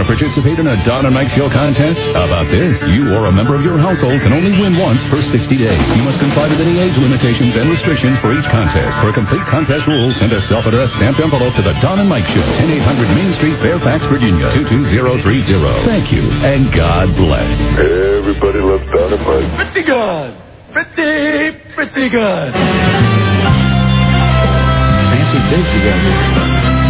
Want to participate in a Don and Mike Show contest? How about this? You or a member of your household can only win once per 60 days. You must comply with any age limitations and restrictions for each contest. For complete contest rules, send a self-addressed stamped envelope to the Don and Mike Show, 10800 Main Street, Fairfax, Virginia, 22030. Thank you, and God bless. Everybody loves Don and Mike. Pretty good. Pretty good. Fancy things together.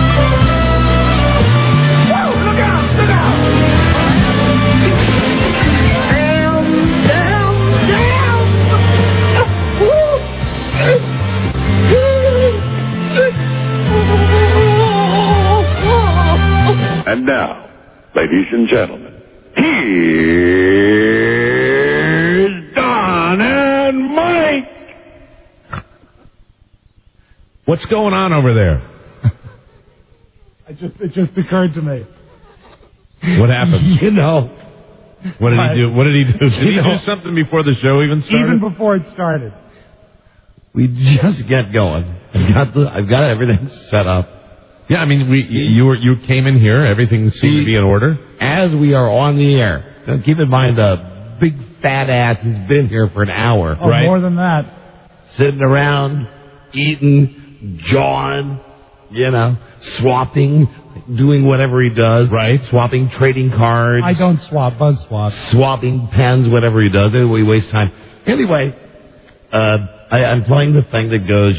And now, ladies and gentlemen, here's Don and Mike. What's going on over there? It just occurred to me. What happened? You know. What did he do? What did he do? Did he do something before the show even started? Even before it started. We just get going. I've got everything set up. Yeah, I mean, you came in here. Everything seemed to be in order. As we are on the air, now keep in mind the big fat ass has been here for an hour. Oh, right? More than that. Sitting around, eating, jawing, swapping, doing whatever he does. Right. Swapping trading cards. I don't swap, Buzz swap. Swapping pens, whatever he does. We waste time. Anyway, I'm playing the thing that goes,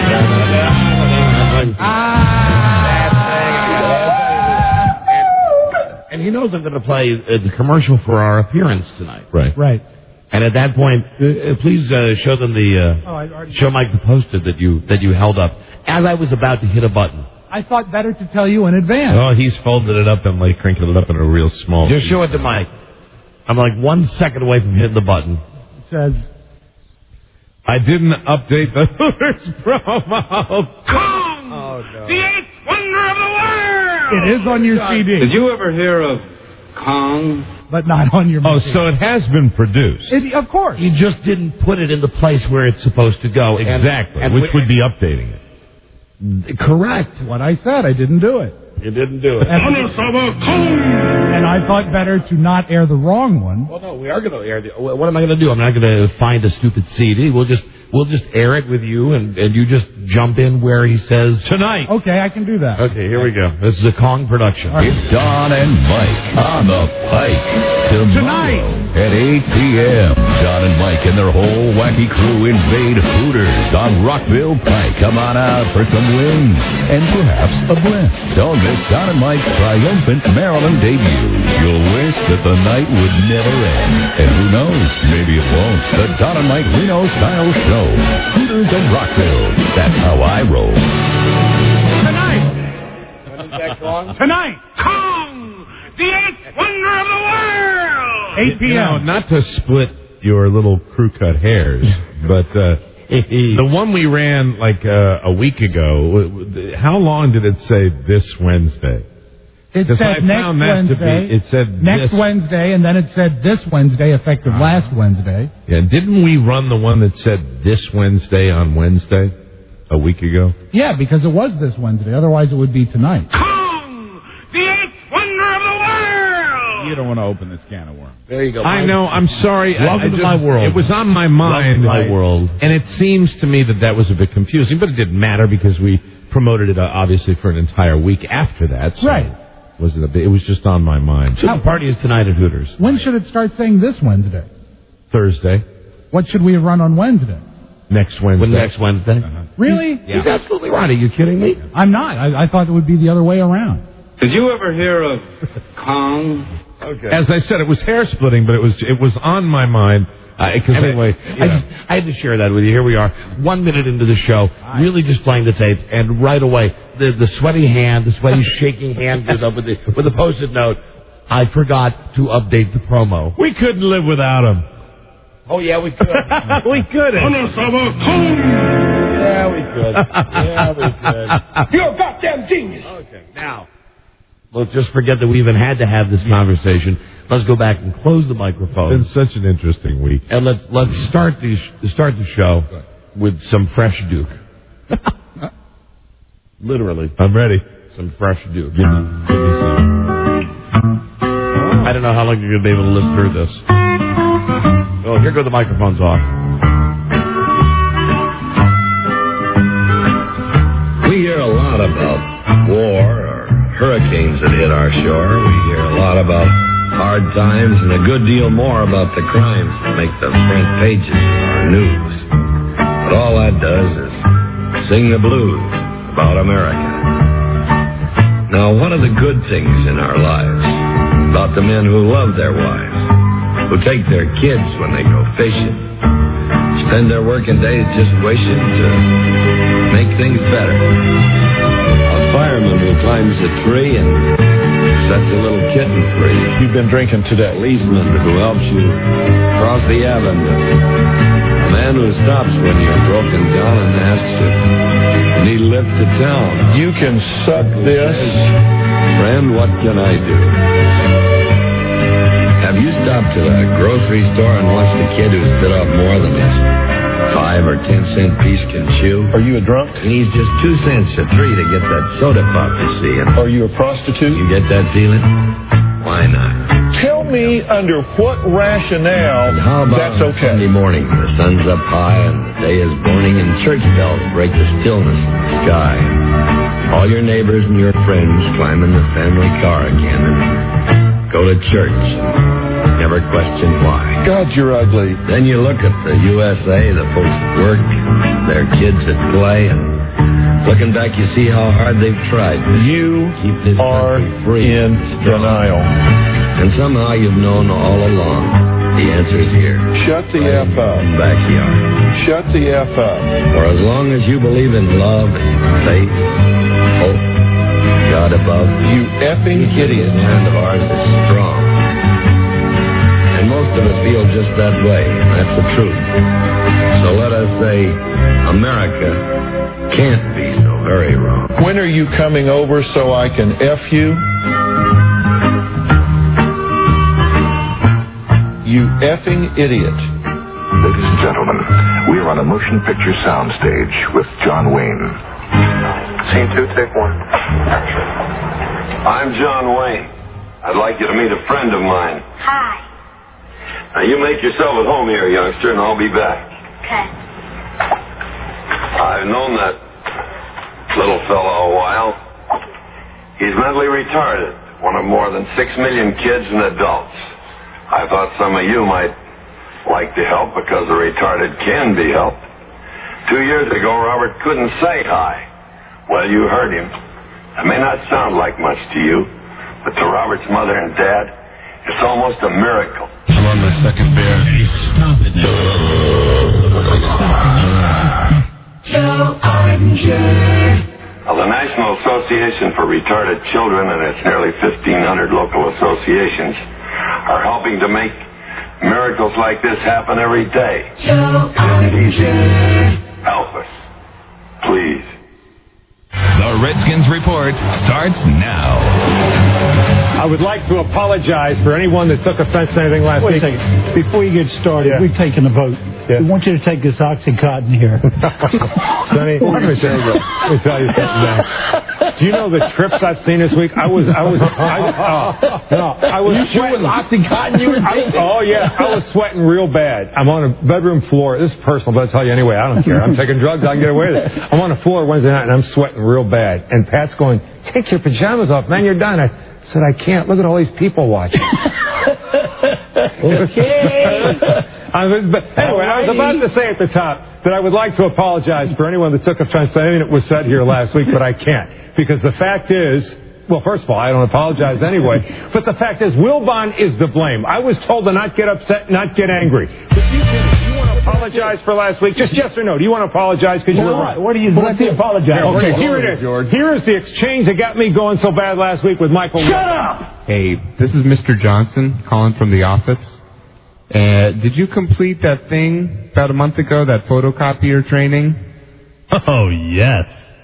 and he knows I'm going to play the commercial for our appearance tonight. Right. Right. And at that point, please show them show Mike the post-it that you held up as I was about to hit a button. I thought better to tell you in advance. Oh, he's folded it up and crinkled it up in a real small Just piece. show it to Mike. I'm like 1 second away from hitting the button. It says, I didn't update the Hooters promo. Kong! Oh, no. The eighth wonder of the world! it is on your CD. Did you ever hear of Kong? But not on your Oh, machine. so it has been produced. Of course. You just didn't put it in the place where it's supposed to go. Exactly, And which would be updating it. correct. What I said, I didn't do it. You didn't do it. And I thought better to not air the wrong one. Well, no, we are going to air the... What am I going to do? I'm not going to find a stupid CD. We'll just air it with you, and you just jump in where he says... Tonight. Okay, I can do that. Okay, here we go. This is a Kong production. Right. It's Don and Mike on the Pike. Tonight at 8 p.m. Don and Mike and their whole wacky crew invade Hooters on Rockville Pike. Come on out for some wings and perhaps a blitz. Don't miss Don and Mike's triumphant Maryland debut. You'll wish that the night would never end. And who knows, maybe it won't. The Don and Mike Reno Style Show. Hooters and Rockville. That's how I roll. tonight, Kong! The eighth wonder of the world! 8 p.m. Not to split your little crew cut hairs, but the one we ran a week ago, how long did it say this Wednesday? It Because said I next found that Wednesday. to be, it said next this. Wednesday, and then it said this Wednesday, effective last Wednesday. Yeah, didn't we run the one that said this Wednesday on Wednesday a week ago? Yeah, because it was this Wednesday. Otherwise, it would be tonight. Kong! The eighth wonder of the world! You don't want to open this can of worms. There you go. I know. I'm sorry. Welcome to my world. It was on my mind. Welcome to my world. And it seems to me that was a bit confusing, but it didn't matter because we promoted it obviously for an entire week after that. So Right. It was just on my mind. So the party is tonight at Hooters. When should it start saying this Wednesday? Thursday. What should we have run on Wednesday? Next Wednesday. Next Wednesday. Really? He's absolutely right. Are you kidding me? I'm not. I thought it would be the other way around. Did you ever hear of Kong? Okay. As I said, it was hair splitting, but it was on my mind. Anyway, I had to share that with you. Here we are, 1 minute into the show, really just playing the tape, and right away, the sweaty hand, the sweaty shaking hand goes up with the post-it note. I forgot to update the promo. We couldn't live without him. Oh, yeah, we could. We couldn't. Yeah, we could. Yeah, we could. You're a goddamn genius! Okay, now, let's just forget that we even had to have this conversation. Let's go back and close the microphone. It's been such an interesting week. And let's start the show with some fresh Duke. Literally. I'm ready. Some fresh Duke. Give me some. I don't know how long you're going to be able to live through this. Oh, here go the microphones off. We hear a lot about war or hurricanes that hit our shore. We hear a lot about hard times and a good deal more about the crimes that make the front pages of our news. But all that does is sing the blues about America. Now, what are the good things in our lives about the men who love their wives, who take their kids when they go fishing, spend their working days just wishing to make things better? A fireman who climbs a tree and sets a little kitten free. You've been drinking today. A policeman who helps you cross the avenue. A man who stops when you're broken down and asks if you need a lift to town. You can suck this. Friend, what can I do? Have you stopped at a grocery store and watched a kid who's bit off more than his 5 or 10 cent piece can chew? Are you a drunk? He needs just 2 cents a tree to get that soda pop, you see. And are you a prostitute? You get that feeling? Why not? Tell me under what rationale how about that's okay. Sunday morning, the sun's up high and the day is burning and church bells break the stillness of the sky. All your neighbors and your friends climb in the family car again and go to church. Never question why. God, you're ugly. Then you look at the USA, the folks at work, their kids at play, and looking back you see how hard they've tried to keep this country free in denial. And somehow you've known all along the answer's here. Shut the F up. Backyard. Shut the F up. For as long as you believe in love and faith, hope, God above, you effing idiot. This land of ours is strong. And most of us feel just that way, and that's the truth. So let us say, America can't be so very wrong. When are you coming over so I can F you? You effing idiot. Ladies and gentlemen, we are on a motion picture soundstage with John Wayne. Scene 2, take 1. I'm John Wayne. I'd like you to meet a friend of mine. Hi. Now, you make yourself at home here, youngster, and I'll be back. Okay. I've known that little fellow a while. He's mentally retarded, one of more than 6 million kids and adults. I thought some of you might like to help because the retarded can be helped. 2 years ago, Robert couldn't say hi. Well, you heard him. It may not sound like much to you, but to Robert's mother and dad, it's almost a miracle. I'm on my second beer. Hey, stop it now. Joe Ardinger. Well, the National Association for Retarded Children and its nearly 1,500 local associations are helping to make miracles like this happen every day. Joe Ardinger. Help us. Please. The Redskins Report starts now. I would like to apologize for anyone that took offense to anything last week. Wait a second. Before you get started, we've taken a vote. We want you to take this Oxycontin here. Sonny, let me tell you something, man. Do you know the trips I've seen this week? I was sweating. Oxycontin you were taking? Oh, yeah. I was sweating real bad. I'm on a bedroom floor. This is personal, but I'll tell you anyway. I don't care. I'm taking drugs. I can get away with it. I'm on the floor Wednesday night, and I'm sweating real bad. And Pat's going, take your pajamas off, man. You're done. I said, I can't. Look at all these people watching. Anyway, I was about to say at the top that I would like to apologize for anyone that took offense to anything that was said here last week, but I can't. Because the fact is, well, first of all, I don't apologize anyway, but the fact is, Wilbon is to blame. I was told to not get upset, not get angry. But do you want to apologize for last week? Just yes or no. Do you want to apologize because you were right? What do you want to apologize? Okay, here it is. George. Here is the exchange that got me going so bad last week with Michael. Shut up! Hey, this is Mr. Johnson calling from the office. Did you complete that thing about a month ago, that photocopier training? Oh, yes.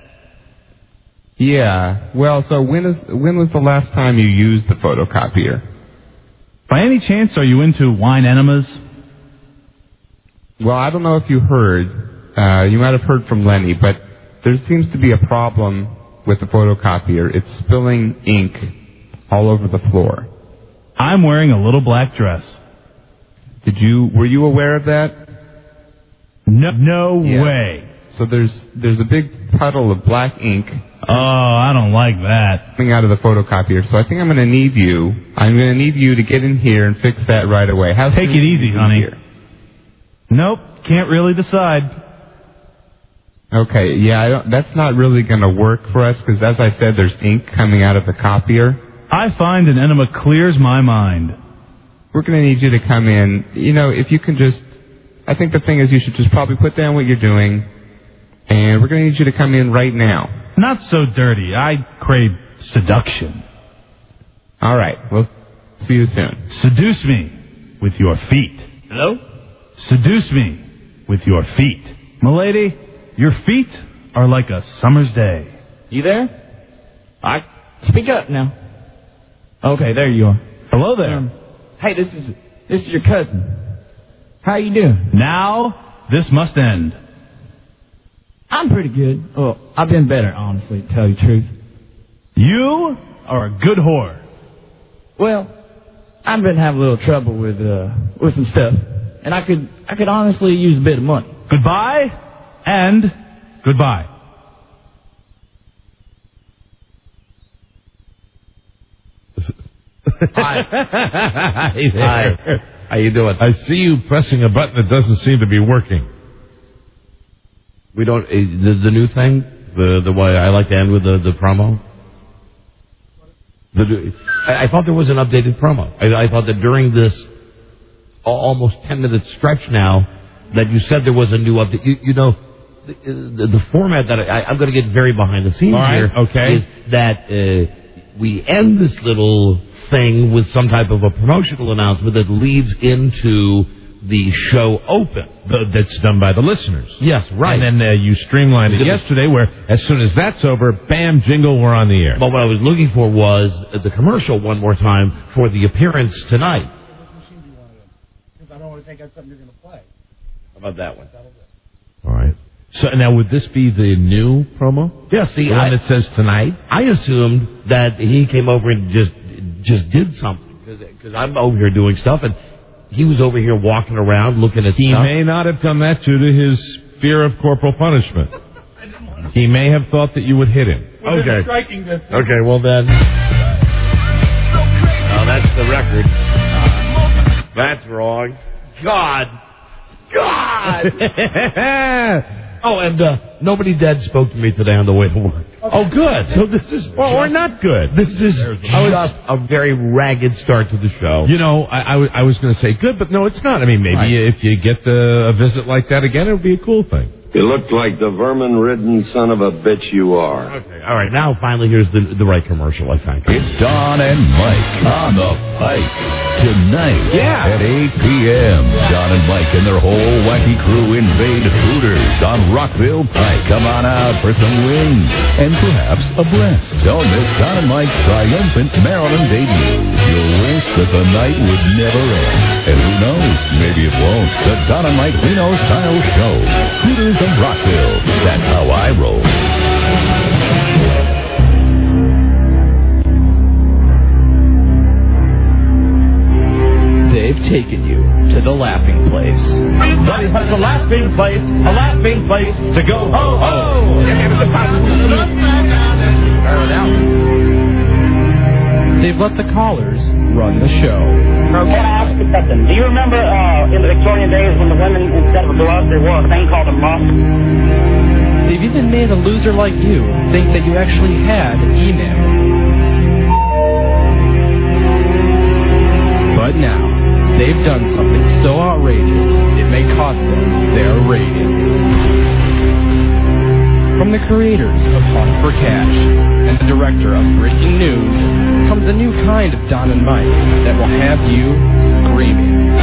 Yeah. Well, so when was the last time you used the photocopier? By any chance, are you into wine enemas? Well, I don't know if you heard. You might have heard from Lenny, but there seems to be a problem with the photocopier. It's spilling ink all over the floor. I'm wearing a little black dress. Were you aware of that? No way. So there's a big puddle of black ink. Oh, I don't like that. Coming out of the photocopier. So I think I'm going to need you to get in here and fix that right away. Take it easy, honey. Here? Nope, can't really decide. Okay, yeah, that's not really going to work for us because, as I said, there's ink coming out of the copier. I find an enema clears my mind. We're going to need you to come in. If you can just... I think the thing is you should just probably put down what you're doing, and we're going to need you to come in right now. Not so dirty. I crave seduction. All right, we'll see you soon. Seduce me with your feet. Hello? Seduce me with your feet. Milady, your feet are like a summer's day. You there? Speak up now. Okay, there you are. Hello there. Hey, this is your cousin. How you doing? Now, this must end. I'm pretty good. Well, I've been better, honestly, to tell you the truth. You are a good whore. Well, I've been having a little trouble with some stuff, and I could honestly use a bit of money. Goodbye and goodbye. Hi. Hi. How you doing? I see you pressing a button that doesn't seem to be working. We don't... The new thing? The way I like to end with the promo? I thought there was an updated promo. I thought that during this almost 10-minute stretch now that you said there was a new update. The format that I'm going to get very behind the scenes here. Okay. Is that we end this little thing with some type of a promotional announcement that leads into the show open. That's done by the listeners. Yes, right. And then you streamlined it yesterday where as soon as that's over, bam, jingle, we're on the air. But what I was looking for was the commercial one more time for the appearance tonight. Because I don't want to take out something you're going to play. How about that one? All right. So now would this be the new promo? Yeah, see, the one that says tonight? I assumed that he came over and just did something because I'm over here doing stuff and he was over here walking around looking at He stuff. may not have done that due to his fear of corporal punishment. He may have thought that you would hit him. Okay. Striking distance. Okay, well then. Oh, that's the record. That's wrong. God. Oh, and nobody dead spoke to me today on the way to work. Oh, good. So this is... Well, we're not good. This is just a very ragged start to the show. I was going to say good, but no, it's not. I mean, maybe if you get a visit like that again, it would be a cool thing. You look like the vermin-ridden son of a bitch you are. Okay, all right. Now, finally, here's the right commercial, I think. It's Don and Mike on the Pike. Tonight at 8 p.m., Don and Mike and their whole wacky crew invade Hooters on Rockville Pike. Come on out for some wings and perhaps a breast. Don't miss Don and Mike's triumphant Maryland debut. You'll wish that the night would never end. And who knows, maybe it won't. The Don and Mike Reno Style Show. Hooters of Rockville. That's how I roll. They've taken you to the laughing place. Buddy, it's a laughing place to go ho ho. They've let the callers run the show. Can I ask you something? Do you remember in the Victorian days when the women, instead of a glove, they wore a thing called a muff? They've even made a loser like you think that you actually had email. But now, they've done something so outrageous, it may cost them their ratings. From the creators of Hunt for Cash and the director of Breaking News comes a new kind of Don and Mike that will have you screaming.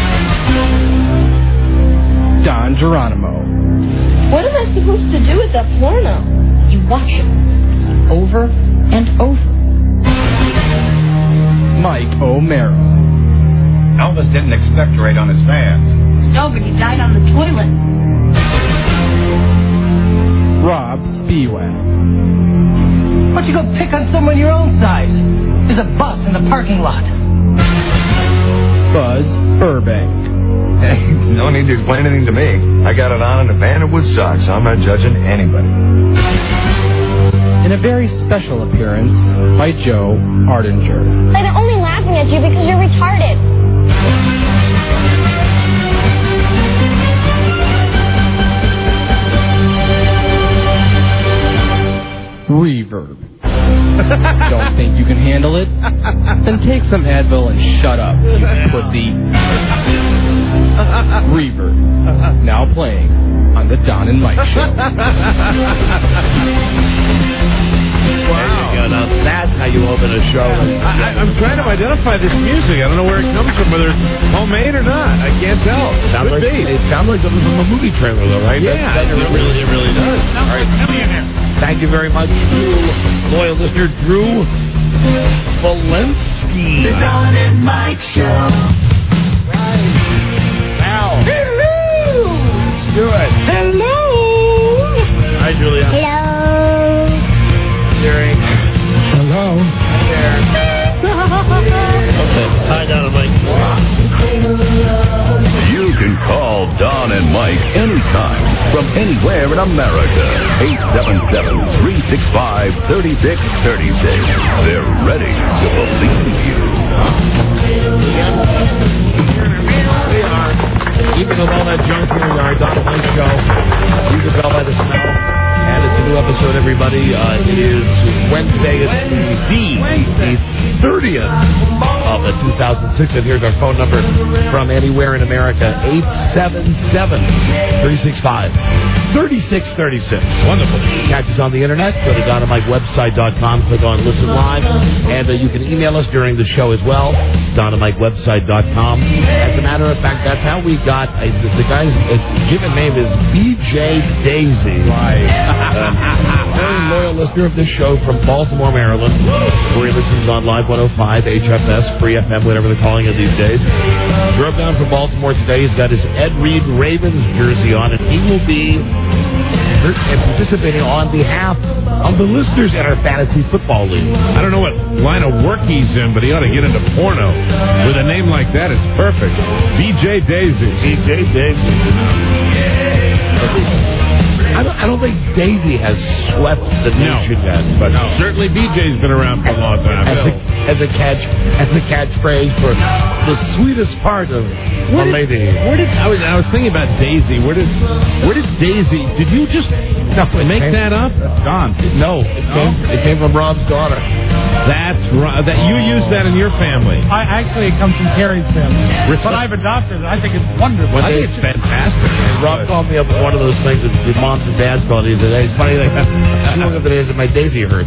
Don Geronimo. What am I supposed to do with that porno? You watch it over and over. Mike O'Mara. Elvis didn't expectorate on his fans. No, but he died on the toilet. Rob Spiewak. Why don't you go pick on someone your own size? There's a bus in the parking lot. Buzz Burbank. Hey, no need to explain anything to me. I got it on in a van of Woodstock, so I'm not judging anybody. In a very special appearance by Joe Ardinger. But I'm only laughing at you because you're retarded. Reverb. Don't think you can handle it? Then take some Advil and shut up, you pussy. Reverb. Now playing on the Don and Mike Show. Wow. Now that's how you open a show. I'm trying to identify this music. I don't know where it comes from, whether it's homemade or not. I can't tell. It sounds like something from a movie trailer, though, right? Yeah, it really does. All right. Thank you very much to loyal listener Drew Valensky. The Don and Mike Show. Now. Hello. Do it. Hello. Hi, Julia. Hello. Siri. Hello. There. Okay. Hi, Don and Mike. You can call Don and Mike anytime from anywhere in America. 877-365-3636. They're ready to believe you. We are. Even with all that junk here, we are Don and Mike Show. You can tell by the smell. And it's a new episode, everybody. It is Wednesday. It's the 30th of 2006. And here's our phone number from anywhere in America. 877-365-3636. Wonderful. Catch us on the internet. Go to DonandMikeWebsite.com. Click on Listen Live. And you can email us during the show as well. DonandMikeWebsite.com. As a matter of fact, that's how we got the guy's given name is BJ Daisy. Right. Very loyal listener of this show from Baltimore, Maryland, where he listens on Live 105, HFS, Free FM, whatever they're calling it these days. Drove down from Baltimore today. He's got his Ed Reed Ravens jersey on, and he will be participating on behalf of the listeners in our fantasy football league. I don't know what line of work he's in, but he ought to get into porno. With a name like that, it's perfect. BJ Daisy. BJ Daisy. I don't think Daisy has swept the nation yet, but certainly BJ's been around for a long time. As a catchphrase for the sweetest part of a lady. I was thinking about Daisy. Where did Daisy? Did you just make that up? Don. No, it came from Rob's daughter. That's right. That you use that in your family. Actually, it comes from Carrie's family, but I've adopted it. I think it's wonderful. I think it's fantastic. And Rob called me up with one of those things that your moms and dads called. He said, "Hey, it's funny. I look up the days that my Daisy hurts."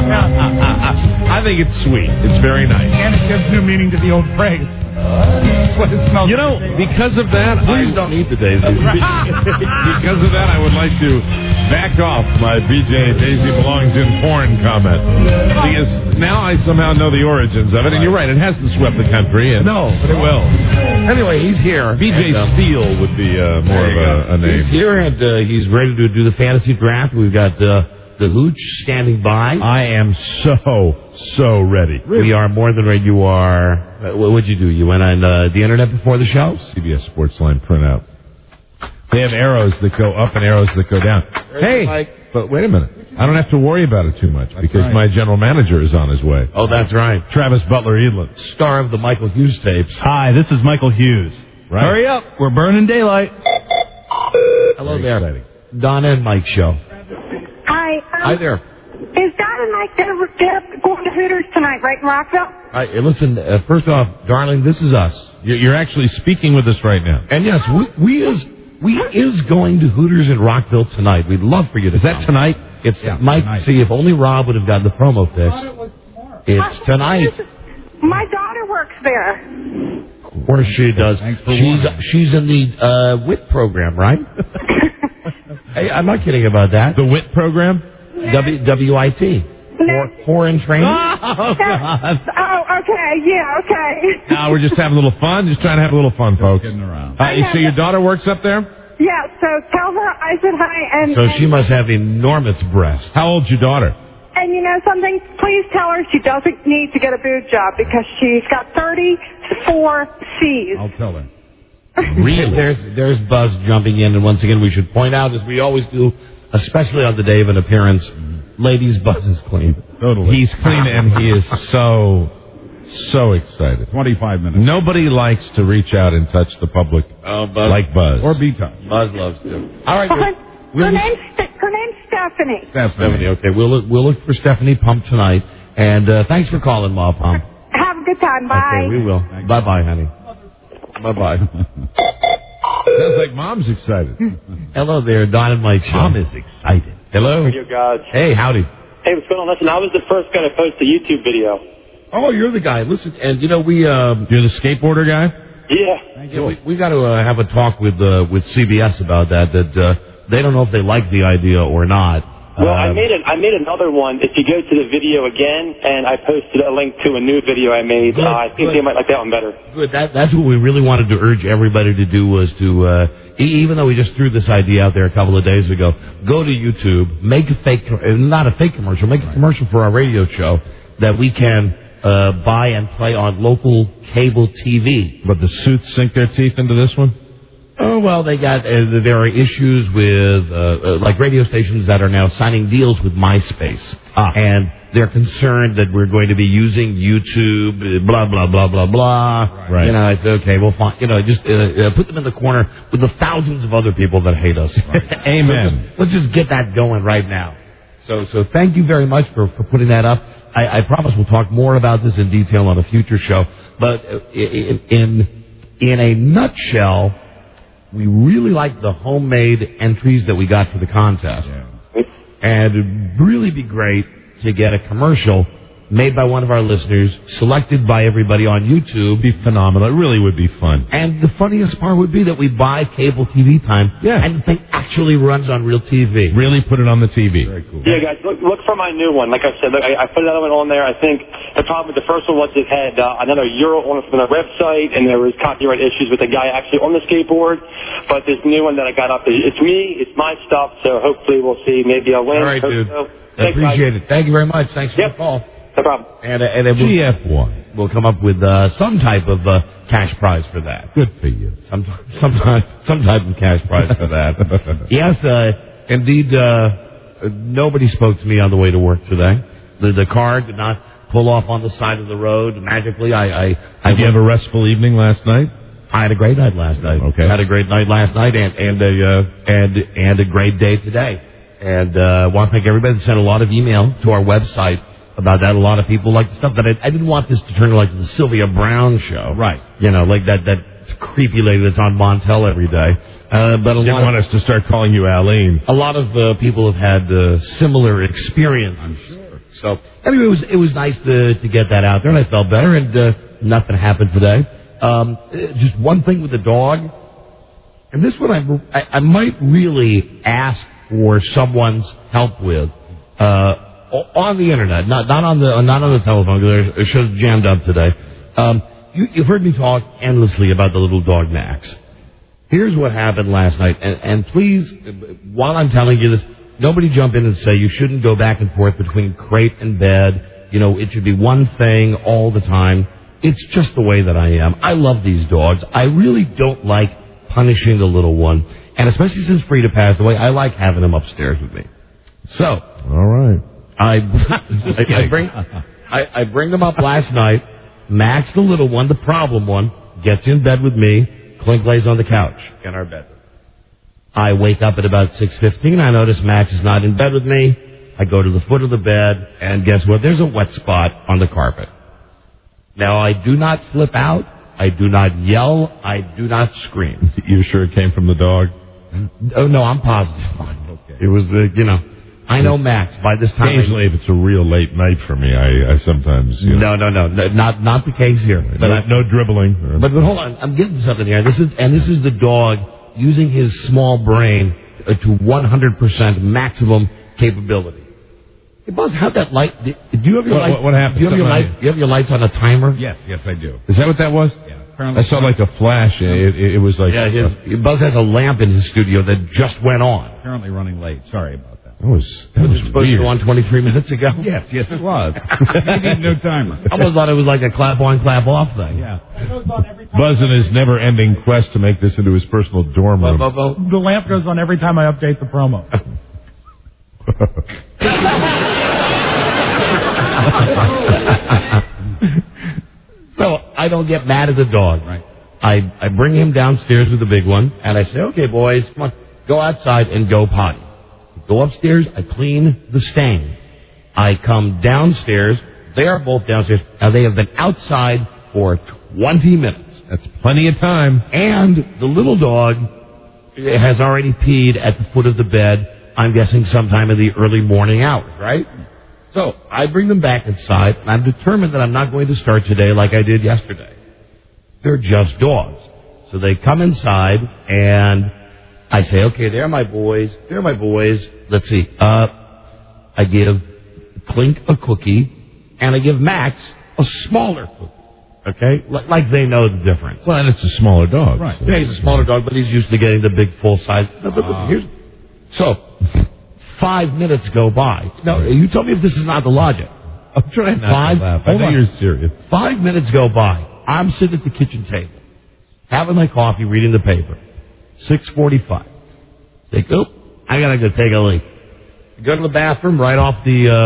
I think it's sweet. It's very nice. And it gives new meaning to the old phrase. That's what it smells like. Because of that, please don't eat the daisies. Because of that, I would like to back off my BJ Daisy belongs in porn comment. Because now I somehow know the origins of it, and you're right, it hasn't swept the country. No, but it will. Anyway, he's here. BJ Steele would be more of a name. He's here, and he's ready to do the fantasy draft. We've got the Hooch standing by. I am so ready. We are more than ready. You are. What'd you do? You went on the internet before the show? CBS Sportsline printout. They have arrows that go up and arrows that go down. Hey, but wait a minute. I don't have to worry about it too much because my general manager is on his way. Oh, that's right. Travis Butler Edlin. Star of the Michael Hughes tapes. Hi, this is Michael Hughes. Right. Hurry up. We're burning daylight. Hello there. Don and Mike Show. Hi. Hi there. Is Don and Mike going to Hooters tonight, right in Rockville? All right, listen, first off, darling, this is us. You're actually speaking with us right now. And yes, we is going to Hooters in Rockville tonight. We'd love for you to come. Is that tonight? It's Mike, tonight. See, if only Rob would have gotten the promo fix. It's tonight. My daughter works there. Of course she does. She's in the WIT program, right? Hey, I'm not kidding about that. The WIT program? WIT. Foreign training? Oh, God. Oh, okay. Yeah, okay. No, we're just having a little fun. Just trying to have a little fun, folks. Kidding around. So your daughter works up there? Yeah, so tell her I said hi. So she must have enormous breasts. How old's your daughter? And you know something? Please tell her she doesn't need to get a boob job because she's got 34 C's. I'll tell her. Really? There's Buzz jumping in, and once again, we should point out, as we always do, especially on the day of an appearance, ladies, Buzz is clean. Totally. He's clean, and he is so excited. 25 minutes. Nobody likes to reach out and touch the public like Buzz. Or be touched. Buzz loves to. All right. Her name's Stephanie. Stephanie, okay. We'll look for Stephanie Pump tonight. And thanks for calling, Ma Pump. Have a good time. Bye. Okay, we will. Bye-bye, honey. Bye-bye. Sounds like Mom's excited. Hello there, Don and Mike. Mom is excited. Hello. You guys. Hey, howdy. Hey, what's going on? Listen, I was the first guy to post the YouTube video. Oh, you're the guy. Listen, and you know we. You're the skateboarder guy. Yeah. We got to have a talk with CBS about that. They don't know if they like the idea or not. Well, I made another one. If you go to the video again, and I posted a link to a new video I made, I think they might like that one better. Good. That's what we really wanted to urge everybody to do was to, even though we just threw this idea out there a couple of days ago, go to YouTube, make a not a fake commercial, make a commercial for our radio show that we can buy and play on local cable TV. But the suits sink their teeth into this one? Oh, well, they got, there are issues with, like radio stations that are now signing deals with MySpace. And they're concerned that we're going to be using YouTube, blah, blah, blah, blah, blah. Right. You know, it's okay, we'll find, you know, just put them in the corner with the thousands of other people that hate us. Right. Amen. So let's just get that going right now. So thank you very much for putting that up. I promise we'll talk more about this in detail on a future show. But in a nutshell, we really like the homemade entries that we got for the contest. Yeah. And it'd really be great to get a commercial made by one of our listeners, selected by everybody on YouTube. Be phenomenal. It really would be fun. And the funniest part would be that we buy cable TV time, and the thing actually runs on real TV. Really put it on the TV. Very cool. Yeah, guys, look for my new one. Like I said, I put another one on there. I think the problem with the first one was it had another Euro on the website, and there was copyright issues with the guy actually on the skateboard. But this new one that I got up, it's me, it's my stuff, so hopefully we'll see. Maybe I'll win. All right, dude. I appreciate it. Thank you very much. Thanks for the call. No problem. And GF1. We'll come up with some type of cash prize for that. Good for you. Some type of cash prize for that. Yes, indeed, nobody spoke to me on the way to work today. The car did not pull off on the side of the road magically. Did you have a restful evening last night? I had a great night last night. Okay. Had a great night last night and a great day today. And want to thank everybody that sent a lot of email to our website about that. A lot of people like the stuff that I didn't want this to turn like the Sylvia Brown show. Right. You know, like that creepy lady that's on Montel every day. But you want us to start calling you Aline. A lot of people have had similar experiences. I'm sure. So anyway, it was nice to get that out there, and I felt better, and nothing happened today. Just one thing with the dog, and this one I might really ask for someone's help with. On the internet, not on the telephone, because our show's jammed up today. You've heard me talk endlessly about the little dog Max. Here's what happened last night, and please, while I'm telling you this, nobody jump in and say you shouldn't go back and forth between crate and bed. You know, it should be one thing all the time. It's just the way that I am. I love these dogs. I really don't like punishing the little one, and especially since Frida passed away, I like having him upstairs with me. So, all right. I bring them up last night. Max, the little one, the problem one, gets in bed with me. Clint lays on the couch in our bedroom. I wake up at about 6:15. I notice Max is not in bed with me. I go to the foot of the bed, and guess what? There's a wet spot on the carpet. Now, I do not flip out. I do not yell. I do not scream. You sure it came from the dog? Oh, no, I'm positive. Okay. It was, I know Max. By this time, occasionally, if it's a real late night for me, I sometimes. No, not the case here. But no dribbling. But hold on, I'm getting something here. This is the dog using his small brain to 100% maximum capability. Hey, Buzz, how'd that light? Do you have your light? What happened? Do you have your lights on a timer? Yes, I do. Is that what that was? Yeah. I saw like a flash. It was like Buzz has a lamp in his studio that just went on. Apparently running late. Sorry about that. Was supposed weird. to go on 23 minutes ago? Yes, it was. You need no timer. I almost thought it was like a clap on, clap off thing. Yeah. Buzz in his never-ending quest to make this into his personal dorm room. The lamp goes on every time I update the promo. So I don't get mad at the dog. Right. I bring him downstairs with the big one, and I say, okay, boys, come on, go outside and go potty. Go upstairs, I clean the stain. I come downstairs, they are both downstairs. Now, they have been outside for 20 minutes. That's plenty of time. And the little dog has already peed at the foot of the bed, I'm guessing sometime in the early morning hours, right? So I bring them back inside, and I'm determined that I'm not going to start today like I did yesterday. They're just dogs. So they come inside, and I say, okay, they're my boys. They're my boys. Let's see. I give Clink a cookie, and I give Max a smaller cookie. Okay? Like they know the difference. Well, and it's a smaller dog. Right. Yeah, he's a smaller dog, but he's used to getting the big full size. No, but listen, so 5 minutes go by. Now, you tell me if this is not the logic. I'm trying not to laugh. I know you're serious. 5 minutes go by. I'm sitting at the kitchen table, having my coffee, reading the paper. 6:45. Think, I gotta go take a leak. Go to the bathroom right off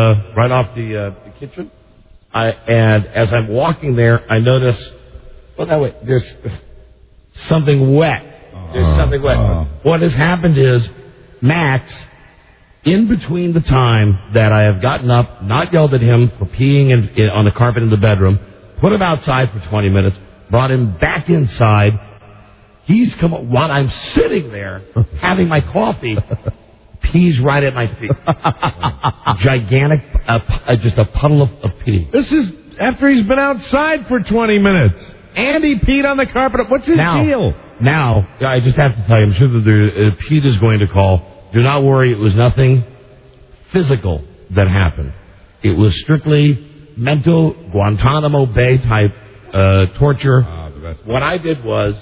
the kitchen. And as I'm walking there, I notice, there's something wet. There's something wet. What has happened is Max, in between the time that I have gotten up, not yelled at him for peeing on the carpet in the bedroom, put him outside for 20 minutes, brought him back inside. He's come up while I'm sitting there having my coffee, pees right at my feet. Gigantic, just a puddle of pee. This is after he's been outside for 20 minutes. And he peed on the carpet. What's his deal? Now, I just have to tell you, I'm sure that Pete is going to call. Do not worry, it was nothing physical that happened. It was strictly mental Guantanamo Bay type torture. What I did was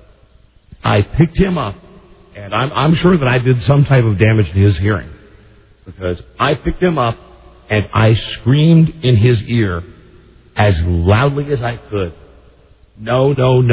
I picked him up, and I'm sure that I did some type of damage to his hearing, because I picked him up and I screamed in his ear as loudly as I could. No.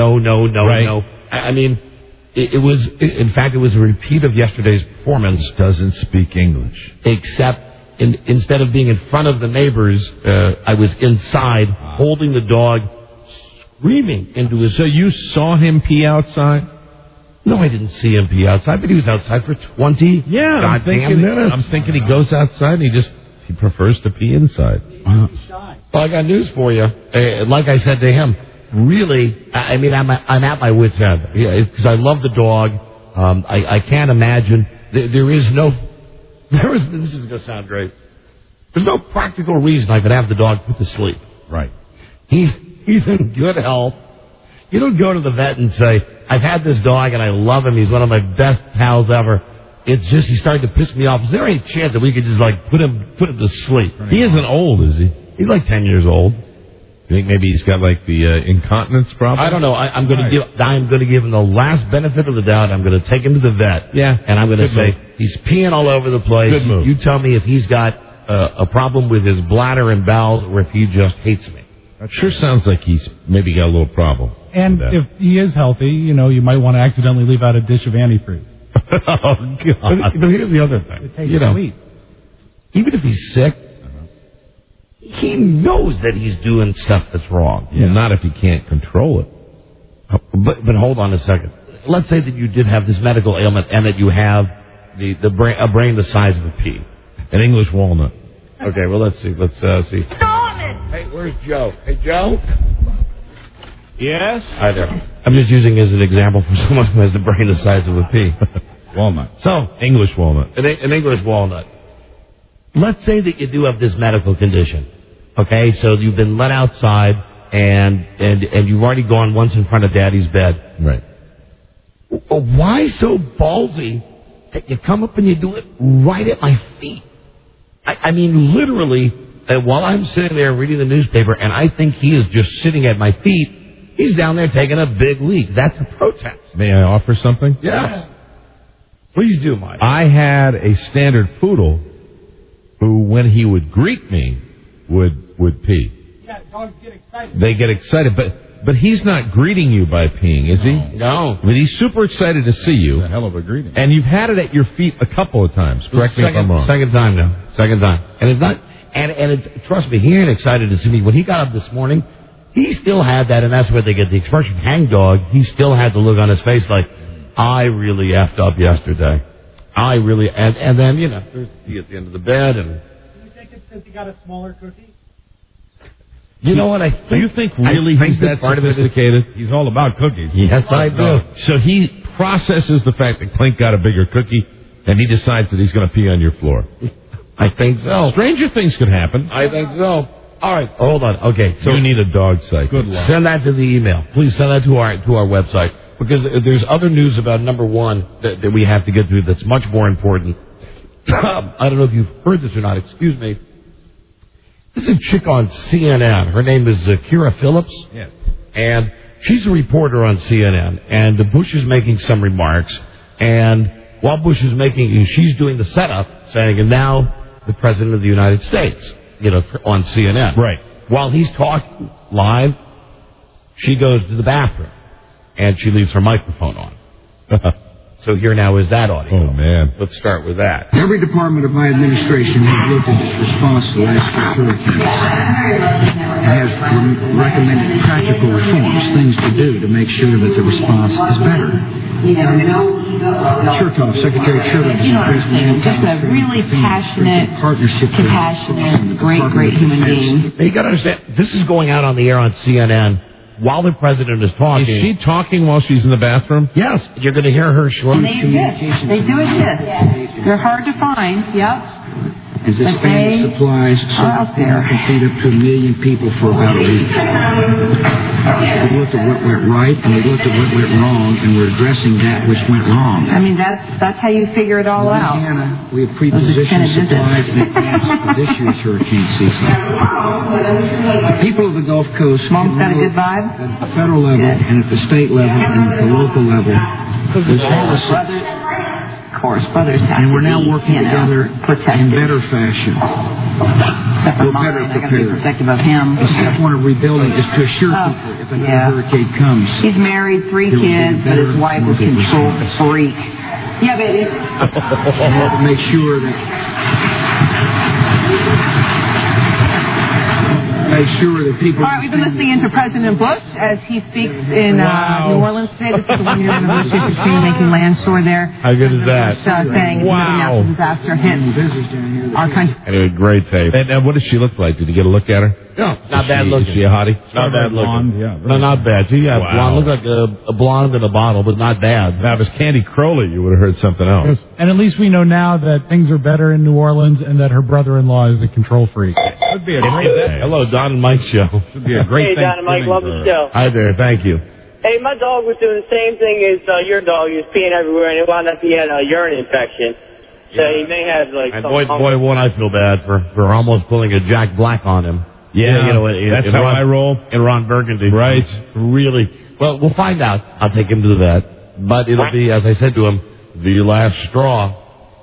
I mean, it was, in fact, it was a repeat of yesterday's performance. Doesn't speak English. Except instead of being in front of the neighbors, I was inside holding the dog, screaming into his... So you saw him pee outside? No, I didn't see him pee outside, but he was outside for 20 goddamn minutes. I'm thinking he goes outside and he prefers to pee inside. Well, I got news for you. Like I said to him, really, I mean, I'm at my wit's end. Because I love the dog. I can't imagine. This is going to sound great. There's no practical reason I could have the dog put to sleep. Right. He's in good health. You don't go to the vet and say, I've had this dog and I love him. He's one of my best pals ever. It's just he's starting to piss me off. Is there any chance that we could just put him to sleep? He isn't old, is he? He's like 10 years old. You think maybe he's got the incontinence problem? I don't know. I'm going to give him the last benefit of the doubt. I'm going to take him to the vet. Yeah. And I'm going to say he's peeing all over the place. Good move. You tell me if he's got a problem with his bladder and bowels or if he just hates me. That sure sounds like he's maybe got a little problem. And if he is healthy, you might want to accidentally leave out a dish of antifreeze. Oh, God. But here's the other thing. It tastes sweet. Even if he's sick, he knows that he's doing stuff that's wrong. Yeah, not if he can't control it. But hold on a second. Let's say that you did have this medical ailment and that you have a brain the size of a pea. An English walnut. Okay, well, let's see. Let's see. Hey, where's Joe? Hey, Joe? Yes? Hi there. I'm just using as an example for someone who has the brain the size of a pea. Walnut. So, English walnut. An English walnut. Let's say that you do have this medical condition. Okay, so you've been let outside and you've already gone once in front of Daddy's bed. Right. Why so ballsy that you come up and you do it right at my feet? I mean, literally, while I'm sitting there reading the newspaper and I think he is just sitting at my feet, he's down there taking a big leak. That's a protest. May I offer something? Yes. Please do, Mike. I had a standard poodle who, when he would greet me, would pee. Yeah, dogs get excited. They get excited, but he's not greeting you by peeing, is he? No. But he's super excited to see you. It's a hell of a greeting. And you've had it at your feet a couple of times. Correct me if I'm wrong. Second time now. Second time. And it's not, and it's, trust me, he ain't excited to see me. When he got up this morning, he still had that, and that's where they get the expression, hang dog. He still had the look on his face like, I really effed up yesterday. I really, and then, you know, he at the end of the bed, and... Do you think it's because he got a smaller cookie? You know what I think? Do you think really he's that sophisticated? He's all about cookies. Yes, I do. So he processes the fact that Klink got a bigger cookie, and he decides that he's going to pee on your floor. I think so. Stranger things could happen. I think so. All right, hold on. Okay, so you need a dog psychic. Good luck. Send that to the email. Please send that to our website, because there's other news about number one that we have to get through that's much more important. I don't know if you've heard this or not. Excuse me. This is a chick on CNN. Her name is Kira Phillips. Yes. And she's a reporter on CNN. And Bush is making some remarks. And while Bush is making, she's doing the setup, saying, and now the President of the United States, on CNN. Right. While he's talking live, she goes to the bathroom. And she leaves her microphone on. So here now is that audio. Oh, man. Let's start with that. Every department of my administration has looked at its response to the last two hurricanes and has recommended practical reforms, things to do to make sure that the response is better. Chertoff, Secretary Chertoff, just a really passionate, compassionate, great human being. Now you got to understand, this is going out on the air on CNN while the president is talking. Is she talking while she's in the bathroom? Yes. You're going to hear her shortly. And they exist. They do exist. They're hard to find, yep. As this family supplies out there. Can feed up to 1 million people for about a week. We looked at what went right and we looked at what went wrong, and we're addressing that which went wrong. I mean, that's how you figure it all out. We have pre-positioned supplies in advance for this year's hurricane season. The people of the Gulf Coast, Mom's got a good vibe? At the federal level and at the state level and at the local level, there's policy. Brothers have and we're now working together in better fashion. We're better prepared. Protective of him. The step one of rebuilding is to assure people if another hurricane comes. He's married, 3 kids, but his wife is a control freak. Yeah, baby. To make sure that people... All right, we've been listening to President Bush as he speaks in New Orleans today. This is the 1-year anniversary of Katrina making land shore there. How good is that? Saying natural disaster hits our country. Anyway, great tape. And what does she look like? Did you get a look at her? No, not bad looking. Is she a hottie? Not bad looking. Blonde, yeah. No, not bad. She blonde. Looked like a blonde in a bottle, but not bad. Now, if it's Candy Crowley, you would have heard something else. And at least we know now that things are better in New Orleans and that her brother-in-law is a control freak. Should be a great day. Hello, Don and Mike show. Should be a great Hey, Don and Mike, love the show. Hi there, thank you. Hey, my dog was doing the same thing as your dog. He was peeing everywhere, and it wound up he had a urine infection. So he may have, like, and boy, won't I feel bad for almost pulling a Jack Black on him. Yeah, that's how I roll. And Ron Burgundy. Right. Really. Well, we'll find out. I'll take him to the vet. But it'll be, as I said to him, the last straw.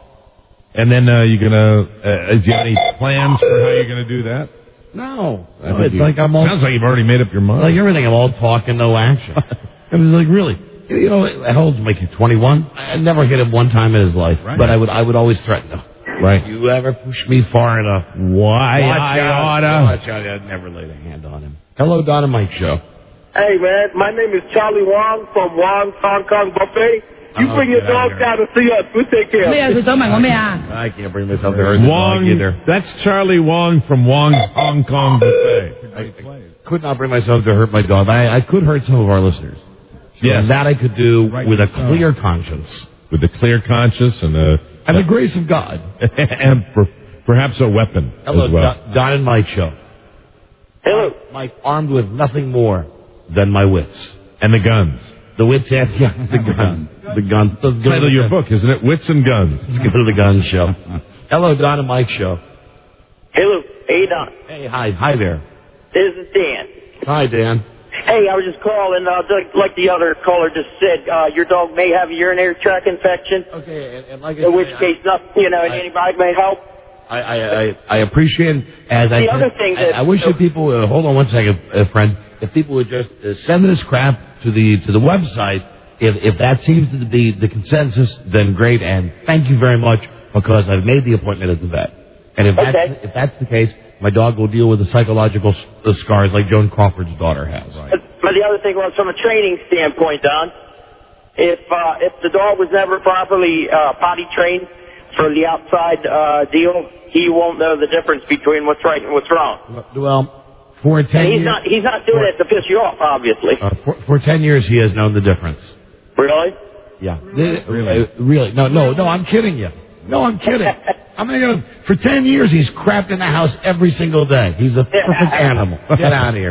And then you're going to, do you have any plans for how you're going to do that? No. It's like I'm all... Sounds like you've already made up your mind. Like everything, I'm all talk and no action. I was like, really? You know, how old make you? 21? I never hit him one time in his life. Right. But I would always threaten him. Right. You ever push me far enough? Why? Watch out. I'd never laid a hand on him. Hello, Don and Mike show. Hey, man. My name is Charlie Wong from Wong's Hong Kong Buffet. You bring your dog down to see us. We'll take care of it. I can't bring myself to hurt the dog either. That's Charlie Wong from Wong's Hong Kong Buffet. I could not bring myself to hurt my dog. I could hurt some of our listeners. Yes. And that I could do with a clear conscience. With a clear conscience and the grace of God. And perhaps a weapon as well. Don and Mike show. Hello. Mike, armed with nothing more than my wits. And the guns. The wits and the guns. The guns. Title of your book, isn't it? Wits and Guns. Let's go to the gun show. Hello, Don and Mike show. Hello. Hey, Don. Hey, hi there. This is Dan. Hi, Dan. Hey, I was just calling, like the other caller just said, your dog may have a urinary tract infection. Okay, and like in which case, anybody may help. I appreciate it. As I other thing that I wish that people hold on one second, friend. If people would just send this crap to the website, if that seems to be the consensus, then great. And thank you very much because I've made the appointment at the vet. And if that's the case, my dog will deal with the psychological scars like Joan Crawford's daughter has. Right. But the other thing was from a training standpoint, Don, if the dog was never properly potty trained for the outside deal, he won't know the difference between what's right and what's wrong. Well, for 10 years... He's not doing it to piss you off, obviously. For 10 years, he has known the difference. Really? Yeah. Really? No, I'm kidding you. No, I'm kidding. For 10 years, he's crapped in the house every single day. He's a perfect animal. Get out of here.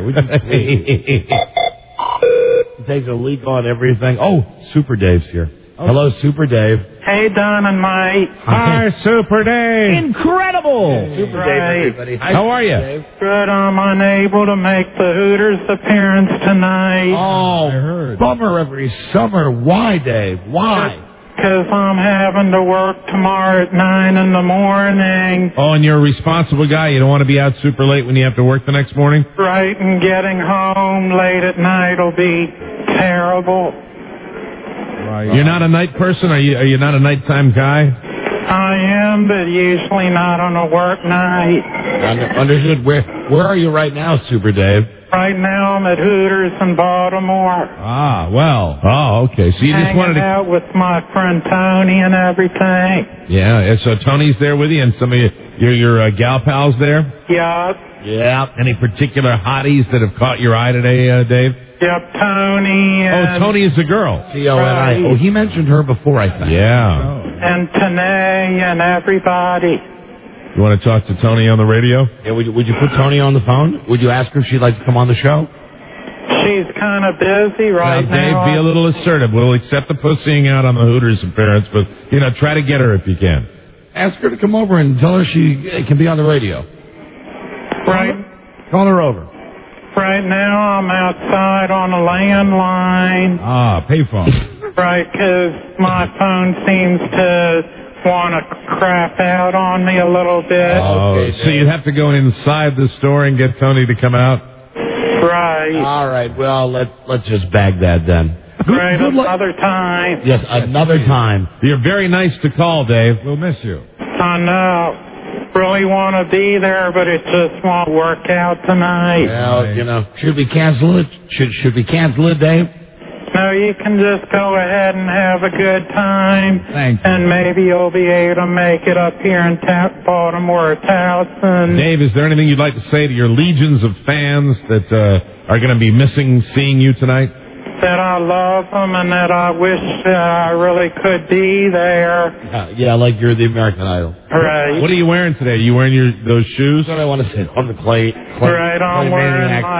He takes a leak on everything. Oh, Super Dave's here. Hello, Super Dave. Hey, Don and Mike. Hi, Super Dave. Incredible. Super Dave, everybody. Hi, how are you? Dave. Good. I'm unable to make the Hooters appearance tonight. Oh, bummer every summer. Why, Dave? Why? Because I'm having to work tomorrow at 9 in the morning. Oh, and you're a responsible guy. You don't want to be out super late when you have to work the next morning? Right, and getting home late at night will be terrible. Right. You're not a night person? Are you not a nighttime guy? I am, but usually not on a work night. Understood. Where are you right now, Super Dave? Right now I'm at Hooters in Baltimore. Ah, well. Oh, okay. So you just wanted to... out with my friend Tony and everything. Yeah, so Tony's there with you and some of your gal pals there? Yep. Yeah. Any particular hotties that have caught your eye today, Dave? Yep, Tony. And Tony is the girl. Toni. Right. Oh, he mentioned her before, I think. Yeah. And Tanae and everybody. You want to talk to Tony on the radio? Yeah, would you put Tony on the phone? Would you ask her if she'd like to come on the show? She's kind of busy right now. Dave, be a little assertive. We'll accept the pussying out on the Hooters appearance, but, try to get her if you can. Ask her to come over and tell her she can be on the radio. Right. Call her over. Right now I'm outside on a landline. Ah, payphone. Right, because my phone seems to want to crap out on me a little bit. Oh, so you'd have to go inside the store and get Tony to come out? Right. All right, well, let's just bag that then. Right, another time. Yes, another time. You're very nice to call, Dave. We'll miss you. I know. Really want to be there, but it just won't work out tonight. Well, should we cancel it? Should we cancel it, Dave? No, you can just go ahead and have a good time. Thanks. And maybe you'll be able to make it up here in Baltimore, Towson. Dave, is there anything you'd like to say to your legions of fans that are going to be missing seeing you tonight? That I love them and that I wish I really could be there. Yeah, like you're the American Idol. Right. What are you wearing today? Are you wearing those shoes? That's what I want to say. On the clay right, I'm wearing my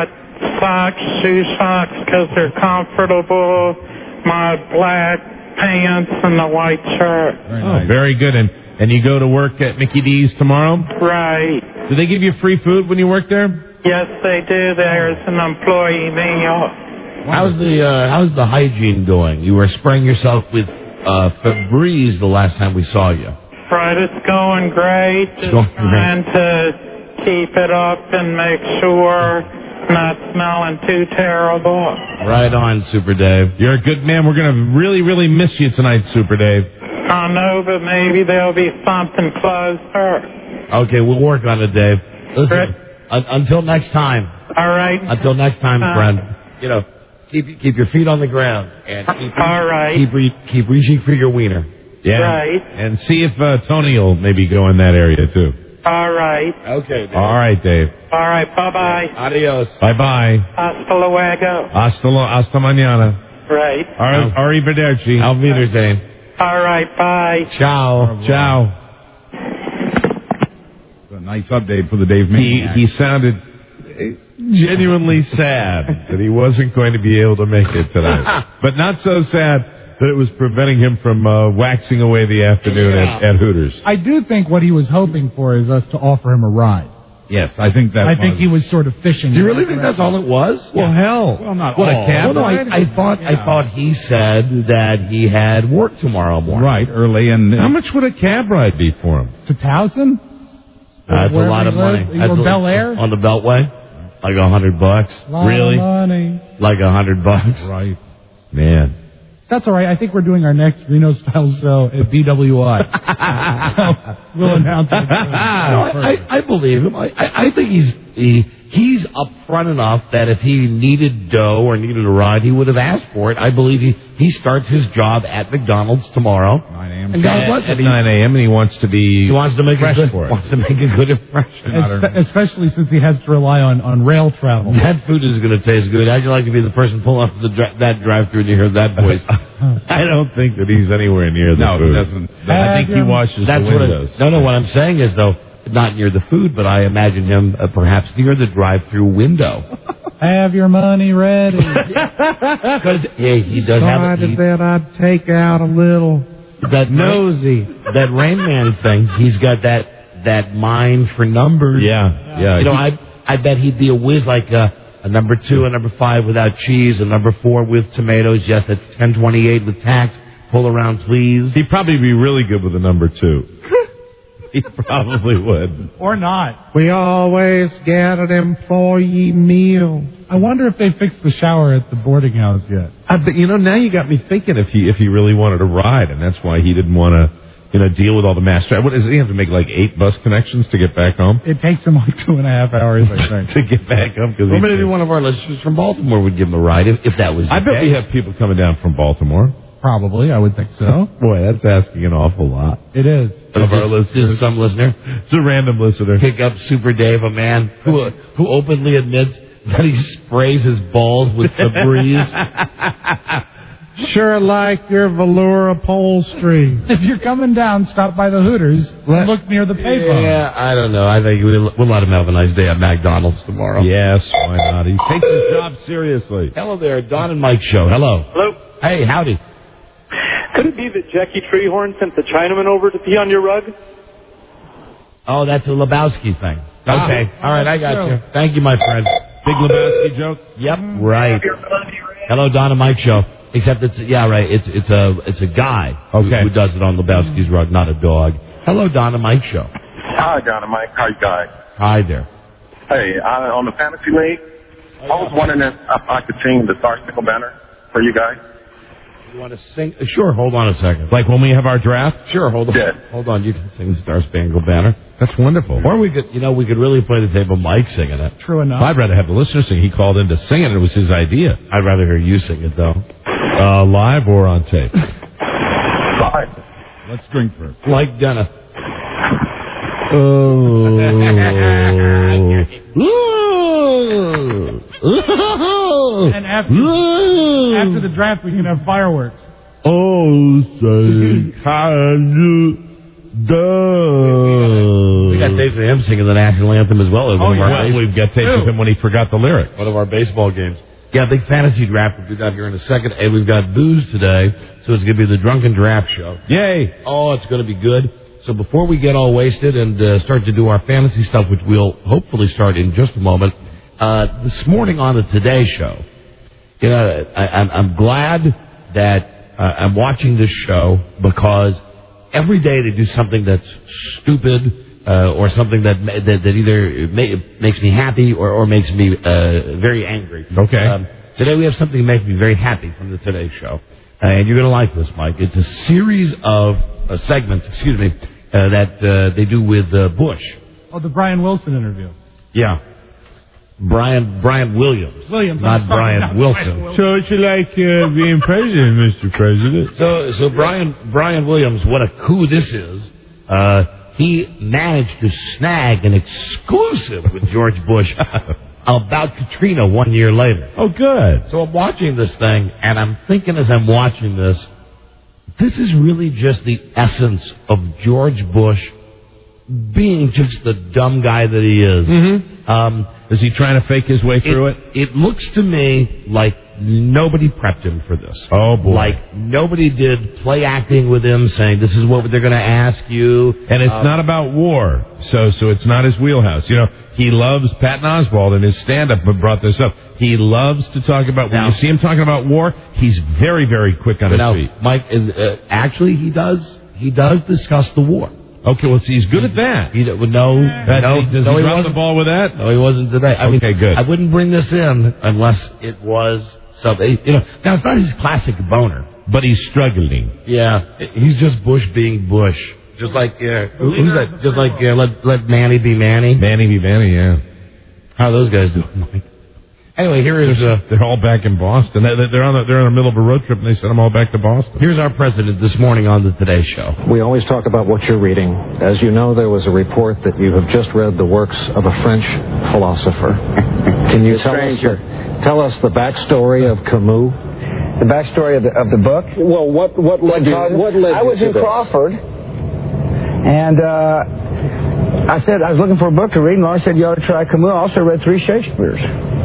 shoe socks because they're comfortable, my black pants and the white shirt. Very good. And you go to work at Mickey D's tomorrow? Right. Do they give you free food when you work there? Yes, they do. There's an employee meal. How's the hygiene going? You were spraying yourself with Febreze the last time we saw you. Right, it's going great. Just trying to keep it up and make sure not smelling too terrible. Right on, Super Dave. You're a good man. We're going to really, really miss you tonight, Super Dave. I know, but maybe there'll be something closer. Okay, we'll work on it, Dave. Listen, until next time. All right. Until next time, friend. Keep your feet on the ground and keep reaching for your wiener. Yeah. Right. And see if Tony will maybe go in that area too. All right. Okay, Dave. All right, Dave. All right, bye-bye. Adios. Bye-bye. Hasta luego. Hasta mañana. Right. Arrivederci. Auf Wiedersehen. All right, bye. Ciao. Ciao. A nice update for the Dave Maniac. He sounded genuinely sad that he wasn't going to be able to make it tonight. But not so sad that it was preventing him from waxing away the afternoon at Hooters. I do think what he was hoping for is us to offer him a ride. Yes, I think that. I think he was sort of fishing. Do you really think that's all it was? Well, hell. Well, not what all. a cab ride? I thought he said that he had work tomorrow morning. Right, early. And how much would a cab ride be for him? To Towson? That's a lot of money. Or Bel Air? On the Beltway? Like $100. Really? Money. Like $100. Right. Man. That's all right. I think we're doing our next Reno-style show at DWI. So we'll announce it. I believe him. I think he's upfront enough that if he needed dough or needed a ride, he would have asked for it. I believe he starts his job at McDonald's tomorrow. 9 a.m. And God bless at 9 a.m. and he wants to make fresh a good, for it. Wants to make a good impression. Especially since he has to rely on rail travel. That food is going to taste good. How'd you like to be the person pulling up that drive-thru and you hear that voice? I don't think that he's anywhere near the food. No, he doesn't. I think he washes the windows. What I'm saying is, though, not near the food, but I imagine him perhaps near the drive-thru window. Have your money ready. Because he does have it. That I'd take out a little that nosy. That Rain Man thing. He's got that mind for numbers. Yeah. You know, I bet he'd be a whiz like a number 2, a number 5 without cheese, a number 4 with tomatoes. Yes, that's 10.28 with tax. Pull around, please. He'd probably be really good with a number 2. He probably would. Or not. We always get an employee meal. I wonder if they fixed the shower at the boarding house yet. But now you got me thinking if he really wanted to ride, and that's why he didn't want to, deal with all the mass traffic. What is it? He have to make like 8 bus connections to get back home? It takes him like 2.5 hours, I think. To get back home. Well, maybe one of our listeners from Baltimore would give him a ride if that was the I bet case. we have people coming down from Baltimore. Probably, I would think so. Boy, that's asking an awful lot. It is. Of our listeners, some listener. It's a random listener. Pick up Super Dave, a man who openly admits that he sprays his balls with Febreze. Sure like your velour upholstery. If you're coming down, stop by the Hooters and look near the payphone. Yeah, I don't know. I think we'll let him have a nice day at McDonald's tomorrow. Yes, why not? He takes his job seriously. Hello there, Don and Mike Show. Hello. Hello. Hey, howdy. Could it be that Jackie Treehorn sent the Chinaman over to pee on your rug? Oh, that's a Lebowski thing. Okay. All right, I got you. Thank you, my friend. Big Lebowski joke? Yep. Right. Hello, Don and Mike Show. Except it's a guy who does it on Lebowski's rug, not a dog. Hello, Don and Mike Show. Hi, Don and Mike. How you guys? Hi there. Hey, on the Fantasy League, I was wondering if I could sing the Star Spangled Banner for you guys. You want to sing? Sure, hold on a second. Like when we have our draft? Sure, hold on. Yeah. Hold on, you can sing the Star Spangled Banner. That's wonderful. Or we could really play the tape of Mike singing it. True enough. I'd rather have the listener sing. He called in to sing it. It was his idea. I'd rather hear you sing it, though. Live or on tape? Live. Let's drink first. Like Dennis. And after the draft, we can have fireworks. Oh, say, can you do? We got tapes of him singing the national anthem as well. We've got tapes of him when he forgot the lyric. One of our baseball games. Yeah, big fantasy draft. We'll do that here in a second. Hey, we've got booze today, so it's going to be the Drunken Draft Show. Yay! Oh, it's going to be good. So before we get all wasted and start to do our fantasy stuff, which we'll hopefully start in just a moment, this morning on the Today Show, I'm glad that I'm watching this show because every day they do something that's stupid or something that either makes me happy or makes me very angry. Okay. Today we have something that makes me very happy from the Today Show. And you're going to like this, Mike. It's a series of segments, that they do with Bush. Oh, the Brian Wilson interview. Yeah. Brian Williams. Not Brian Wilson. So it's like being president, Mr. President. So Brian Williams, what a coup this is. He managed to snag an exclusive with George Bush about Katrina 1 year later. Oh, good. So I'm watching this thing, and I'm thinking as I'm watching this is really just the essence of George Bush being just the dumb guy that he is. Mm-hmm. Is he trying to fake his way through it? It looks to me like nobody prepped him for this. Oh, boy. Like nobody did play acting with him saying, this is what they're going to ask you. And it's not about war, so it's not his wheelhouse. He loves, Patton Oswalt in his stand-up brought this up. He loves to talk about, when you see him talking about war, he's very, very quick on his feet. Mike, actually he does discuss the war. Okay, well, see, he's good at that. Does he drop the ball with that? No, he wasn't today. Okay, good. I wouldn't bring this in unless it was something. Now it's not his classic boner, but he's struggling. Yeah, he's just Bush being Bush. Just like who's that? Just like let Manny be Manny. Manny be Manny. Yeah. How are those guys doing, Mike? Anyway, here is they're all back in Boston. They're in the middle of a road trip, and they sent them all back to Boston. Here's our president this morning on the Today Show. We always talk about what you're reading. As you know, there was a report that you have just read the works of a French philosopher. Can you tell us the backstory of Camus? The backstory of the book? Well, what led you? What led I was you in to Crawford, and I said I was looking for a book to read, and Laura said you ought to try Camus. I also read 3 Shakespeare's.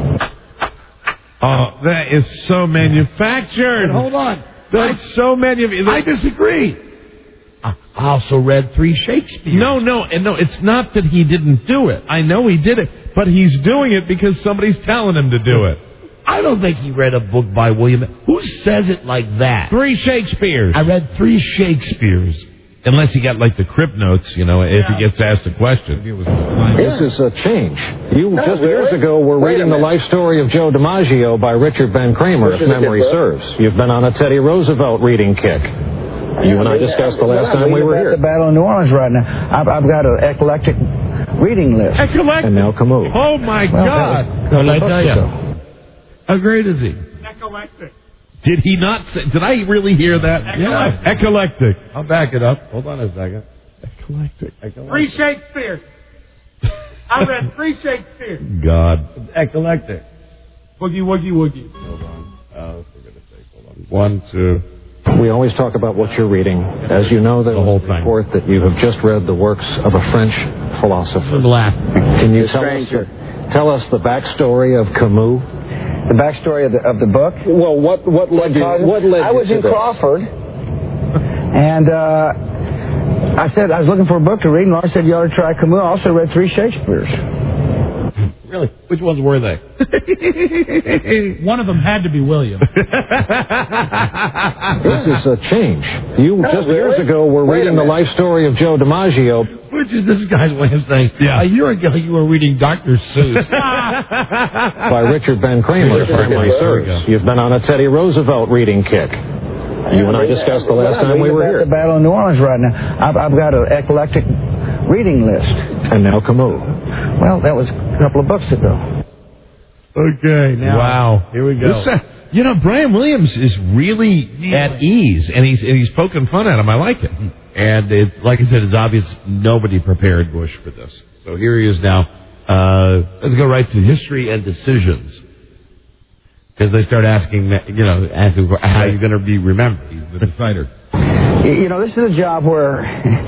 Oh, that is so manufactured. But hold on. That's so manufactured. I disagree. I also read 3 Shakespeare. No, it's not that he didn't do it. I know he did it, but he's doing it because somebody's telling him to do it. I don't think he read a book by William. Who says it like that? 3 Shakespeares. I read 3 Shakespeares. Unless he got like the Crip Notes, if he gets asked a question. This is a change. You just years ago were reading the life story of Joe DiMaggio by Richard Ben Kramer, if memory serves. You've been on a Teddy Roosevelt reading kick. You and I discussed the last time we were here. The Battle of New Orleans right now. I've got an eclectic reading list. Eclectic? And now Camus. Oh, my God. What did I tell you? How great is he? Eclectic. Did he not say? Did I really hear that? Yeah. Eclectic. I'll back it up. Hold on a second. Eclectic. 3 Shakespeare. I read 3 Shakespeare. God. Eclectic. Woogie, woogie, woogie. Hold on. For goodness sake, hold on. 1, 2. We always talk about what you're reading. As you know, there's a report that you have just read the works of a French philosopher. Can you tell us the backstory of Camus? The backstory of the book? Well, what led you? What led I was in Crawford, and I said I was looking for a book to read, and Laura said you ought to try Camus. I also read 3 Shakespeare's. Really? Which ones were they? One of them had to be William. This is a change. You just years ago were reading the life story of Joe DiMaggio. Which is this guy's way of saying, a year ago you were reading Dr. Seuss. By Richard Ben Kramer, if memory serves. You've been on a Teddy Roosevelt reading kick. You and I discussed the last time we were here. The Battle of New Orleans right now. I've got an eclectic reading list. And now Camus. Well, that was a couple of books ago. Okay, now. Wow. Here we go. Brian Williams is really at ease, and he's poking fun at him. I like it. And it's, like I said, it's obvious nobody prepared Bush for this. So here he is now. Let's go right to history and decisions. Because they start asking how you're going to be remembered. He's the decider. This is a job where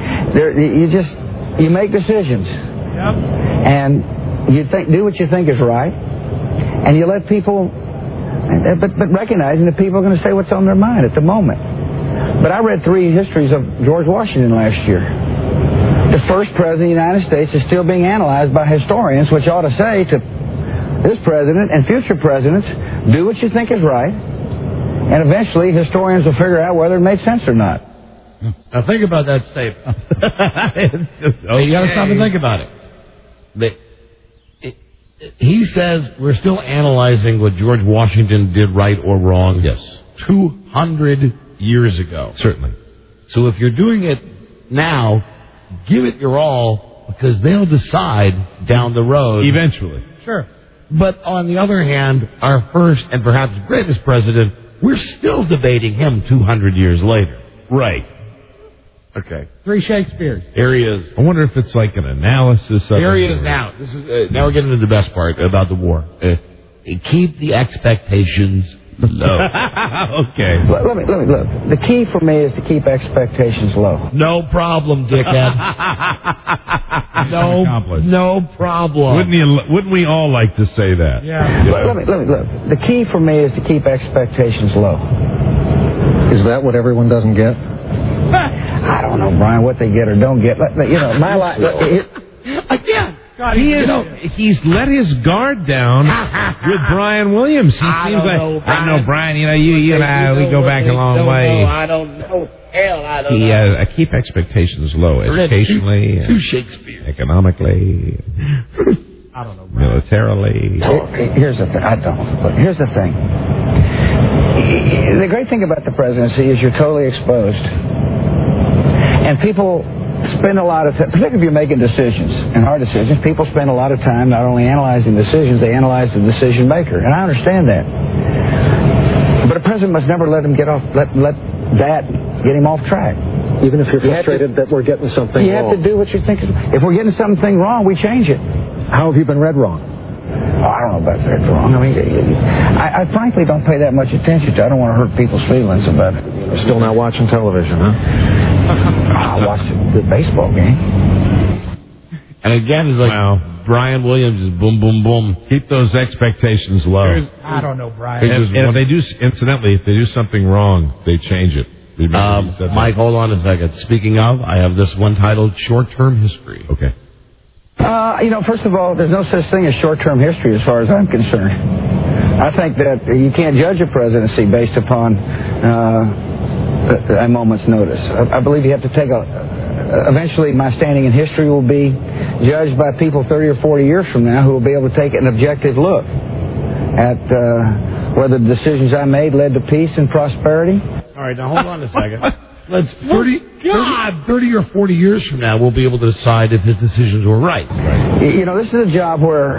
you make decisions. Yep. And you do what you think is right. And you let people, but recognizing that people are going to say what's on their mind at the moment. But I read 3 histories of George Washington last year. The first president of the United States is still being analyzed by historians, which ought to say to this president and future presidents, do what you think is right, and eventually historians will figure out whether it made sense or not. Now think about that statement. You got to stop and think about it. He says we're still analyzing what George Washington did right or wrong. Yes. 200 years ago. Certainly. So if you're doing it now, give it your all, because they'll decide down the road. Eventually. Sure. But on the other hand, our first and perhaps greatest president, we're still debating him 200 years later. Right. Okay. 3 Shakespeares. Here he is. I wonder if it's like an analysis of Here he is now. This is now we're getting to the best part about the war. Keep the expectations low. Okay. Let me look. The key for me is to keep expectations low. No problem, dickhead. No problem. Wouldn't we all like to say that? Yeah. Let me look. The key for me is to keep expectations low. Is that what everyone doesn't get? I don't know, Brian, what they get or don't get. My life. Again, God, he's let his guard down with Brian Williams. He seems like I know Brian. You and I, we go back a long way. I don't know. Hell, I don't know. I keep expectations low, educationally, to Shakespeare, economically. I don't know. Militarily. Here's the thing. I don't. But here's the thing. The great thing about the presidency is you're totally exposed, and people spend a lot of time, particularly if you're making decisions, and hard decisions, people spend a lot of time not only analyzing decisions, they analyze the decision maker. And I understand that. But a president must never let him get off, let that get him off track. Even if you're frustrated that we're getting something wrong. You have to do what you think. If we're getting something wrong, we change it. How have you been read wrong? Oh, I don't know about read wrong. I mean, I frankly don't pay that much attention to it. I don't want to hurt people's feelings about it. You're still not watching television, huh? I watched the baseball game. And again, it's like Brian Williams is boom, boom, boom. Keep those expectations low. I don't know, Brian. And if they do, incidentally, if they do something wrong, they change it. Mike, hold on a second. Speaking of, I have this one titled Short-Term History. Okay. First of all, there's no such thing as short-term history as far as I'm concerned. I think that you can't judge a presidency based upon a moment's notice. I believe you have to take eventually my standing in history will be judged by people 30 or 40 years from now who will be able to take an objective look at whether the decisions I made led to peace and prosperity. All right, now hold on a second. 30 or 40 years from now, we'll be able to decide if his decisions were right. This is a job where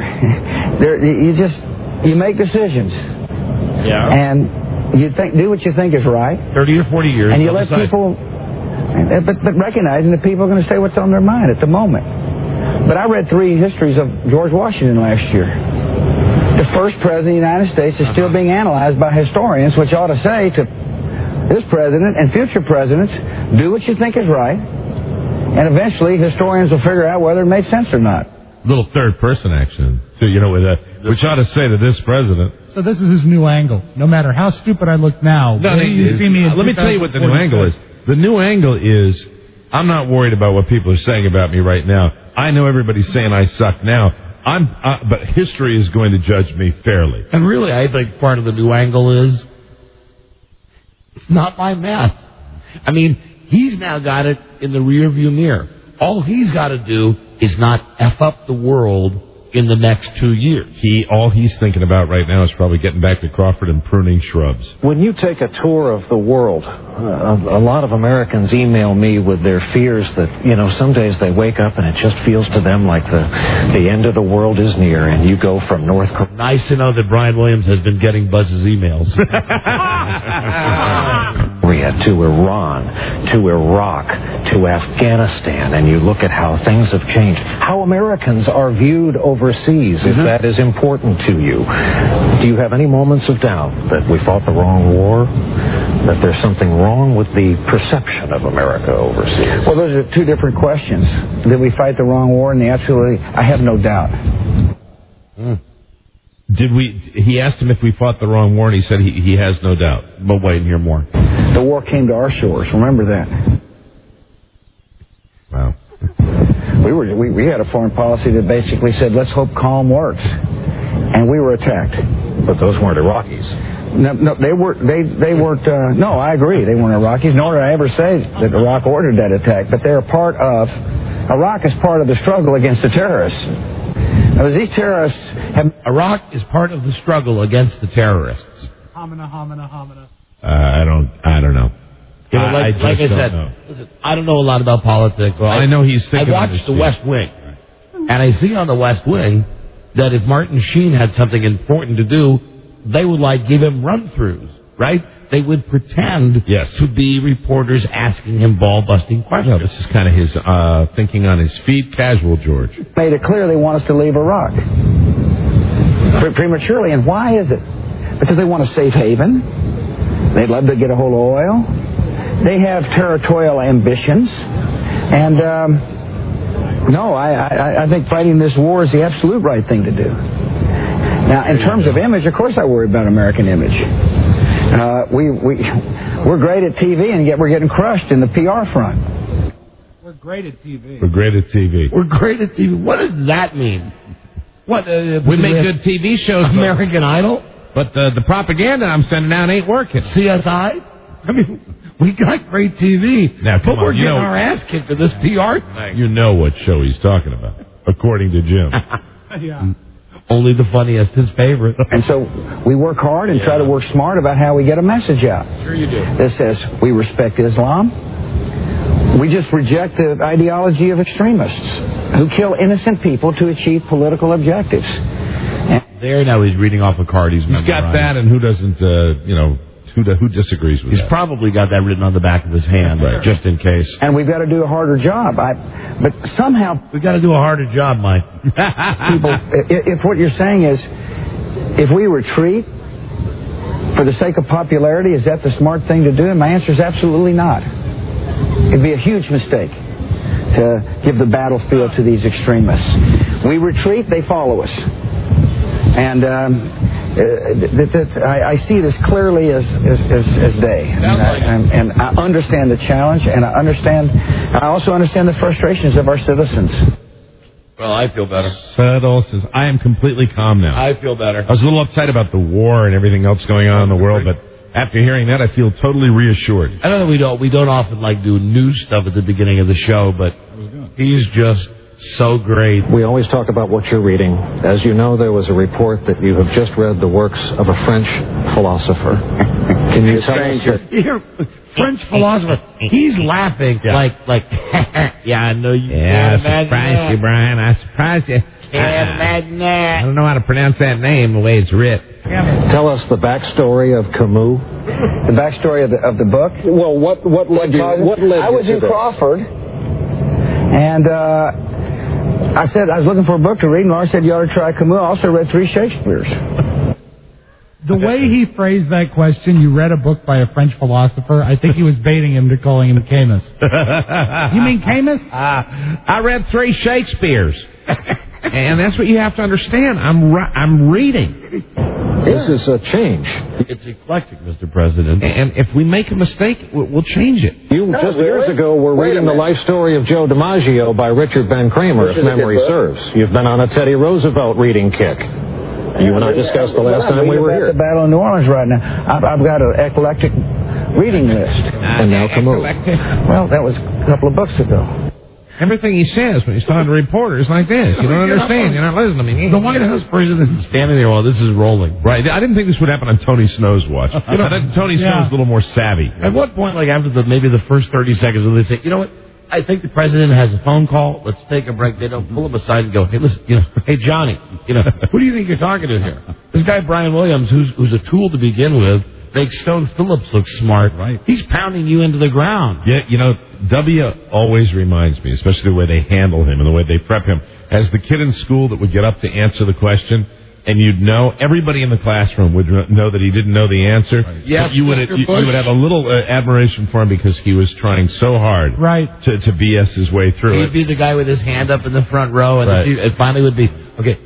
you make decisions. Yeah. And you do what you think is right. 30 or 40 years. And you let people, but recognizing that people are going to say what's on their mind at the moment. But I read 3 histories of George Washington last year. The first president of the United States is still being analyzed by historians, which ought to say to this president and future presidents, do what you think is right, and eventually historians will figure out whether it made sense or not. Little third-person action, too, which ought to say to this president. So this is his new angle. No matter how stupid I look now, let me tell you what the new angle is. The new angle is, I'm not worried about what people are saying about me right now. I know everybody's saying I suck now. But history is going to judge me fairly. And really, I think part of the new angle is, it's not my mess. I mean, he's now got it in the rearview mirror. All he's got to do is not F up the world in the next 2 years. All he's thinking about right now is probably getting back to Crawford and pruning shrubs. When you take a tour of the world, a lot of Americans email me with their fears that, some days they wake up and it just feels to them like the end of the world is near, and you go from North Korea. Nice to know that Brian Williams has been getting Buzz's emails. To Iran, to Iraq, to Afghanistan, and you look at how things have changed, how Americans are viewed overseas, if that is important to you. Do you have any moments of doubt that we fought the wrong war, that there's something wrong with the perception of America overseas? Well, those are 2 different questions. Did we fight the wrong war? And I have no doubt. He asked him if we fought the wrong war, and he said he has no doubt. But wait and hear more. The war came to our shores. Remember that. Wow. We had a foreign policy that basically said, let's hope calm works. And we were attacked. But those weren't Iraqis. No, they weren't. No, I agree. They weren't Iraqis, nor did I ever say that Iraq ordered that attack. But they're part of, Iraq is part of the struggle against the terrorists. Now, these terrorists have... Iraq is part of the struggle against the terrorists. Homina. I don't know. Like I said, listen, I don't know a lot about politics. Well, I know he's thinking. I watched The West Wing, and I see on The West Wing that if Martin Sheen had something important to do, they would give him run-throughs, right? They would pretend to be reporters asking him ball-busting questions. No, this is kind of his thinking on his feet, casual George. Made it clear they want us to leave Iraq prematurely, and why is it? Because they want a safe haven. They'd love to get a hold of oil. They have territorial ambitions. And, I think fighting this war is the absolute right thing to do. Now, in terms of image, of course I worry about American image. We're great at TV, and yet we're getting crushed in the PR front. We're great at TV. We're great at TV. We're great at TV. What does that mean? What? We make good TV shows. American Idol? But the propaganda I'm sending out ain't working. CSI? I mean, we got great TV. Now, but we're getting our ass kicked for this PR thing. You know what show he's talking about, according to Jim. Yeah. Only the funniest, his favorite. And so we work hard and try to work smart about how we get a message out. Sure you do. That says we respect Islam. We just reject the ideology of extremists who kill innocent people to achieve political objectives. There now he's reading off a card he's memorized. He's got that, and who doesn't, who disagrees with that? He's probably got that written on the back of his hand, just in case. And we've got to do a harder job. But somehow... We've got to do a harder job, Mike. People, if what you're saying is, if we retreat for the sake of popularity, is that the smart thing to do? And my answer is absolutely not. It'd be a huge mistake to give the battlefield to these extremists. We retreat, they follow us. And I see it as clearly as day. And I understand the challenge, and I also understand the frustrations of our citizens. Well, I feel better. Settle says, I am completely calm now. I feel better. I was a little uptight about the war and everything else going on in the world, but after hearing that, I feel totally reassured. I don't know, we don't often do news stuff at the beginning of the show, but he's just so great. We always talk about what you're reading. As you know, there was a report that you have just read the works of a French philosopher. Can you tell us that... French philosopher, he's laughing like, yeah, I know you. Yeah, I surprised you, Brian. I surprised you. Can't imagine that. I don't know how to pronounce that name the way it's written. Tell us the backstory of Camus. The backstory of the book? Well, what led you? I was in Crawford, and I said I was looking for a book to read, and Laura said you ought to try Camus. I also read 3 Shakespeare's. The way he phrased that question, you read a book by a French philosopher, I think he was baiting him to calling him Camus. You mean Camus? I read 3 Shakespeare's. And that's what you have to understand. I'm reading. This is a change. It's eclectic, Mr. President. And if we make a mistake, we'll change it. You just years ago were reading the life story of Joe DiMaggio by Richard Ben Kramer, if memory serves. You've been on a Teddy Roosevelt reading kick. You and I discussed the last time we were here. The Battle of New Orleans right now. I've got an eclectic reading list. And now Camus. Well, that was a couple of books ago. Everything he says when he's talking to reporters like this. You don't understand. You're not listening to me. The White House president is standing there while this is rolling. Right. I didn't think this would happen on Tony Snow's watch. I think Tony Snow's a little more savvy. At what point, after maybe the first 30 seconds, will they say, you know what? I think the president has a phone call. Let's take a break. They don't pull him aside and go, hey, listen, hey, Johnny, who do you think you're talking to here? This guy, Brian Williams, who's a tool to begin with, makes Stone Phillips look smart. Right. He's pounding you into the ground. Yeah, W always reminds me, especially the way they handle him and the way they prep him, as the kid in school that would get up to answer the question, and you'd know, everybody in the classroom would know that he didn't know the answer. Right. Yes, you would have a little admiration for him because he was trying so hard to BS his way through He'd be the guy with his hand up in the front row, and it finally would be, okay,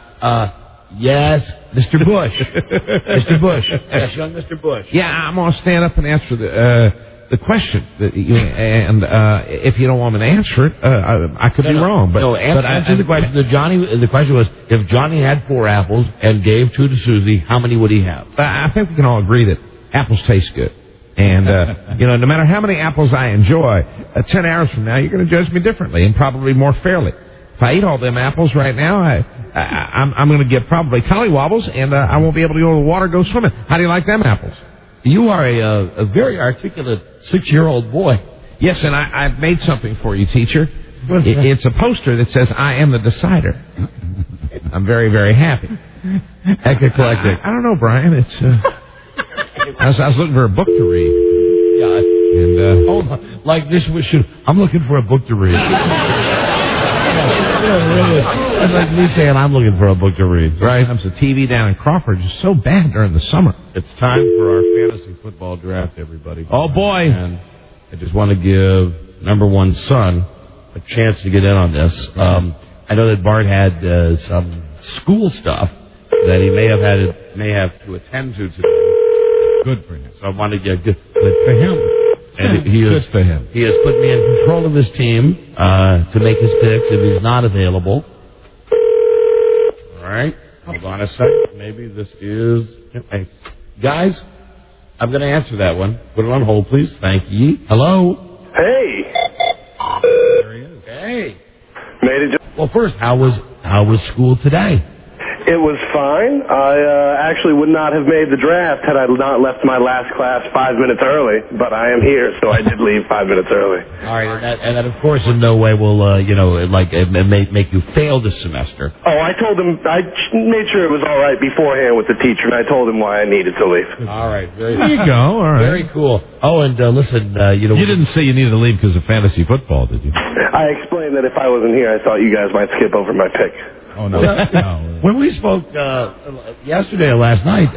yes, Mr. Bush. Mr. Bush. Yes, young Mr. Bush. Yeah, I'm going to stand up and answer the question. And if you don't want me to answer it, I could be wrong. But answer the question. The question was, if Johnny had 4 apples and gave 2 to Susie, how many would he have? I think we can all agree that apples taste good. And, no matter how many apples I enjoy, 10 hours from now, you're going to judge me differently and probably more fairly. If I eat all them apples right now, I'm going to get probably collywobbles, and I won't be able to go to the water, go swimming. How do you like them apples? You are a very articulate 6-year-old boy. Yes, and I've made something for you, teacher. It's a poster that says, I am the decider. I'm very, very happy. Heck eclectic. I don't know, Brian. It's I was looking for a book to read. Yeah. And hold on. Like this I'm looking for a book to read. That's like me saying I'm looking for a book to read. Right. Sometimes the TV down in Crawford is so bad during the summer. It's time for our fantasy football draft, everybody. Oh, boy. And I just want to give number 1 son a chance to get in on this. I know that Bart had some school stuff that he may have to attend to today. Good for him. So I want to get good for him. And he Good for him. He has put me in control of his team to make his picks if he's not available. All right. Hold on a second. Maybe this is... Hey. Guys, I'm going to answer that one. Put it on hold, please. Thank you. Hello? Hey. There he is. Hey. Made it. Well, first, how was school today? It was fine. I actually would not have made the draft had I not left my last class 5 minutes early, but I am here, so I did leave 5 minutes early. All right, and that of course, in no way will, make you fail this semester. Oh, I told him, I made sure it was all right beforehand with the teacher, and I told him why I needed to leave. All right, There you go, all right. Very cool. Oh, and listen, You didn't say you needed to leave because of fantasy football, did you? I explained that if I wasn't here, I thought you guys might skip over my pick. Oh, no. When we spoke yesterday or last night,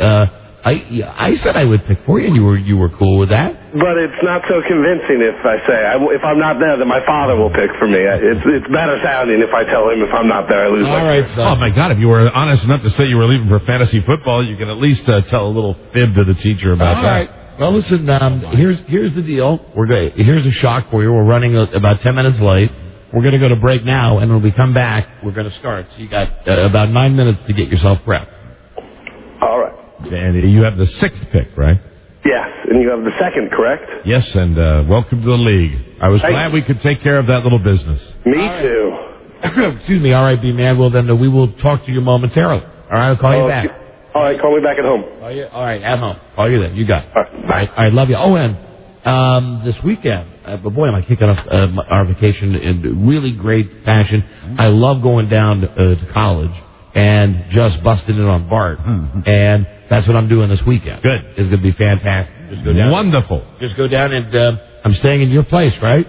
I said I would pick for you, and you were cool with that. But it's not so convincing if I say, if I'm not there, then my father will pick for me. It's better sounding if I tell him if I'm not there, I lose All my right, son. Oh, my God, if you were honest enough to say you were leaving for fantasy football, you can at least tell a little fib to the teacher about All that. right. Well, listen, here's the deal. Here's a shock for you. We're running about 10 minutes late. We're going to go to break now, and when we come back, we're going to start. So you got about 9 minutes to get yourself prepped. All right. And you have the 6th pick, right? Yes, and you have the second, correct? Yes, and welcome to the league. I was glad we could take care of that little business. Me too. Excuse me. All right, B-Man. Well, then we will talk to you momentarily. All right, I'll call you back. All right, call me back at home. All right, at home. Call you then. You got it. All right, bye. All right, love you. Oh, and this weekend, but boy, am I kicking off our vacation in really great fashion. I love going down to college and just busting it on Bart. And that's what I'm doing this weekend. Good. It's going to be fantastic. Just go down. Wonderful. Just go down, and I'm staying in your place, right?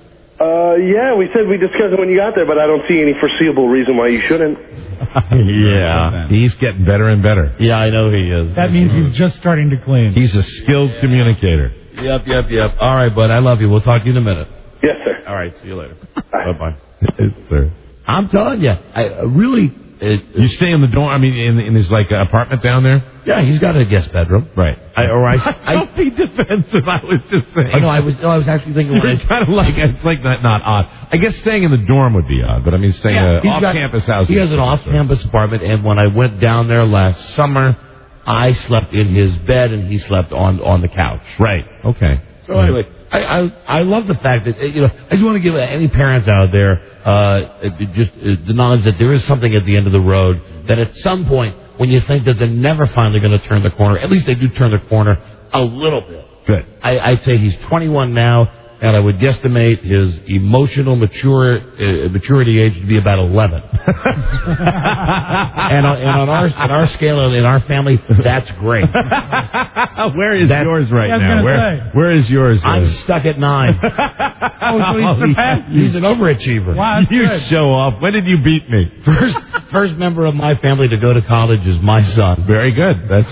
Yeah, we said we discussed it when you got there, but I don't see any foreseeable reason why you shouldn't. Yeah. He's getting better and better. Yeah, I know he is. That means he's just starting to clean. He's a skilled communicator. Yep. All right, bud. I love you. We'll talk to you in a minute. Yes, sir. All right. See you later. Bye. Yes, sir. I'm telling you, I really... you stay in the dorm, I mean, in his, apartment down there? Yeah, he's got a guest bedroom. Right. Don't be defensive, I was just saying. Oh, no, I was actually thinking... It's kind of not odd. I guess staying in the dorm would be odd, but I mean, staying off-campus house. He has an off-campus apartment, and when I went down there last summer, I slept in his bed, and he slept on the couch. Right. Okay. So anyway, I love the fact that, I just want to give any parents out there just the knowledge that there is something at the end of the road, that at some point, when you think that they're never finally going to turn the corner, at least they do turn the corner a little bit. Good. I'd say he's 21 now, and I would guesstimate his emotional maturity age to be about 11. and on our scale, in our family, that's great. Where is yours right now? Where is yours? I'm stuck at 9. He's an overachiever. Wow, you show off. When did you beat me? First member of my family to go to college is my son. Very good. That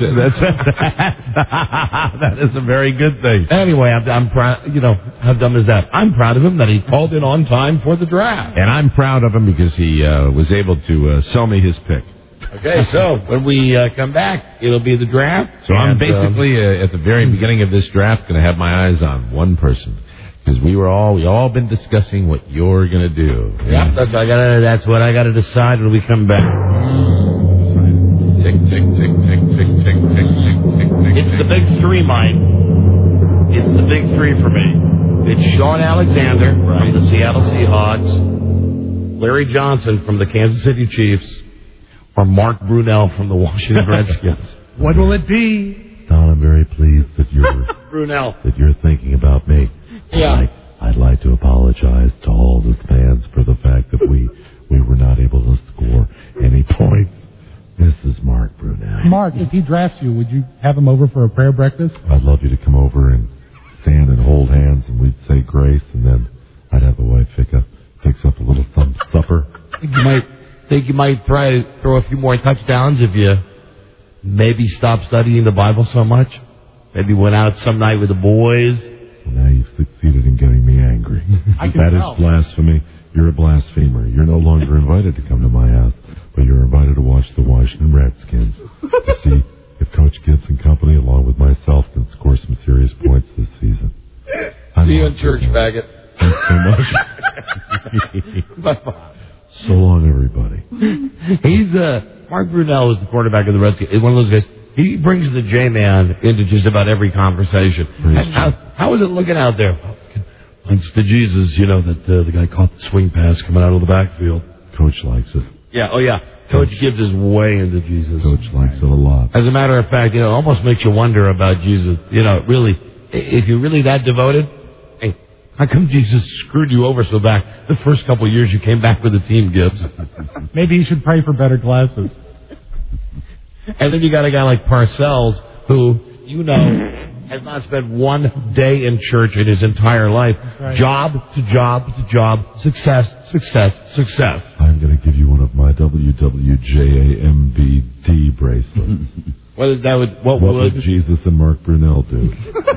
is a very good thing. Anyway, I'm proud. How dumb is that? I'm proud of him that he called in on time for the draft. And I'm proud of him because he was able to sell me his pick. Okay, so when we come back, it'll be the draft. So I'm basically at the very beginning of this draft going to have my eyes on one person. Because we all been discussing what you're going to do. Yeah, that's what I got to decide when we come back. Tick, tick, tick, tick, tick, tick, tick, tick, tick, tick. It's the big three, Mike. It's the big three for me. It's Sean Alexander from the Seattle Seahawks, Larry Johnson from the Kansas City Chiefs, or Mark Brunell from the Washington Redskins. What will it be? Don, I'm very pleased that you're thinking about me. Yeah. I'd like to apologize to all the fans for the fact that we were not able to score any points. This is Mark Brunell. Mark, if he drafts you, would you have him over for a prayer breakfast? I'd love you to come over and stand and hold hands, and we'd say grace, and then I'd have the wife fix up a little supper. Think you might try to throw a few more touchdowns if you maybe stop studying the Bible so much? Maybe went out some night with the boys? Well, now you've succeeded in getting me angry. That is blasphemy. You're a blasphemer. You're no longer invited to come to my house, but you're invited to watch the Washington Redskins to see if Coach Gibbs and company, along with myself, can score some serious points this season. See you in church, faggot. Thanks so much. Bye-bye. So long, everybody. He's Mark Brunell is the quarterback of the Redskins. He's one of those guys. He brings the J-Man into just about every conversation. How is it looking out there? Thanks to Jesus, that the guy caught the swing pass coming out of the backfield. Coach likes it. Yeah, oh yeah. Coach Gibbs is way into Jesus. Coach likes it a lot. As a matter of fact, almost makes you wonder about Jesus. Really, if you're really that devoted, hey, how come Jesus screwed you over so bad the first couple of years you came back with the team, Gibbs? Maybe you should pray for better glasses. And then you got a guy like Parcells, who, has not spent one day in church in his entire life. Right. Job to job to job. Success, success, success. I'm going to give you one of my WWJAMBD bracelets. What would Jesus and Mark Brunell do?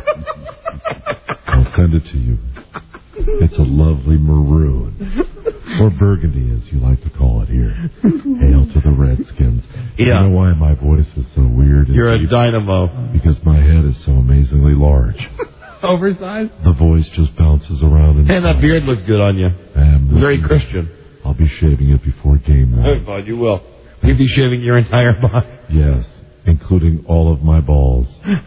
I'll send it to you. It's a lovely maroon. Or burgundy, as you like to call it here. Hail to the Redskins. Yeah. You know why my voice is so weird? You're a dynamo. Because my head is so amazingly large. Oversized? The voice just bounces around. And that beard looks good on you. Very Christian. I'll be shaving it before game one. Oh, God, you will. You'll be shaving your entire body. Yes, including all of my balls.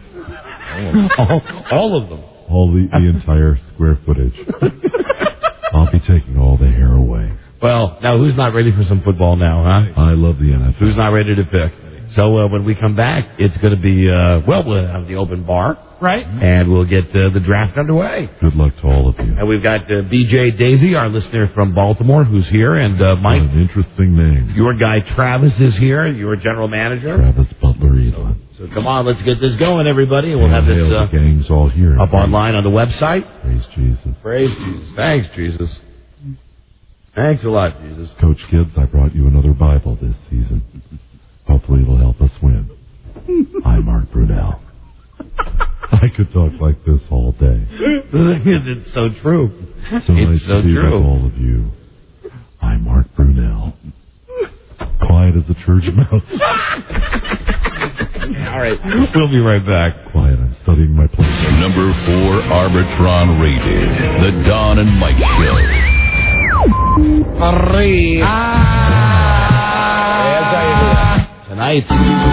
all of them. All the entire square footage. I'll be taking all the hair away. Well, now who's not ready for some football now, huh? I love the NFL. Who's not ready to pick? So when we come back, it's going to be, we'll have the open bar. Right. And we'll get the draft underway. Good luck to all of you. And we've got BJ Daisy, our listener from Baltimore, who's here. And Mike. What an interesting name. Your guy Travis is here, your general manager. Travis Butler Evelyn. So come on, let's get this going, everybody. We'll have this the gang's all here. Up online on the website. Praise Jesus. Praise Jesus. Thanks, Jesus. Thanks a lot, Jesus. Coach Gibbs, I brought you another Bible this season. Hopefully it'll help us win. I'm Mark Brunell. I could talk like this all day. It's so true. So nice to be with all of you. I'm Mark Brunell. Quiet as a church mouse. All right, we'll be right back. Quiet, I'm studying my plan. Number 4 Arbitron rated, The Don and Mike Show. Tonight.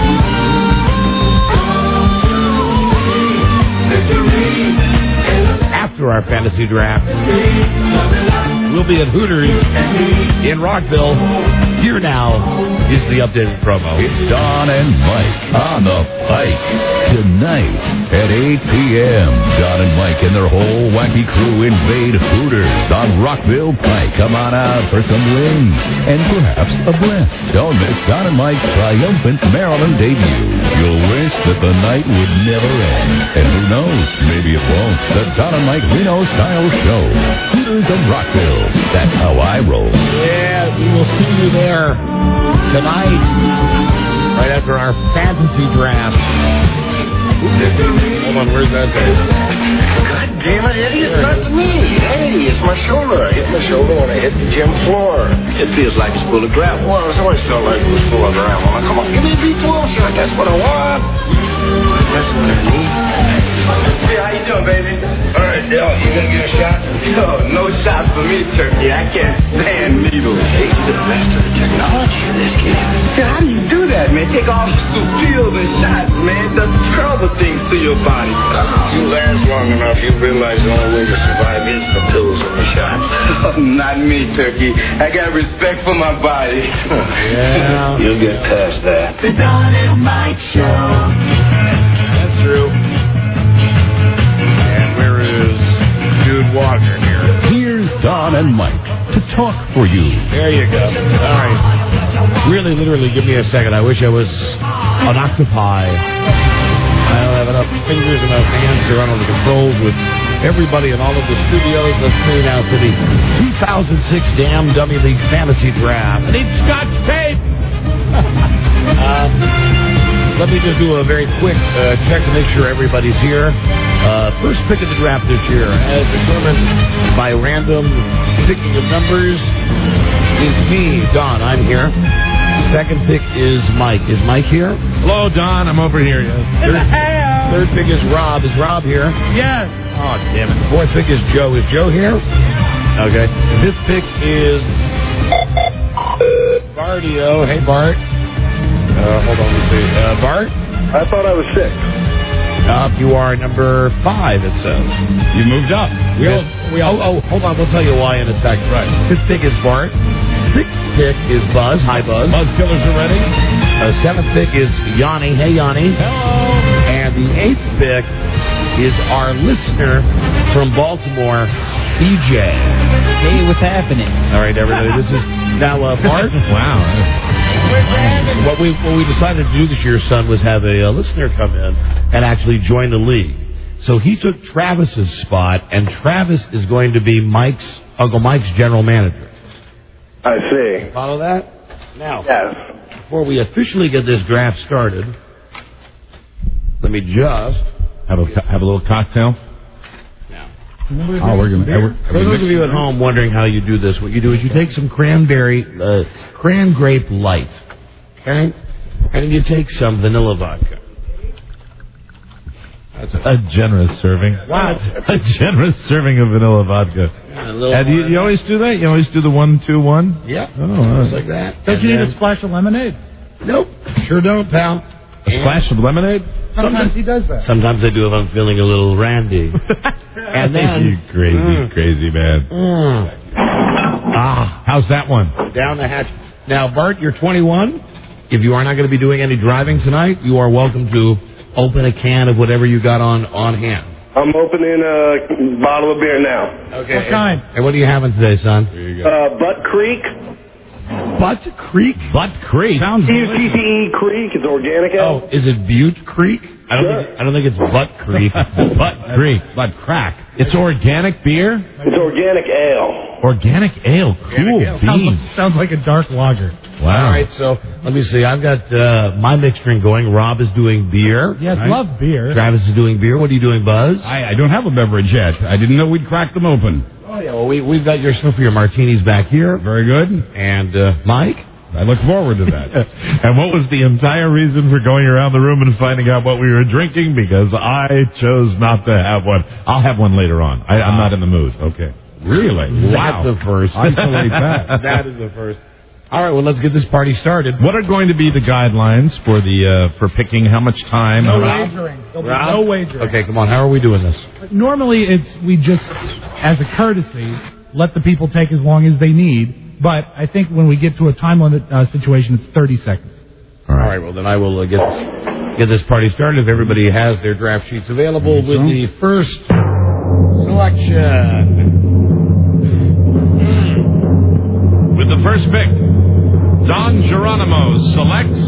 After our fantasy draft, we'll be at Hooters in Rockville. Here now is the updated promo. It's Don and Mike on the Pike. Tonight at 8 p.m., Don and Mike and their whole wacky crew invade Hooters on Rockville Pike. Come on out for some wings and perhaps a bless. Don't miss Don and Mike's triumphant Maryland debut. You'll wish that the night would never end. And who knows, maybe it won't. The Don and Mike Reno Style Show. Hooters of Rockville. That's how I roll. Yeah, we will see you there tonight, right after our fantasy draft. Hold on, where's that thing? God damn it, Eddie, it's not me. Hey, it's my shoulder. I hit my shoulder when I hit the gym floor. It feels like it's full of gravel. Well, it's always felt like it was full of gravel. Now, come on, give me a B12 shot. That's what I want. That's what I need. Hey, how you doing, baby? All right, yo, you gonna get a shot? Yo, no shots for me, Turkey. I can't stand needles. Hey, the best of the technology in this game. Yeah, how do you do that, man? Take off some pills and shots, man. Does terrible things to your body. You last long enough, you realize the only way to survive is the pills and the shots. Not me, Turkey. I got respect for my body. Yeah. You'll get past that. The Don and Mike Show. That's true. And where is Jude Walker here? Here's Don and Mike to talk for you. There you go. All right. Really, literally, give me a second. I wish I was an octopi. I don't have enough fingers, enough hands to run all the controls with everybody in all of the studios. Let's see now for the 2006 Damn Dummy League Fantasy Draft. I need Scotch tape! Let me just do a very quick check to make sure everybody's here. First pick of the draft this year, as determined by random picking of numbers, is me, Don. I'm here. Second pick is Mike. Is Mike here? Hello, Don. I'm over here. Yes. Third pick is Rob. Is Rob here? Yes. Oh, damn it. Fourth pick is Joe. Is Joe here? Okay. Fifth pick is Bardio. Hey, Bart. Hold on. Let's see. Bart? I thought I was 6. You are number 5, it says. You moved up. Hold on. We'll tell you why in a second. Right. Fifth pick is Bart. Sixth pick is Buzz. Hi, Buzz. Buzz Killers are ready. Seventh pick is Yanni. Hey, Yanni. Hello. And the eighth pick is our listener from Baltimore, CJ. Hey, what's happening? All right, everybody. This is now Bart. Wow. What we decided to do this year, son, was have a listener come in and actually join the league. So he took Travis's spot, and Travis is going to be Uncle Mike's general manager. I see. Follow that? Now, Yes. before we officially get this draft started, let me just have a little cocktail. Oh, we're going to. For those of you at home wondering how you do this, what you do is you take some cran grape light, okay, and then you take some vanilla vodka. That's a generous serving. Wow, a generous serving of vanilla vodka. And you always do that? You always do the 1-2-1? Yeah. Oh, just like that. Don't you need a splash of lemonade? Nope. Sure don't, pal. A splash of lemonade? Sometimes he does that. Sometimes I do if I'm feeling a little randy. And then you crazy man. How's that one? Down the hatch. Now, Bart, you're 21. If you are not going to be doing any driving tonight, you are welcome to open a can of whatever you got on hand. I'm opening a bottle of beer now. Okay. What kind? And what are you having today, son? Here you go. Butt Creek. Butt Creek? Butt Creek. Sounds BUTTE Creek. It's organic ale. Oh, is it Butte Creek? I don't think it's Butt Creek. Butt Creek. Butt Crack. It's organic beer? It's organic ale. Organic ale. Cool. Sounds like a dark lager. Wow. All right, so let me see. I've got my mixed drink going. Rob is doing beer. Yes, right? love beer. Travis is doing beer. What are you doing, Buzz? I don't have a beverage yet. I didn't know we'd crack them open. Oh, yeah, well, we've got your stuff for your martinis back here. Very good. And Mike? I look forward to that. And what was the entire reason for going around the room and finding out what we were drinking? Because I chose not to have one. I'll have one later on. I'm not in the mood. Okay. Really? Wow. That's a first. Isolate that. That is a first. All right, well, let's get this party started. What are going to be the guidelines for picking how much time? No wagering. There'll be no wagering. Okay, come on. How are we doing this? Normally, we just, as a courtesy, let the people take as long as they need. But I think when we get to a time limit situation, it's 30 seconds. All right, well, then I will get this party started. If everybody has their draft sheets available with the first selection. With the first pick, Don Geronimo selects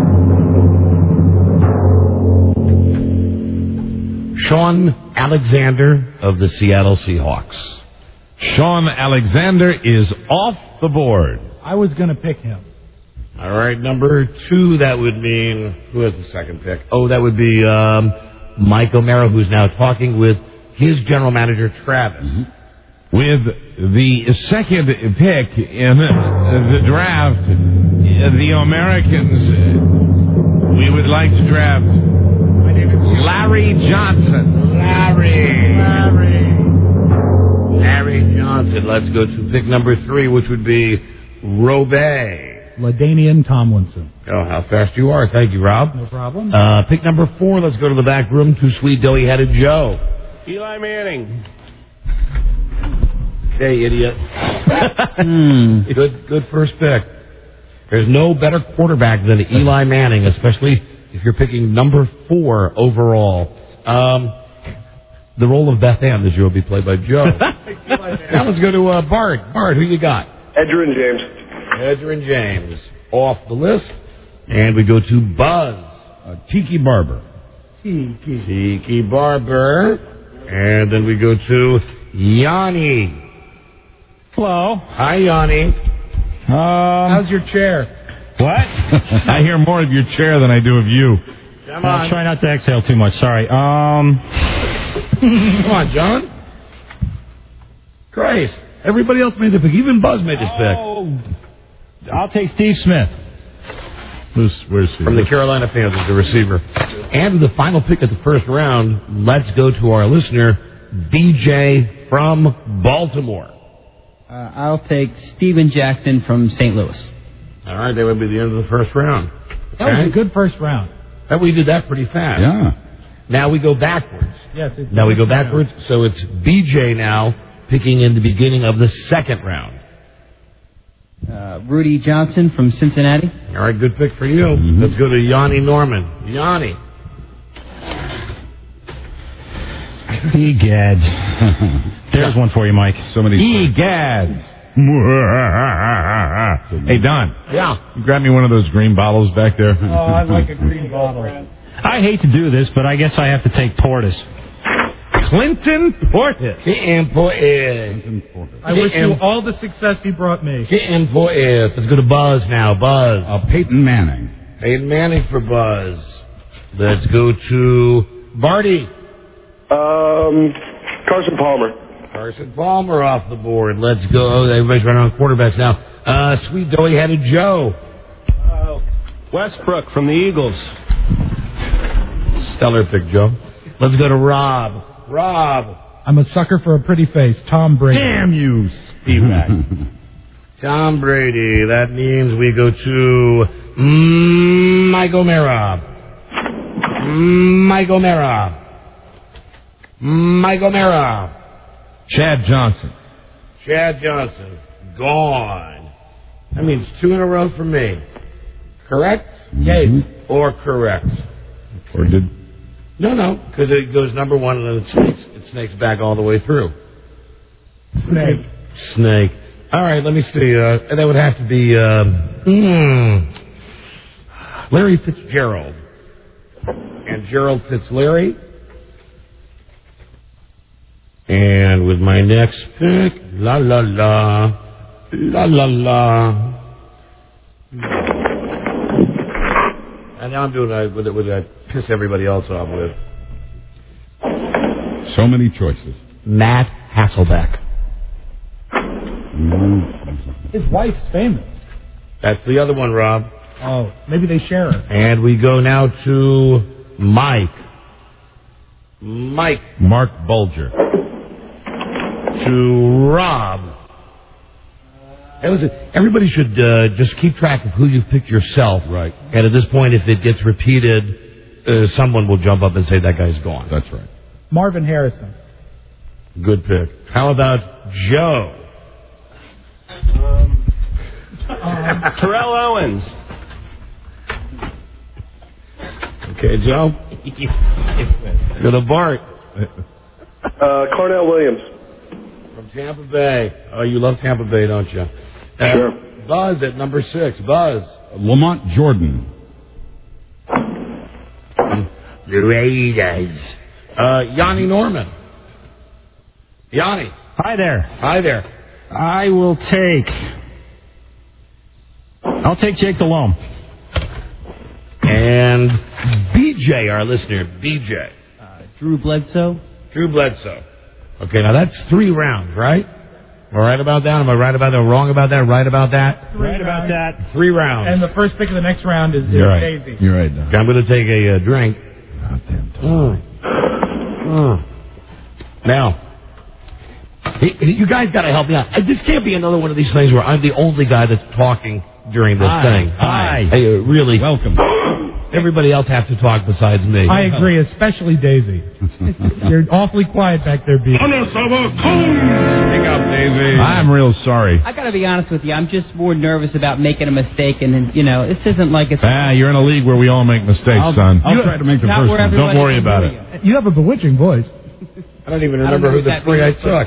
Sean Alexander of the Seattle Seahawks. Sean Alexander is off the board. I was going to pick him. All right, number 2, that would mean, who has the second pick? Oh, that would be Mike O'Mara, who's now talking with his general manager, Travis. Mm-hmm. With the second pick in the draft, the Americans, we would like to draft Larry Johnson. Larry Johnson. Let's go to pick number 3, which would be Robey. LaDainian Tomlinson. Oh, how fast you are. Thank you, Rob. No problem. Pick number 4, let's go to the back room to Sweet Doughy-Headed Joe. Eli Manning. Hey, idiot. Good first pick. There's no better quarterback than Eli Manning, especially if you're picking number 4 overall. The role of Beth Ann this year will be played by Joe. Now let's go to Bart. Bart, who you got? Edgerrin James. Edgerrin James. Off the list. And we go to Buzz. Tiki Barber. Tiki Barber. And then we go to Yanni. Hello. Hi, Yanni. How's your chair? What? I hear more of your chair than I do of you. Come on. I'll try not to exhale too much. Sorry. Come on, John. Christ. Everybody else made the pick. Even Buzz made his pick. I'll take Steve Smith. Where's he? From the Carolina Panthers, the receiver. And the final pick of the first round, let's go to our listener, BJ from Baltimore. I'll take Steven Jackson from St. Louis. All right, that would be the end of the first round. That was a good first round. And we did that pretty fast. Yeah. Now we go backwards. Yes. Now we go backwards, so it's BJ now picking in the beginning of the second round. Rudy Johnson from Cincinnati. All right, good pick for you. Mm-hmm. Let's go to Yanni Norman. Yanni. Egads. There's one for you, Mike. So many. Egads. Hey, Don. Yeah. You grab me one of those green bottles back there. Oh, I like a green bottle. I hate to do this, but I guess I have to take Portis. Clinton Portis. I wish you all the success he brought me. Let's go to Buzz now. Buzz. Peyton Manning. Peyton Manning for Buzz. Let's go to Barty. Carson Palmer. Carson Palmer off the board. Let's go. Everybody's running on quarterbacks now. Sweet doughy-headed Joe. Westbrook from the Eagles. Stellar pick, Joe. Let's go to Rob. Rob. I'm a sucker for a pretty face. Tom Brady. Damn you, Speedwagon. Tom Brady. That means we go to Mike O'Mara. Mike O'Mara. Mike O'Mara. Chad Johnson. Chad Johnson. Gone. That means 2 in a row for me. Correct? Yes. Or correct? Or did... No, because it goes number 1 and then it snakes back all the way through. Snake. All right, let me see. That would have to be Larry Fitzgerald. And Gerald Fitzlarry. And with my next pick, la la la, la la la. And now I'm doing that with I piss everybody else off with. So many choices. Matt Hasselbeck. His wife's famous. That's the other one, Rob. Oh, maybe they share her. And we go now to Mike. Mark Bulger. To Rob. Everybody should just keep track of who you've picked yourself. Right. And at this point, if it gets repeated, someone will jump up and say that guy's gone. That's right. Marvin Harrison. Good pick. How about Joe? Terrell Owens. Okay, Joe. Go to Bart. Cornell Williams. From Tampa Bay. Oh, you love Tampa Bay, don't you? Sure. Buzz at number 6. Buzz. Lamont Jordan. The Raiders. Yanni Norman. Yanni. Hi there. Hi there. I'll take Jake Delhomme. And BJ, our listener. BJ. Drew Bledsoe. Drew Bledsoe. Okay, now that's 3 rounds, right? Am I right about that? Am I right about that? Wrong about that? Right about that? Right about that. 3 rounds. And the first pick of the next round is You're right. Daisy. You're right, Don. Okay, I'm going to take a drink. Now, you guys got to help me out. This can't be another one of these things where I'm the only guy that's talking during this thing. Hi. Hey, really. Welcome. Everybody else has to talk besides me. I agree, especially Daisy. You're awfully quiet back there, B. Speak up, Daisy. I'm real sorry. I got to be honest with you. I'm just more nervous about making a mistake, and you know, this isn't like it's. You're in a league where we all make mistakes, son. I'll try to make the Not first where one. everybody Don't worry can about hear it. you. You have a bewitching voice. I don't even remember who the three I took.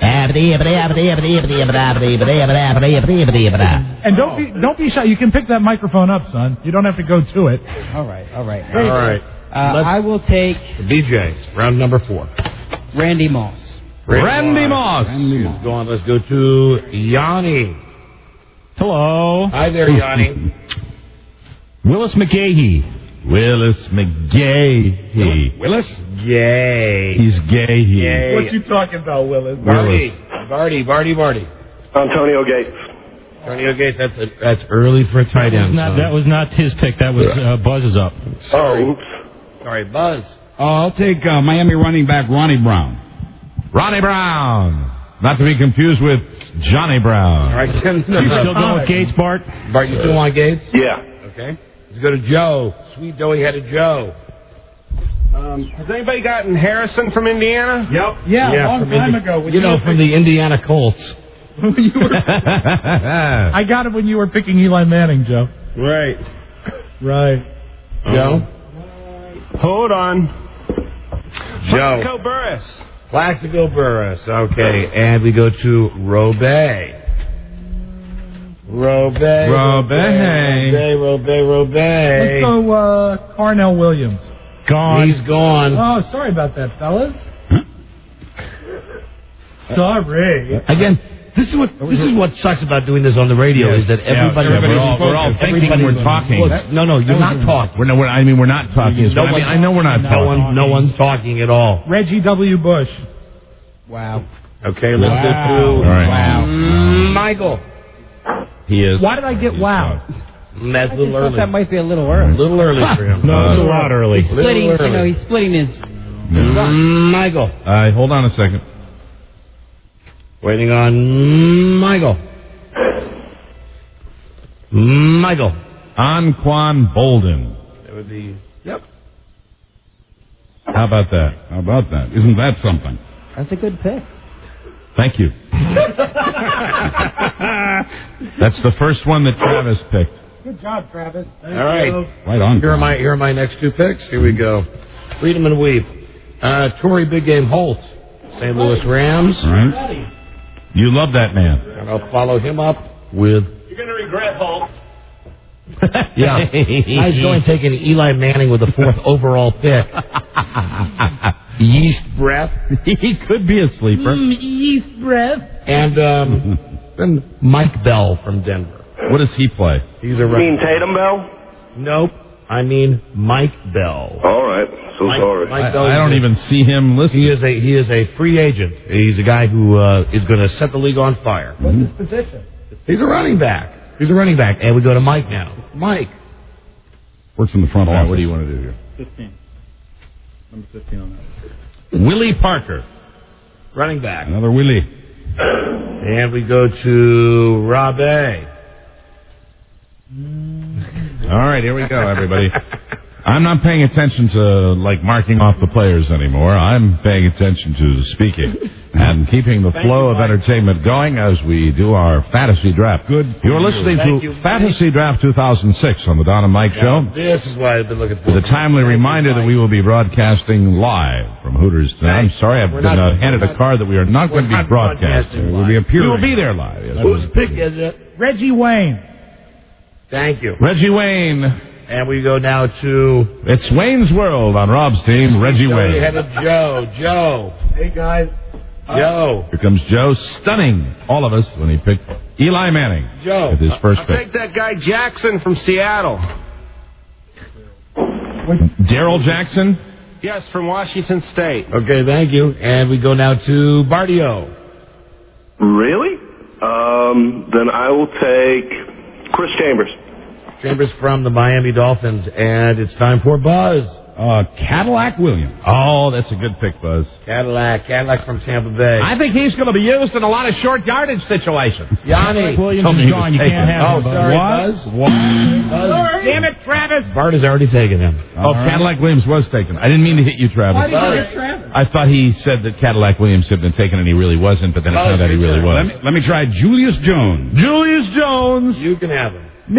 And don't be shy. You can pick that microphone up, son. You don't have to go to it. All right. All right. I will take BJ, round number 4. Randy Moss. Randy Moss. Go on, let's go to Yanni. Hello. Hi there, Yanni. Willis McGahee. Willis McGahee. Willis? Yay. He's gay. Yay. What you talking about, Willis? Barty. Antonio Gates. Antonio Gates, that's early for a tight end. That was not his pick. That was Buzz's up. Sorry. Sorry, Buzz. I'll take Miami running back Ronnie Brown. Ronnie Brown. Not to be confused with Johnny Brown. All right, You still going with Gates, Bart? Bart, you still want Gates? Yeah. Okay. Let's go to Joe. Sweet doughy-headed Joe. Has anybody gotten Harrison from Indiana? Yep. Yeah, a long time ago. From the Indiana Colts. I got it when you were picking Eli Manning, Joe. Right. Right. Joe? Hold on. Joe. Plaxico Burress. Plaxico Burress. Okay, and we go to Robey. Robey. Let's go Carnell Williams. Gone. He's gone. Oh, sorry about that, fellas. Sorry. Again, this is what sucks about doing this on the radio is that we're all thinking we're talking. No, you're not talking. We're not talking. I know we're not talking. No one's talking at all. Reggie W. Bush. Wow. Okay, let's go through. All right. Wow. Michael. He is. Why did I get wow? That's a little early. That might be a little early. A little early for him. No, it's a lot early. He's splitting his. Michael. Hold on a second. Waiting on Michael. Michael. Anquan Bolden. That would be. Yep. How about that? How about that? Isn't that something? That's a good pick. Thank you. That's the first one that Travis picked. Good job, Travis. All right. Right on. Here are my next two picks. Here we go. Freedom and Weep. Torrey Big Game Holt. St. Louis Rams. All right. You love that man. And I'll follow him up with... You're going to regret Holt. Yeah. I was going to take an Eli Manning with the 4th overall pick. Yeast breath. He could be a sleeper. Yeast breath. And then Mike Bell from Denver. What does he play? He's a You mean Tatum Bell? Nope. I mean Mike Bell. All right. So sorry. Mike Bell I don't even see him listed. He is a free agent. He's a guy who is going to set the league on fire. What's his position? He's a running back. And we go to Mike now. Mike. Works in the front office. What do you want to do here? 15. Number 15 on that. Willie Parker. Running back. Another Willie. And we go to Rob A. All right, here we go, everybody. I'm not paying attention to, marking off the players anymore. I'm paying attention to speaking and keeping the flow of entertainment going as we do our fantasy draft. Good. You're listening to Fantasy Draft 2006 on the Don and Mike Show. This is what I've been looking for. The timely reminder that we will be broadcasting live from Hooters tonight. I'm sorry, I've been handed a card that we are not going to be broadcasting. We'll be appearing. We will be there live. Yes. Whose pick is it? Reggie Wayne. Thank you. Reggie Wayne. And we go now to... It's Wayne's World on Rob's team, Reggie Wayne. Headed Joe. Hey, guys. Joe. Here comes Joe, stunning all of us when he picked Eli Manning. Joe. With his first I'll pick. take that guy Jackson from Seattle. Darrell Jackson? Yes, from Washington State. Okay, thank you. And we go now to Bardio. Really? Then I will take Chris Chambers. Chambers from the Miami Dolphins. And it's time for Buzz. Cadillac Williams. Oh, that's a good pick, Buzz. Cadillac from Tampa Bay. I think he's going to be used in a lot of short yardage situations. Yanni. Williams is gone. You can't have him. Sorry, What? Buzz. Damn it, Travis. Bart has already taken him. Cadillac Williams was taken. I didn't mean to hit you, Travis. Why did you get Travis? I thought he said that Cadillac Williams had been taken and he really wasn't, but then I found out he really was. Let me try Julius Jones. Julius Jones. You can have him.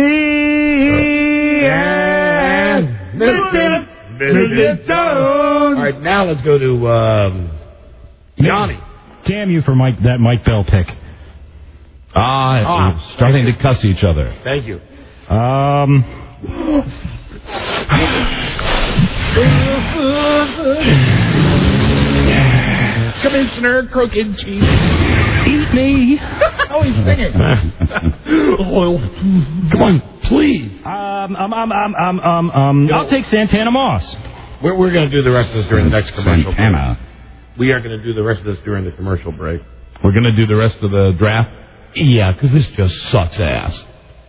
Me and Mr. Jones. All right, now let's go to Yanni. Damn you for that Mike Bell pick. Starting to cuss each other. Thank you. Commissioner Crooked Cheese. Eat me. Oh, he's singing. Come on, please. I'll take Santana Moss. We're going to do the rest of this during the next commercial break. Santana. We are going to do the rest of this during the commercial break. We're going to do the rest of the draft. Yeah, because this just sucks ass.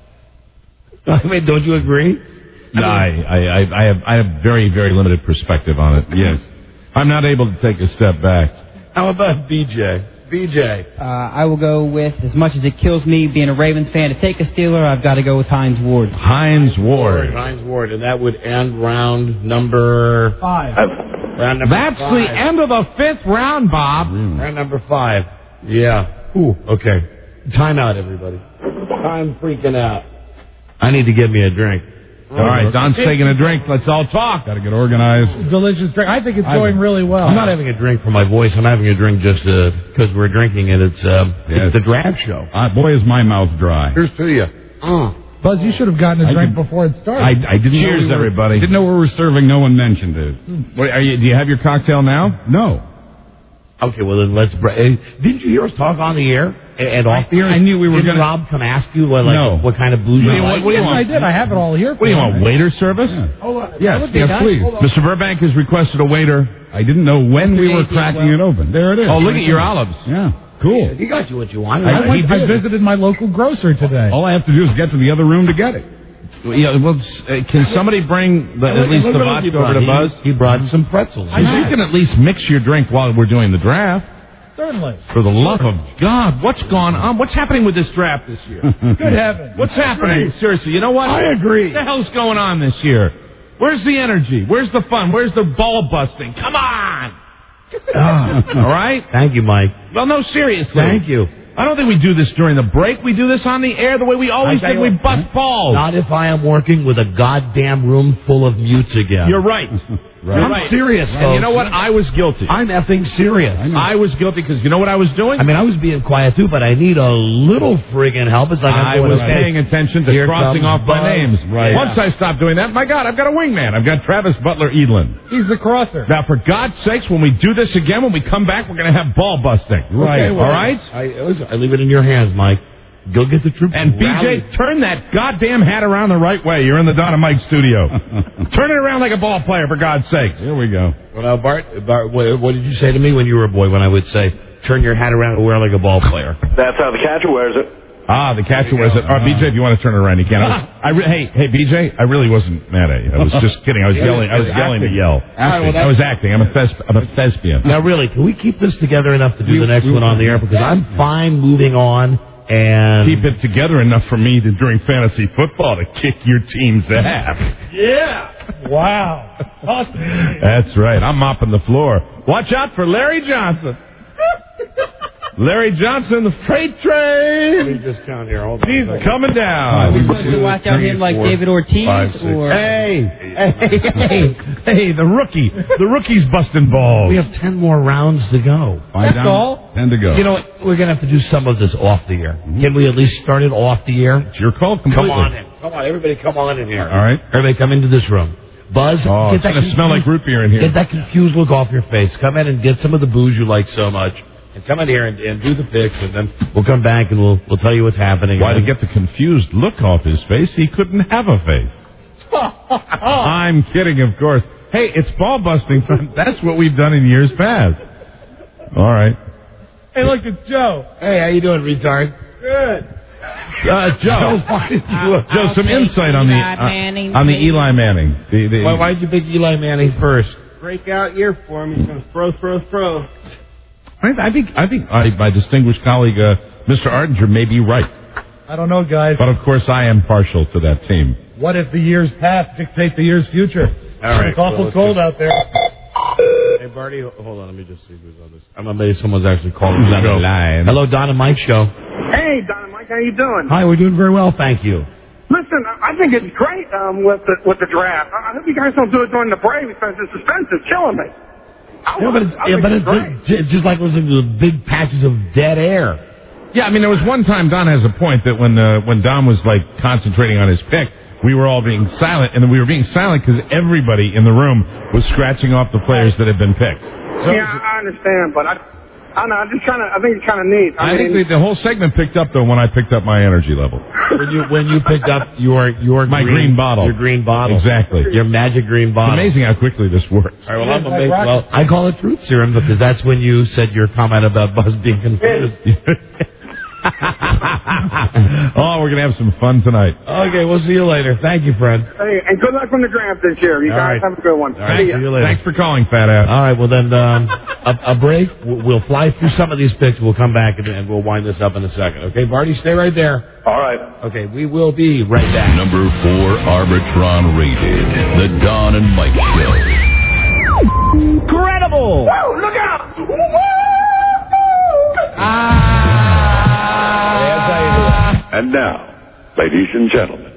I mean, don't you agree? No, I have very, very limited perspective on it. Yes. I'm not able to take a step back. How about BJ? BJ. I will go with, as much as it kills me being a Ravens fan, to take a Steeler, I've got to go with Hines Ward. Hines Ward, and that would end round number 5. Round number That's 5. the end of the 5th round, Bob. Round number 5. Yeah. Ooh, okay. Time out, everybody. I'm freaking out. I need to get me a drink. All right, Don's taking a drink. Let's all talk. Got to get organized. Delicious drink. I think it's going really well. I'm not having a drink for my voice. I'm having a drink just because we're drinking it. It's the draft show. Boy, is my mouth dry. Here's to you. Buzz, you should have gotten a drink before it started. I didn't Cheers, know everybody. Didn't know we were serving. No one mentioned it. What, do you have your cocktail now? No. Okay, well then let's. Didn't you hear us talk on the air and off the air? I knew we were going to. Rob come ask you what kind of booze you like? Yes, I did. I have it all here. What do you want? Waiter service? Yes, please. Mr. Burbank has requested a waiter. I didn't know when we were cracking it open. There it is. Oh, look at your olives. Yeah. Cool. He got you what you wanted. I visited my local grocer today. All I have to do is get to the other room to get it. Yeah, well, can somebody bring at least the vodka over to Buzz? He brought some pretzels. You can at least mix your drink while we're doing the draft. Certainly. For the love of God, what's gone on? What's happening with this draft this year? Good heavens. What's happening? Seriously, you know what? I agree. What the hell's going on this year? Where's the energy? Where's the fun? Where's the ball busting? Come on! All right? Thank you, Mike. Well, no, seriously. Thank you. I don't think we do this during the break. We do this on the air the way we always did. We bust balls. Not if I am working with a goddamn room full of mutes again. You're right. I'm serious, And you know what? I was guilty. I'm effing serious. I was guilty because you know what I was doing? I mean, I was being quiet too, but I need a little friggin' help. It's like I was paying attention to crossing off my names. Right. Once I stopped doing that, my God, I've got a wingman. I've got Travis Butler Edlin. He's the crosser. Now, for God's sakes, when we do this again, when we come back, we're going to have ball busting. Right. Okay, all right? I leave it in your hands, Mike. Go get the troops. And BJ, turn that goddamn hat around the right way. You're in the Don and Mike studio. Turn it around like a ball player, for God's sake. Here we go. Well, now, Bart, what did you say to me when you were a boy when I would say, turn your hat around and wear like a ball player? That's how the catcher wears it. Ah, the catcher wears it. BJ, if you want to turn it around, you can. Hey, BJ, I really wasn't mad at you. I was just kidding. I was yelling. I was yelling to yell. I was acting. I'm a thespian. Now, really, can we keep this together enough to do the next one on the air? Because I'm fine moving on. And keep it together enough for me to, during fantasy football, to kick your team's ass. Yeah. Wow. That's right. I'm mopping the floor. Watch out for Larry Johnson. Larry Johnson, the freight train. Let me just count here. Hold on. He's coming down. Are we supposed to watch out him like David Ortiz? 5, 6. Or Hey, the rookie. The rookie's busting balls. We have 10 more rounds to go. That's all? 10 to go. You know what? We're going to have to do some of this off the air. Can we at least start it off the air? It's your call completely. Come on in. Come on, everybody come on in here. All right. Everybody come into this room. Buzz, oh, it's going to smell like root beer in here. Get that confused look off your face. Come in and get some of the booze you like so much. And come in here and do the fix, and then we'll come back and we'll tell you what's happening. Why, to get the confused look off his face, he couldn't have a face. I'm kidding, of course. Hey, it's ball busting. That's what we've done in years past. All right. Hey, look, it's Joe. Hey, how you doing, retard? Good. Joe, some insight on the Eli Manning. Why did you pick Eli Manning first? Breakout year for him. He's going to throw. I think my distinguished colleague, Mr. Ardinger, may be right. I don't know, guys. But, of course, I am partial to that team. What if the years past dictate the year's future? All right. It's awful cold out there. Hey, Barty, hold on. Let me just see who's on this. I'm amazed someone's actually calling the line. Hello, Don and Mike show. Hey, Don and Mike, how you doing? Hi, we're doing very well, thank you. Listen, I think it's great with the draft. I hope you guys don't do it during the break because the suspense is killing me. It's just like listening to the big patches of dead air. Yeah, I mean, there was one time Don has a point that when Don was like concentrating on his pick, we were all being silent, and we were being silent because everybody in the room was scratching off the players that had been picked. So, yeah, I understand, but I don't know. I think it's kind of neat. I think the whole segment picked up though when I picked up my energy level. when you picked up your green bottle. Your green bottle. Exactly. Your magic green bottle. It's amazing how quickly this works. All right, well, I call it truth serum because that's when you said your comment about Buzz being confused. Oh, we're going to have some fun tonight. Okay, we'll see you later. Thank you, Fred. Hey, and good luck from the draft this year. You guys have a good one. All right, see you later. Thanks for calling, fat ass. All right, well then, a break. We'll fly through some of these picks. We'll come back and we'll wind this up in a second. Okay, Barty, stay right there. All right. Okay, we will be right back. Number 4 Arbitron rated. The Don and Mike Show. Incredible! Whoa, look out! And now, ladies and gentlemen,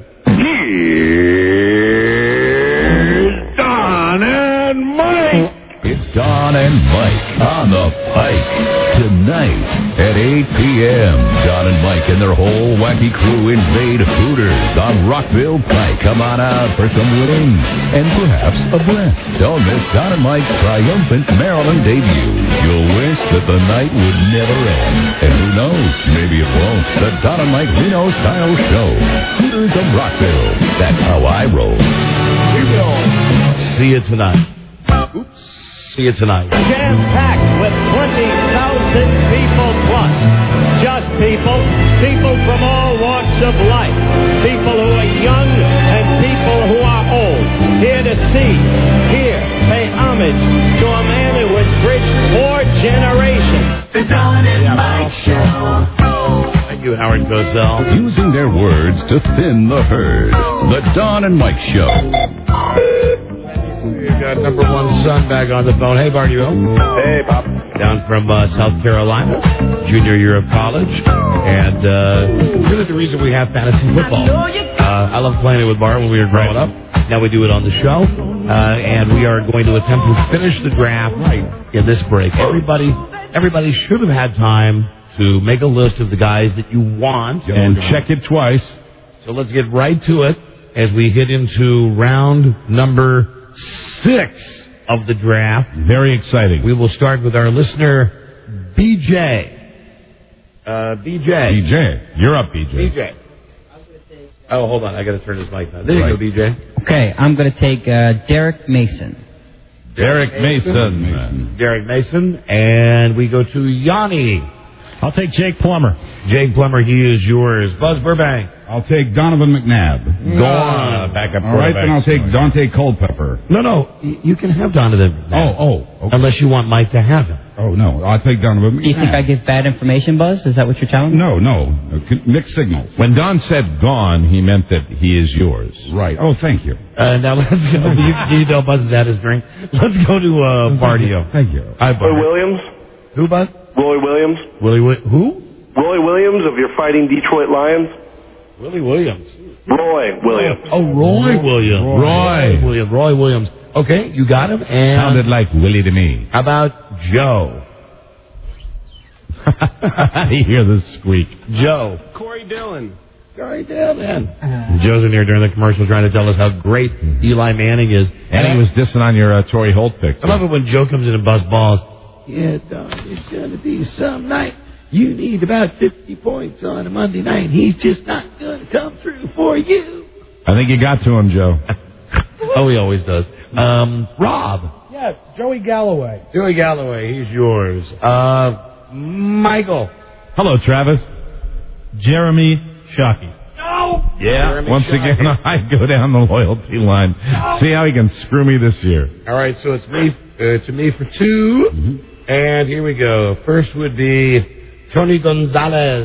here's Don and Mike. It's Don and Mike on the Pike. Tonight at 8 p.m., Don and Mike and their whole wacky crew invade Hooters on Rockville Pike. Come on out for some winning and perhaps a blast. Don't miss Don and Mike's triumphant Maryland debut. You'll wish that the night would never end. And who knows, maybe it won't. The Don and Mike Reno Style Show. Hooters of Rockville. That's how I roll. We will see you tonight. Oops. See you tonight. Jam-packed with 20,000 people plus. Just people from all walks of life. People who are young and people who are old. Here to see, hear, pay homage to a man who has bridged 4 generations. The Don and Mike Show. Thank you, Howard Cosell. Using their words to thin the herd. The Don and Mike Show. We've got number 1 son back on the phone. Hey, Barney Bill. Hey, Pop. Down from South Carolina, junior year of college, and really the reason we have fantasy football. I loved playing it with Bart when we were growing up. Now we do it on the show, and we are going to attempt to finish the draft in this break. Everybody should have had time to make a list of the guys that you want And check it twice. So let's get right to it as we hit into round number 6 of the draft. Very exciting. We will start with our listener, BJ. BJ. You're up, BJ. BJ. Oh, hold on. I got to turn this mic down. There you go, BJ. Okay, I'm going to take Derek Mason. Derek Mason. Derek Mason. And we go to Yanni. I'll take Jake Plummer. Jake Plummer, he is yours. Buzz Burbank. I'll take Donovan McNabb. Gone. Backup All right, then I'll take Dante Culpepper. No. You can have Donovan. Okay. Unless you want Mike to have him. Oh, no. I'll take Donovan McNabb. Do you think I give bad information, Buzz? Is that what you're telling me? No. Mixed signals. When Don said gone, he meant that he is yours. Right. Oh, thank you. Now let's go. You know Buzz's had his drink. Let's go to Bardio. Thank you. Hi, Roy Williams. Who, Buzz? Roy Williams. Who? Roy Williams of your Fighting Detroit Lions. Willie Williams. Roy Williams. Oh, Roy Williams. Roy Williams. Okay, you got him. And sounded like Willie to me. How about Joe? You hear the squeak. Joe. Corey Dillon. Joe's in here during the commercial trying to tell us how great Eli Manning is. And he was dissing on your Torrey Holt pick. I love it when Joe comes in and busts balls. Yeah, Don, it's going to be some night. You need about 50 points on a Monday night. He's just not going to come through for you. I think you got to him, Joe. Oh, he always does. Rob. Yeah, Joey Galloway. Joey Galloway, he's yours. Michael. Hello, Travis. Jeremy Shockey. No! Yeah, Jeremy once Shockey. again, I go down the loyalty line. No. See how he can screw me this year. All right, so it's me to me for 2. Mm-hmm. And here we go. First would be Tony Gonzalez.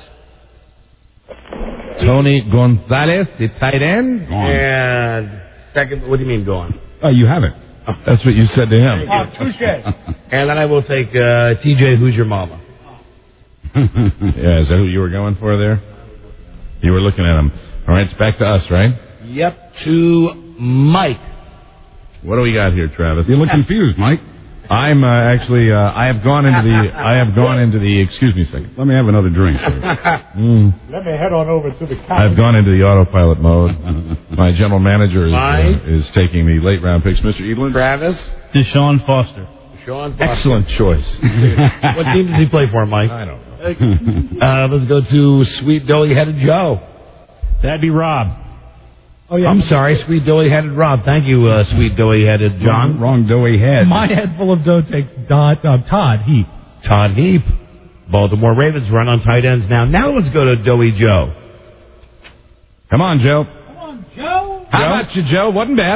Tony Gonzalez, the tight end. Gone. And second, what do you mean gone? Oh, you haven't. That's what you said to him. Touche. And then I will take TJ, who's your mama? Yeah, is that who you were going for there? You were looking at him. All right, it's back to us, right? Yep, to Mike. What do we got here, Travis? You look confused, Mike. I'm actually. I have gone into the. Excuse me a second. Let me have another drink. Let me head on over to the couch. I've gone into the autopilot mode. My general manager is taking the late round picks. Mr. Edlin. Travis. Deshaun Foster. Excellent choice. What team does he play for, Mike? I don't know. Let's go to Sweet Doughy-Headed Joe. That'd be Rob. Oh, yeah. I'm sorry, Sweet Doughy-Headed Rob. Thank you, Sweet Doughy-Headed John. Wrong doughy head. My head full of dough takes Todd Heap. Todd Heap. Baltimore Ravens run on tight ends now. Now let's go to Doughy Joe. Come on, Joe. Come on, Joe. How about you, Joe? Wasn't bad.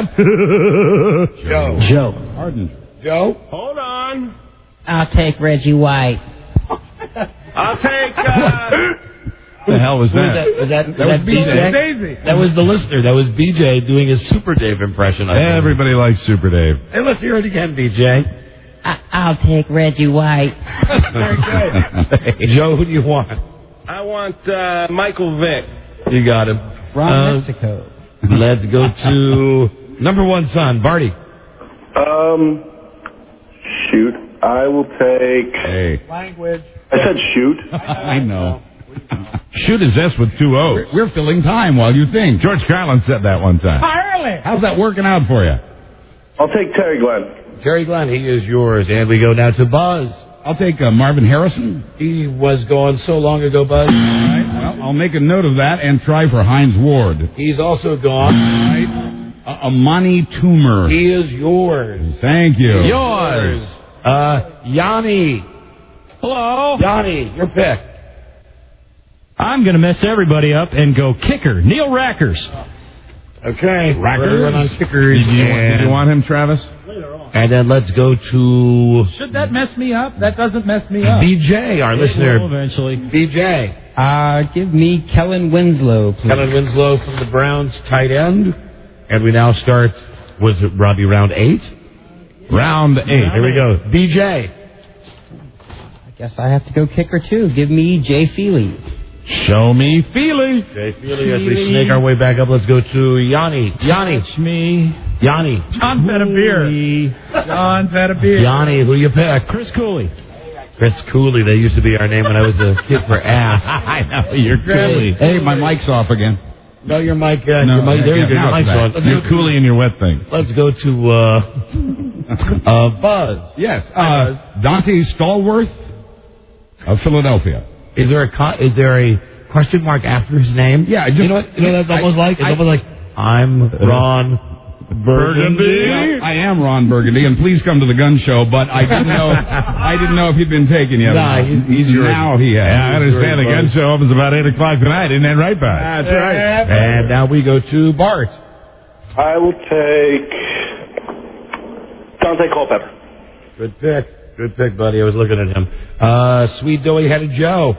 Joe. Pardon. Joe? Hold on. I'll take Reggie White. I'll take, What the hell was that? Was that was BJ? Daisy. That was the listener. That was BJ doing his Super Dave impression. I think. Everybody likes Super Dave. Hey, let's hear it again, BJ. I'll take Reggie White. Very good. Joe, who do you want? I want, Michael Vick. You got him. From Mexico. Let's go to number one son, Barty. Shoot. I will take... Hey. Language. I said shoot. I know. Shoot is S with two O's. We're filling time while you think. George Carlin said that one time. Harley. How's that working out for you? I'll take Terry Glenn. Terry Glenn, he is yours. And we go now to Buzz. I'll take Marvin Harrison. He was gone so long ago, Buzz. All right. Well, I'll make a note of that and try for Heinz Ward. He's also gone. All right. Amani Toomer. He is yours. Thank you. Yours. Yanni. Hello. Yanni, your pick. I'm going to mess everybody up and go kicker, Neil Rackers. Okay. Rackers? Run on kickers. Did you want him, Travis? And then let's go to Should that mess me up? That doesn't mess me up. BJ, our listener. Eventually. BJ. Give me Kellen Winslow, please. Kellen Winslow from the Browns, tight end. And we now start, was it, Robbie, round 8? Round 8. Here we go. BJ. I guess I have to go kicker, too. Give me Jay Feely. Show me Feely. Jay Feely, as we snake our way back up, let's go to Yanni. Yanni. Touch me. Yanni. John's had a beer. John's had a beer. Yanni, who do you pick? Chris Cooley. Chris Cooley. That used to be our name when I was a kid for ass. I know, you're Cooley. Hey, my mic's off again. No, your mic. No, your mic. There you go. Your now it's mic's back. on. You're Cooley in your wet thing. Let's go to Buzz. Yes. Dante Stallworth of Philadelphia. Is there a question mark after his name? Yeah, you know what? You know what that's almost like? It's almost like I'm Ron Burgundy. Well, I am Ron Burgundy, and please come to the gun show. But I didn't know if he'd been taken yet. Nah, he's yours. Now he has. Yeah, I understand. The gun show opens about 8 o'clock tonight. Isn't that right, Bart? That's right. And now we go to Bart. I will take Dante Culpepper. Good pick. Good pick, buddy. I was looking at him. Sweet doughy-headed Joe.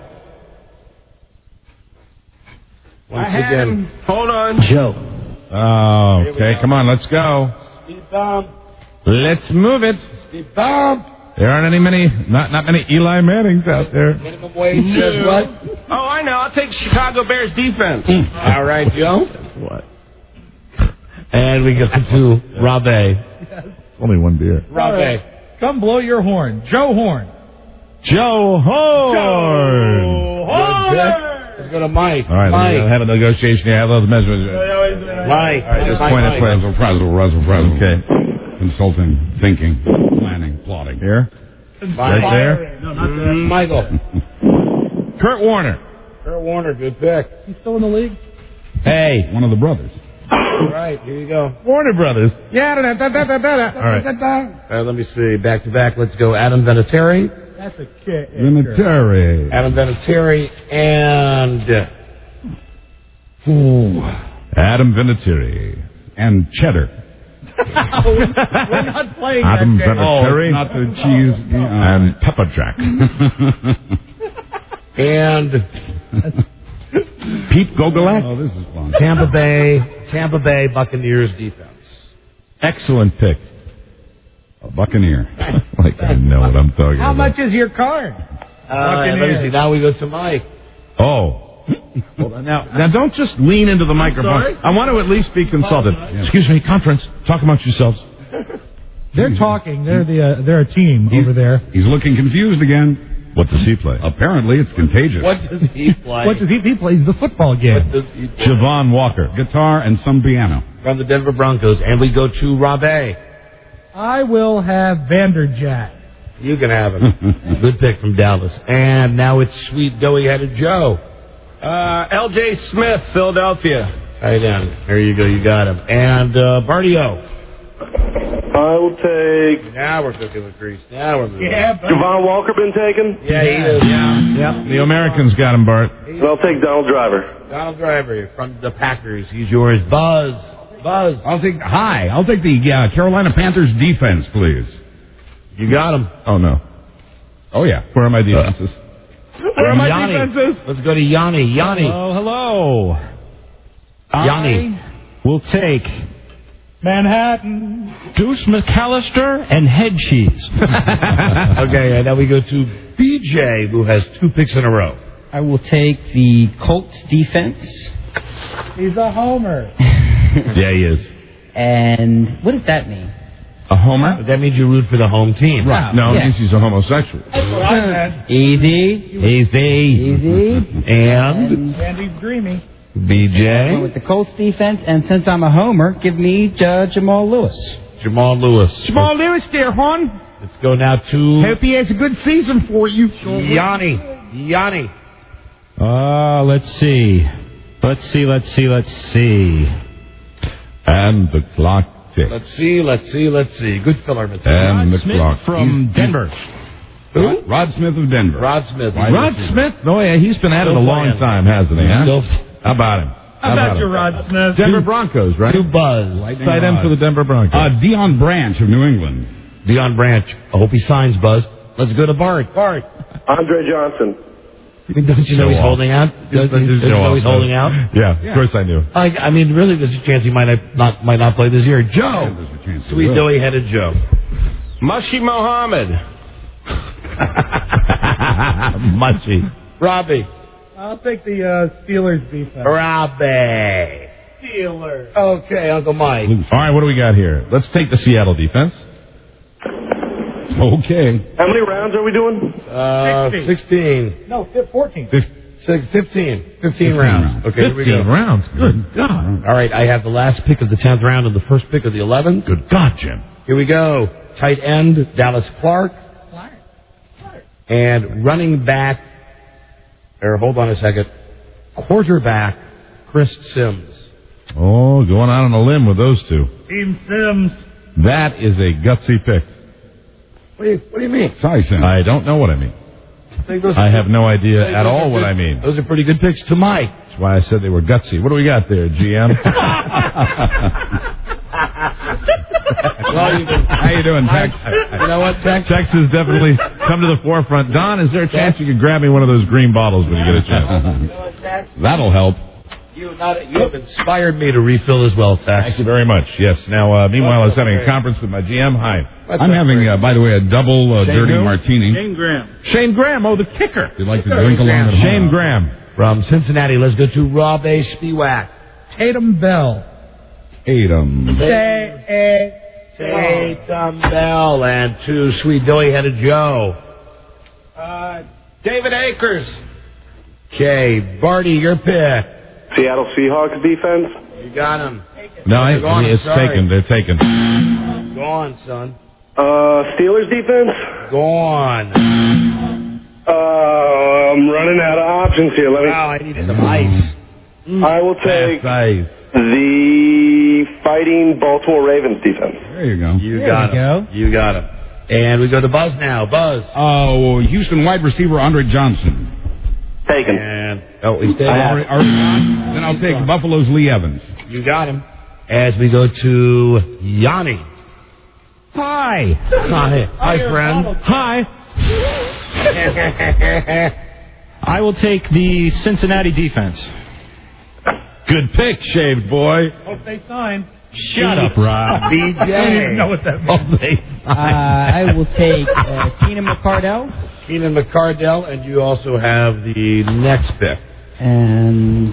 Once again. Hold on. Joe. Oh, okay. Come on, let's go. Speed bump. Let's move it. Speed bump. There aren't not many Eli Mannings out there. Minimum wage says what? Oh, I know. I'll take Chicago Bears defense. All right, Joe. What? And we go to Robbie. Only one beer. Robbie. Come blow your horn. Joe Horn. Joe Horn. Good pick. Let's go to Mike. All right, Mike. have a negotiation here. Have those measurements. Mike. All right, just point at Russell. Okay. Consulting, thinking, planning, plotting. Here. Right there. No, not that. Michael. Kurt Warner. Kurt Warner, good pick. He's still in the league? Hey. One of the brothers. All right, here you go. Warner Brothers. Yeah. All right, let me see. Back to back. Let's go. Adam Vinatieri. That's a kid. Vinatieri. Adam Vinatieri and Adam Vinatieri. And cheddar. We're not playing Adam that game. Vinatieri. Not the cheese. And Pepper Jack. and Pete Gogolak. Oh, this is fun. Tampa Bay Buccaneers defense. Excellent pick. A Buccaneer. Like I know what I'm talking How about. much is your card? Let me see. Now we go to Mike. Oh. Well, now don't just lean into the microphone. sorry? I want to at least be consulted. Excuse me, conference. Talk amongst yourselves. They're talking. They're a team over there. He's looking confused again. What does he play? Apparently, it's contagious. What does he play? What does he? He plays the football game. What does he play? Javon Walker. Guitar and some piano. From the Denver Broncos. And we go to Robbie. I will have Vanderjagt. You can have him. Good pick from Dallas. And now it's sweet doughy-headed Joe. L.J. Smith, Philadelphia. Right down. There you go. You got him. And Bardio. I will take... Now we're cooking with grease. Now we're moving. Javon Walker been taken? Yeah, he is. Yep. The Americans got him, Bart. And I'll take Donald Driver. Donald Driver from the Packers. He's yours. Buzz. I'll take the Carolina Panthers defense, please. You got him. Oh, no. Oh, yeah. Where are my defenses? Where are my defenses? Let's go to Yanni. Hello. Yanni. We'll take Manhattan. Goose McAllister and head cheese. Okay, and now we go to BJ, who has 2 picks in a row. I will take the Colts defense. He's a homer. Yeah, he is. And what does that mean? A homer? That means you root for the home team. Right. No, it means he's a homosexual. That's what I meant. Easy. And Andy's dreamy. BJ. With the Colts defense, and since I'm a homer, give me Jamal Lewis. Jamal Lewis, dear hon. Let's go now to Hope he has a good season for you. Yanni. Let's see. And the clock ticks. Let's see. Good filler, Mr. And the clock. From Denver. Who? Rod Smith of Denver. Rod Smith. Oh, yeah, he's been at it a long time, hasn't he? Huh? How about him? How about you, Rod Smith? Denver Broncos, right? To Buzz. Tight end for the Denver Broncos. Deion Branch of New England. Deion Branch. I hope he signs, Buzz. Let's go to Bart. Andre Johnson. Doesn't you know he's holding out? Doesn't you know he's holding out? Yeah, of course I knew. I mean, really, there's a chance he might not play this year. Joe. Sweet doughy-headed Joe. Mushy Mohammed. Mushy. Robbie. I'll take the Steelers defense. Robbie. Steelers. Okay, Uncle Mike. All right, what do we got here? Let's take the Seattle defense. Okay. How many rounds are we doing? 16. No, 14. 15 rounds. Okay, here we go. 15 rounds. Good God. All right, I have the last pick of the 10th round and the first pick of the 11th. Good God, Jim. Here we go. Tight end, Dallas Clark. And running back, hold on a second, quarterback, Chris Sims. Oh, going out on a limb with those two. Team Sims. That is a gutsy pick. What do you mean? Sorry, Sam. I don't know what I mean. I have no idea at all what I mean. Those are pretty good picks to Mike. That's why I said they were gutsy. What do we got there, GM? How you doing, Tex? You know what, Tex? Tex has definitely come to the forefront. Don, is there a chance you could grab me one of those green bottles when you get a chance? That'll help. You have inspired me to refill as well, Tex. Thank you very much. Yes. Now, meanwhile, I was having a conference with my GM. Hi. I'm having, by the way, a double dirty martini. Shane Graham. Oh, the kicker. You'd like to drink along at home. Shane Graham. From Cincinnati, let's go to Rob A. Spiewak. Tatum Bell. Tatum Bell. And to Sweet Doughy-headed Joe. David Akers. Okay, Barty, your pick. Seattle Seahawks defense. You got him. No, it's taken. They're taken. Go on, son. Steelers defense. Go on. I'm running out of options here. I need some ice. I will take the Fighting Baltimore Ravens defense. There you go. You got him. And we go to Buzz now. Buzz. Oh, Houston wide receiver Andre Johnson. Taken. And he's taken. Then I'll take Buffalo's Lee Evans. You got him. As we go to Yanni. Hi, friend. Hi. I will take the Cincinnati defense. Good pick, shaved boy. Hope they sign. Shut up, Rob. BJ. I don't even know what that means. I will take Keenan McCardell. Keenan McCardell, and you also have the next pick. And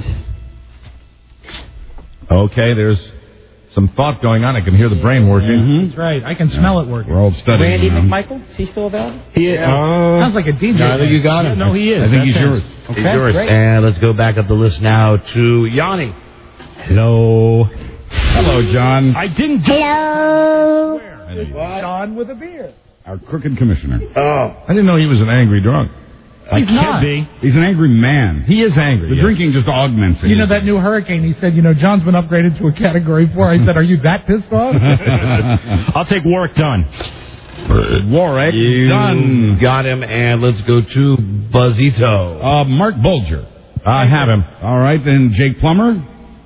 okay, there's some thought going on. I can hear the brain working. Mm-hmm. That's right. I can smell it working. We're all studying. Randy McMichael, is he still available? He is. Sounds like a DJ. No, I think you got him. No, he is. I think he's yours. Okay, he's yours. great. And let's go back up the list now to Yanni. Hello. Hello, John. I didn't. Hello. John with a beer. Our crooked commissioner. I didn't know he was an angry drunk. He's not. He's an angry man. He is angry. The drinking just augments it. You know, that new hurricane, he said, John's been upgraded to a Category 4. I said, are you that pissed off? I'll take Warwick Dunn. Warwick You Dunn. got him, and let's go to Buzzito. Mark Bulger. I have him. All right, then Jake Plummer.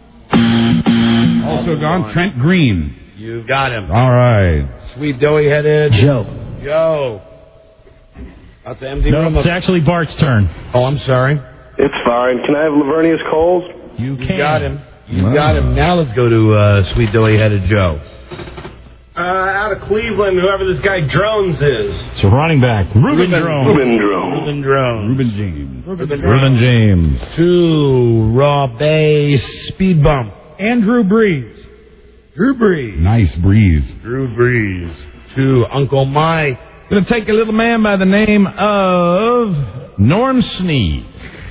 Also gone. Trent Green. You got him. All right. Sweet doughy-headed Joe. Joe. Out the empty No, room. it's actually Bart's turn. Oh, I'm sorry. It's fine. Can I have Lavernius Coles? You You got him. You got him. Now let's go to sweet doughy-headed Joe. Out of Cleveland, whoever this guy Drones is. It's a running back. Ruben Drone. Ruben Drone. Ruben James. Ruben James. 2, Raw Base, Speed Bump. Andrew Breeze. Drew Brees. Nice breeze. Drew Brees. 2, Uncle Mike. Going to take a little man by the name of Norm Sneed.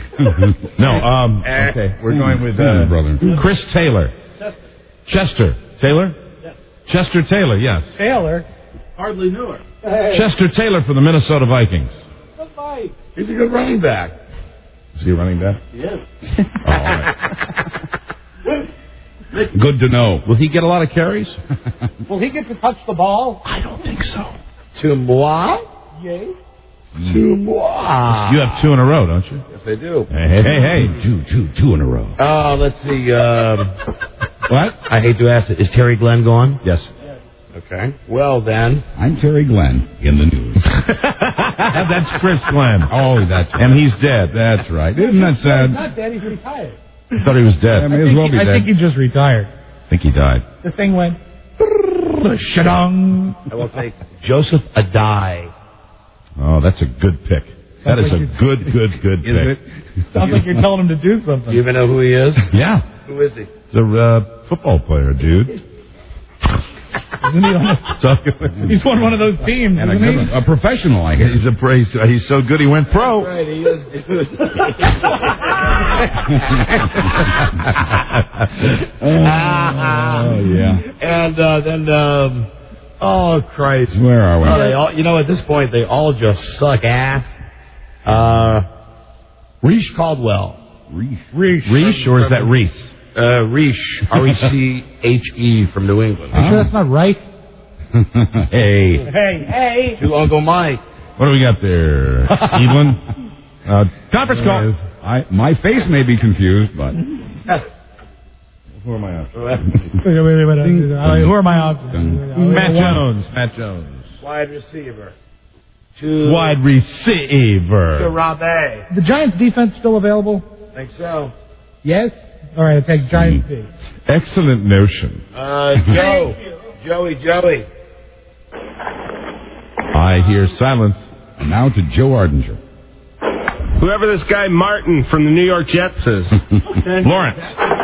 Okay. We're going with brother. Chris Taylor. Chester. Taylor? Chester Taylor, yes. Taylor. Hardly knew her. Chester Taylor for the Minnesota Vikings. He's a good running back. Is he a running back? Yes. Oh, all right. Good to know. Will he get a lot of carries? Will he get to touch the ball? I don't think so. To moi? Yay. To moi. You have 2 in a row, don't you? Yes, I do. Hey. 2 in a row. Let's see. What? I hate to ask it. Is Terry Glenn gone? Yes. Okay. Well, then. I'm Terry Glenn in the news. That's Chris Glenn. Oh, that's And he's dead. That's right. Isn't that He's sad? not dead. He's retired. I thought he was dead. may as well be I dead. think he just retired. I think he died. The thing went... Shadong. I will take Joseph Adai. Oh, that's a good pick. That is a good pick. Is it? Sounds like you're telling him to do something. Do you even know who he is? Yeah. Who is he? He's a football player, dude. Isn't he he's won one of those teams, And isn't he? a professional, I guess. He's so good he went pro. Right, he is. Yeah. And then, oh Christ, Where are we? They all, at this point, they all just suck ass. Reese Caldwell. Reese, or is that Reese? Reese, R-E-C-H-E from New England. You sure that's not right? Hey. Hey. To Uncle Mike. What do we got there? Evelyn? Conference call. My face may be confused, but... Who am I on? Who are my options? Matt Jones. Wide receiver. Wide receiver. To Robbie. The Giants' defense still available? Think so. Yes? All right, I take Giants D. Excellent notion. Joey. I hear silence. And now to Joe Ardinger. Whoever this guy Martin from the New York Jets is. Lawrence.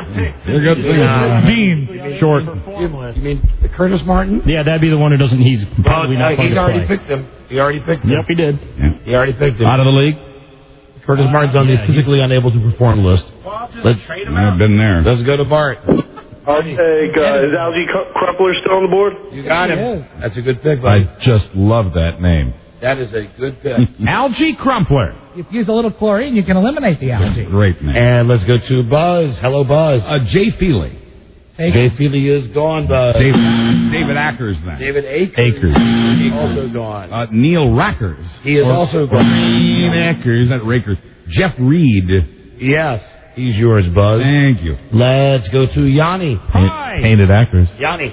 Dean. Short. You mean Curtis Martin? Yeah, that'd be the one who doesn't. He's probably not going He to already play. picked him. He already picked him. Yep, he did. Yeah. He already picked him. Out of the league. Curtis Martin's on the physically unable to perform list. I've been there. Let's go to Bart. Hey, guys, is Algie Crumpler still on the board? You got him. That's a good pick, I buddy. just love that name. That is a good pick. Algie Crumpler. If you use a little chlorine, you can eliminate the algae. Great name. And let's go to Buzz. Hello, Buzz. Jay Feely. Jay Feely is gone, Buzz. David Akers, then. David Akers. Also gone. Neil Rackers. He is also gone. Green Akers. Not Rakers. Jeff Reed. Yes. He's yours, Buzz. Thank you. Let's go to Yanni. Hi. Painted actors. Yanni.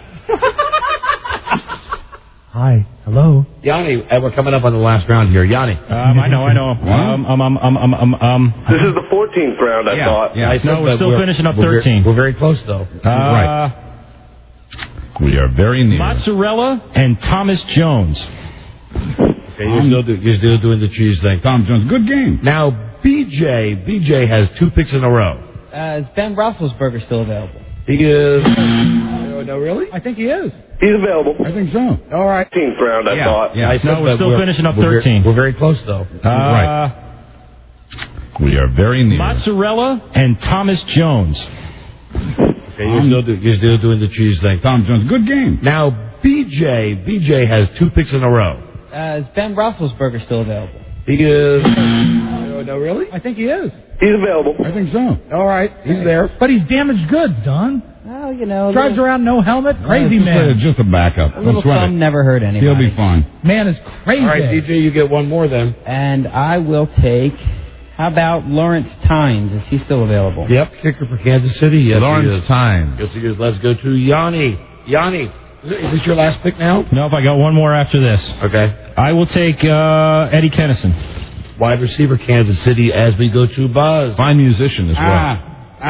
Hi. Hello. Yanni, we're coming up on the last round here. Yanni. I know. This is the 14th round, I thought. Yeah. No, we're still finishing up 13. We're very close, though. Right. We are very near. Mozzarella and Thomas Jones. Okay, you're still doing the cheese thing. Tom Jones. Good game. Now, BJ has 2 picks in a row. Is Ben Roethlisberger still available? He is... No, really? I think he is. He's available. I think so. All right. 15th round, I thought. Yeah, No, we're still finishing up 13. We're very close, though. Right. We are very near. Mozzarella and Thomas Jones. Okay, you're still doing the cheese thing. Tom Jones. Good game. Now, BJ has 2 picks in a row. Is Ben Roethlisberger still available? He is... Oh, no, really? I think he is. He's available. I think so. All right, he's there. But he's damaged goods, Don. Well, you know. Drives around no helmet. Crazy man. Just a backup. A little fun never hurt anybody. He'll be fine. Man is crazy. All right, DJ, you get one more then. And I will take... How about Lawrence Tynes? Is he still available? Yep, kicker for Kansas City. Yes, Lawrence Tynes. Yes, he is. Let's go to Yanni. Yanni, is this your last pick now? Nope, I got one more after this. Okay. I will take Eddie Kennison. Wide receiver, Kansas City, as we go to Buzz. Fine musician as well.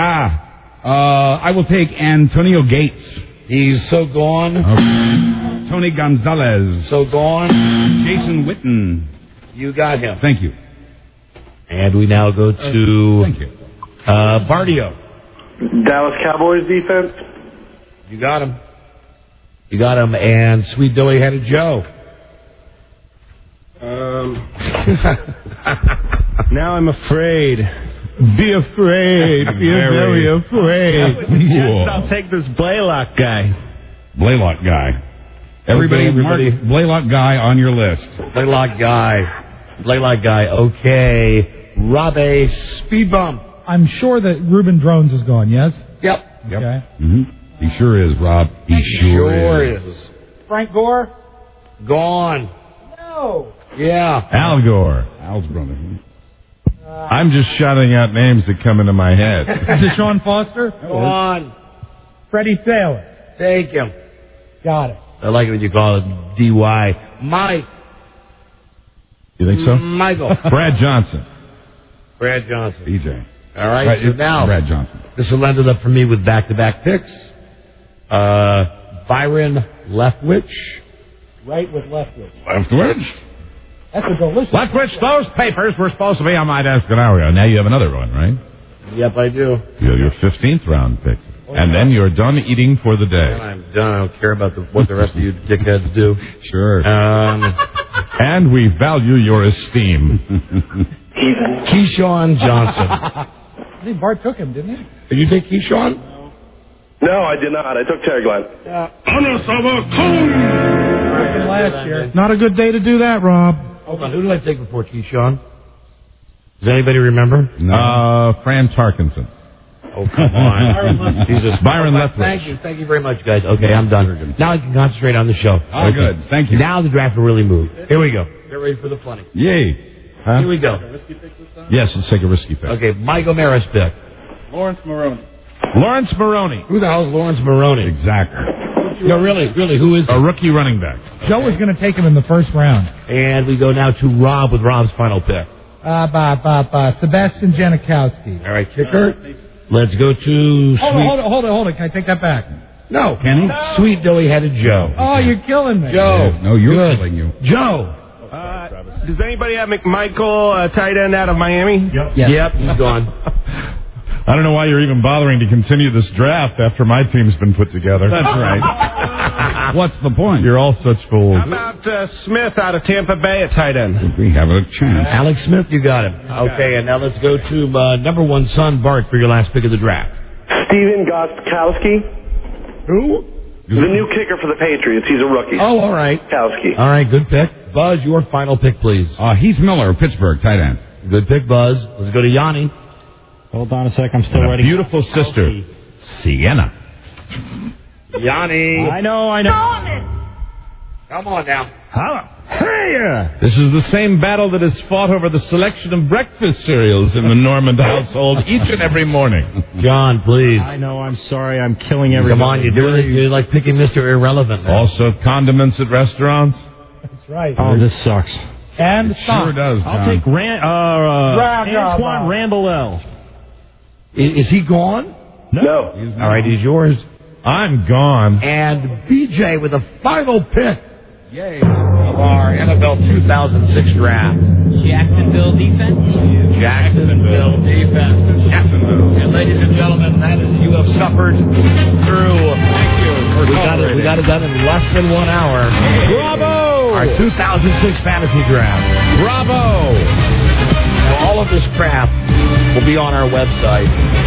I will take Antonio Gates. He's so gone. Okay. Tony Gonzalez. So gone. Jason Witten. You got him. Thank you. And we now go to Thank you. Bardio. Dallas Cowboys defense. You got him. You got him. And Sweet Doughy-Headed Joe. Now I'm afraid. Be afraid. Be very afraid. Yes, I'll take this Blaylock guy. Blaylock guy. Everybody mark Blaylock guy on your list. Blaylock guy. Okay. Rob speed bump. I'm sure that Ruben Drones is gone, yes? Yep. Okay. Mm-hmm. He sure is, Rob. He Sure is. Frank Gore? Gone. No. Yeah. Al Gore. Al's brother. I'm just shouting out names that come into my head. Deshaun Foster? Gone. Freddie Taylor? Take him. Got it. I like it when you call it D.Y. Mike. You think so? Michael. Brad Johnson. Brad Johnson. BJ. All right, so now Brad Johnson. This will end it up for me with back-to-back picks. Byron Leftwich. Right with Leftwich. Leftwich? That's a delicious... Leftwich, those papers were supposed to be on my desk an hour ago. Now you have another one, right? Yep, I do. You have your 15th round pick. And then you're done eating for the day. I'm done. I don't care about what the rest of you dickheads do. Sure. And we value your esteem. Keyshawn Johnson. I think Bart took him, didn't he? Did you take Keyshawn? No, I did not. I took Terry Glenn. Last year. Not a good day to do that, Rob. Hold on. Who did I take before Keyshawn? Does anybody remember? No. Fran Tarkenson. Oh, come on. Jesus. Byron Leftwich. Thank you very much, guys. Okay, I'm done. Now I can concentrate on the show. Oh, okay. Good. Thank you. Now the draft will really move. Here we go. Get ready for the funny. Yay. Huh? Here we go. Yes, let's take a risky pick. Okay, Mike O'Mara's pick. Lawrence Maroney. Lawrence Maroney. Who the hell is Lawrence Maroney? Exactly. No, really, who is a rookie running back? Joe was going to take him in the first round. And we go now to Rob with Rob's final pick. Sebastian Janikowski. All right, kicker. Let's go to... Hold it. Can I take that back? No. Can he? Sweet Doughy-Headed Joe. Oh, you're killing me. Joe. No, you're killing you. Joe. Does anybody have McMichael, tight end out of Miami? Yep, he's gone. I don't know why you're even bothering to continue this draft after my team's been put together. That's right. What's the point? You're all such fools. How about Smith out of Tampa Bay at tight end? We have a chance. Alex Smith, you got him. Okay, and now let's go to number one son, Bart, for your last pick of the draft. Steven Gostkowski. Who? The new kicker for the Patriots. He's a rookie. Oh, all right. Kowski. All right, good pick. Buzz, your final pick, please. Heath Miller, Pittsburgh, tight end. Good pick, Buzz. Let's go to Yanni. Hold on a sec. I'm still And a writing. beautiful sister, Sienna. Yanni. I know. Come on now. Hey! This is the same battle that is fought over the selection of breakfast cereals in the Normand household each and every morning. John, please. I know. I'm sorry. I'm killing everybody. Come on, you're doing it. You're like picking Mr. Irrelevant. Man. Also, condiments at restaurants. That's right. Oh, this sucks. And Sure does, John. I'll take Antoine Randall. Is he gone? No. All right, he's yours. I'm gone. And BJ with a final pick. Yay. Of our NFL 2006 draft. Jacksonville defense. Jacksonville defense. Jacksonville. And ladies and gentlemen, that is you have suffered through. Thank you. We got it done in less than 1 hour. Bravo! Our 2006 fantasy draft. Bravo! Now, all of this crap will be on our website,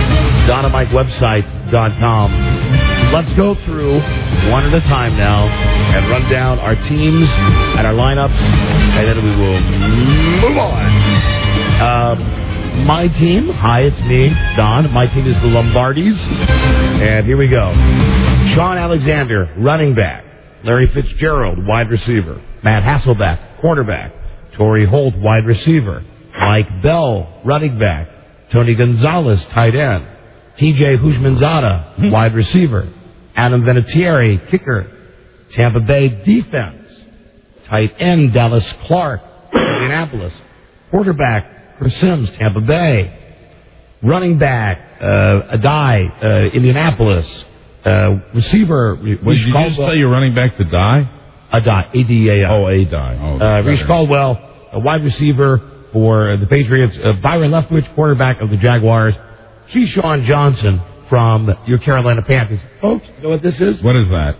DonnaMikeWebsite.com. Let's go through one at a time now and run down our teams and our lineups, and then we will move on. My team, hi, it's me, Don. My team is the Lombardis. And here we go. Sean Alexander, running back. Larry Fitzgerald, wide receiver. Matt Hasselbeck, quarterback. Torrey Holt, wide receiver. Mike Bell, running back. Tony Gonzalez, tight end. TJ Houshmandzadeh, wide receiver. Adam Vinatieri, kicker. Tampa Bay defense. Tight end, Dallas Clark, Indianapolis. Quarterback, Chris Sims, Tampa Bay. Running back, Adai, Indianapolis. Receiver, Did you just say you're running back to die? Adai, A-D-A-I. Oh, Adai. Reese Caldwell, a wide receiver for the Patriots. Byron Leftwich, quarterback of the Jaguars. Keyshawn Johnson from your Carolina Panthers. Folks, you know what this is? What is that?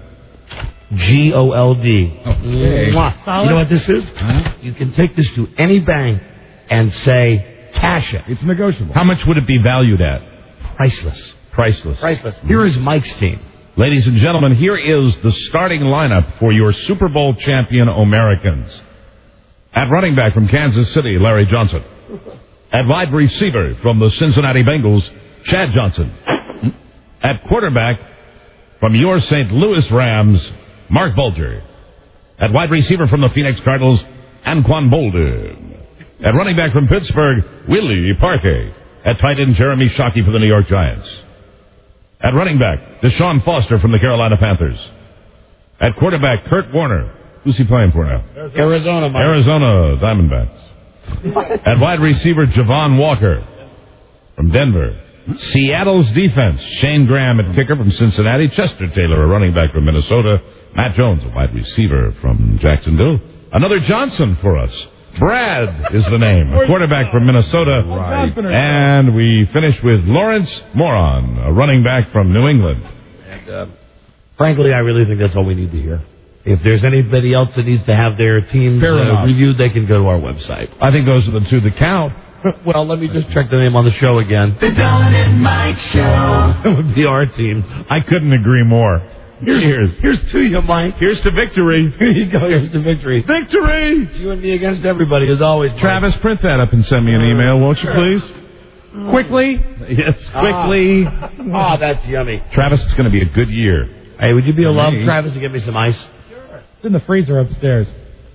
G-O-L-D. Okay. You know what this is? Huh? You can take this to any bank and say, cash it. It's negotiable. How much would it be valued at? Priceless. Priceless. Here is Mike's team. Ladies and gentlemen, here is the starting lineup for your Super Bowl champion Americans. At running back from Kansas City, Larry Johnson. At wide receiver from the Cincinnati Bengals, Chad Johnson. At quarterback from your St. Louis Rams, Mark Bulger. At wide receiver from the Phoenix Cardinals, Anquan Boldin. At running back from Pittsburgh, Willie Parkey. At tight end, Jeremy Shockey for the New York Giants. At running back, Deshaun Foster from the Carolina Panthers. At quarterback, Kurt Warner. Who's he playing for now? Arizona, Mike. Arizona Diamondbacks. At wide receiver, Javon Walker from Denver. Seattle's defense, Shane Graham at kicker from Cincinnati. Chester Taylor, a running back from Minnesota. Matt Jones, a wide receiver from Jacksonville. Another Johnson for us. Brad is the name, a quarterback from Minnesota. Right. And we finish with Lawrence Moron, a running back from New England. And, frankly, I really think that's all we need to hear. If there's anybody else that needs to have their teams reviewed, they can go to our website. I think those are the two that count. Well, let me just check the name on the show again. The Don and Mike Show. That would be our team. I couldn't agree more. Here's to you, Mike. Here's to victory. Here you go. Here's to victory. Victory! It's you and me against everybody, as always. Mike. Travis, print that up and send me an email, won't you, please? Quickly. Yes, quickly. Oh, that's yummy. Travis, it's going to be a good year. Hey, would you be a love, Travis, and get me some ice? It's in the freezer upstairs.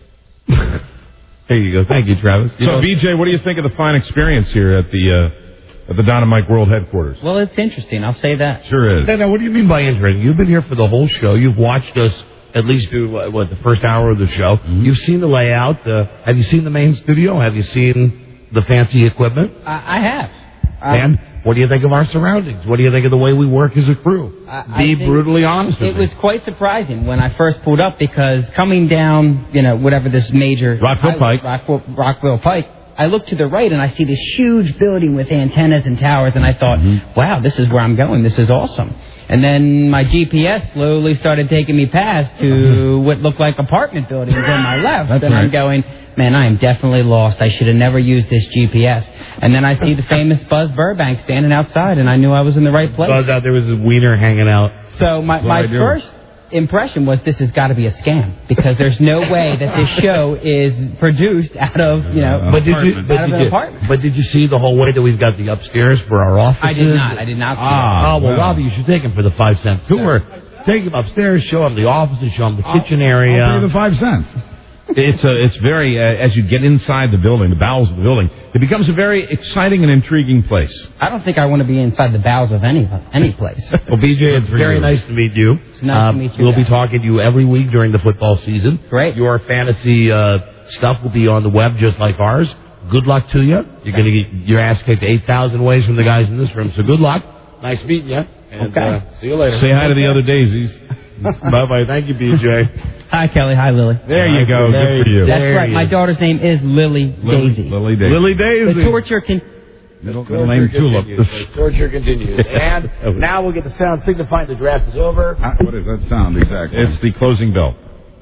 There you go. Thank you, Travis. So, BJ, what do you think of the fine experience here at the Don and Mike World Headquarters? Well, it's interesting. I'll say that. Sure is. Now, what do you mean by interesting? You've been here for the whole show. You've watched us at least do, the first hour of the show. Mm-hmm. You've seen the layout. Have you seen the main studio? Have you seen the fancy equipment? I have. And what do you think of our surroundings? What do you think of the way we work as a crew? Be brutally honest with me. It was quite surprising when I first pulled up because coming down, whatever this major... Rockville Pike, I look to the right and I see this huge building with antennas and towers, and I thought, wow, this is where I'm going. This is awesome. And then my GPS slowly started taking me past to what looked like apartment buildings on my left. That's and right. I'm going, man, I am definitely lost. I should have never used this GPS. And then I see the famous Buzz Burbank standing outside, and I knew I was in the right place. Buzz out there was a wiener hanging out. So my first impression was this has got to be a scam because there's no way that this show is produced out of an apartment. But did you see the whole way that we've got the upstairs for our offices? I did not see that. Well, Robbie, you should take him for the 5-cent tour. Take him upstairs, show him the offices, show him the kitchen area. I'll pay the 5 cents. It's very, as you get inside the building, the bowels of the building, it becomes a very exciting and intriguing place. I don't think I want to be inside the bowels of any place. Well, BJ, it's very nice to meet you. It's nice to meet you. We'll be talking to you every week during the football season. Great. Your fantasy stuff will be on the web just like ours. Good luck to you. You're going to get your ass kicked 8,000 ways from the guys in this room, so good luck. Nice meeting you. And, see you later. Say hi to the other daisies. Bye-bye. Thank you, BJ. Hi, Kelly. Hi, Lily. There you go. Good for you. That's right. My daughter's name is Lily Daisy. Lily Daisy. Lily Daisy. The torture Middle name Tulip. The torture continues. And now we'll get the sound signifying the draft is over. What does that sound exactly? It's the closing bell.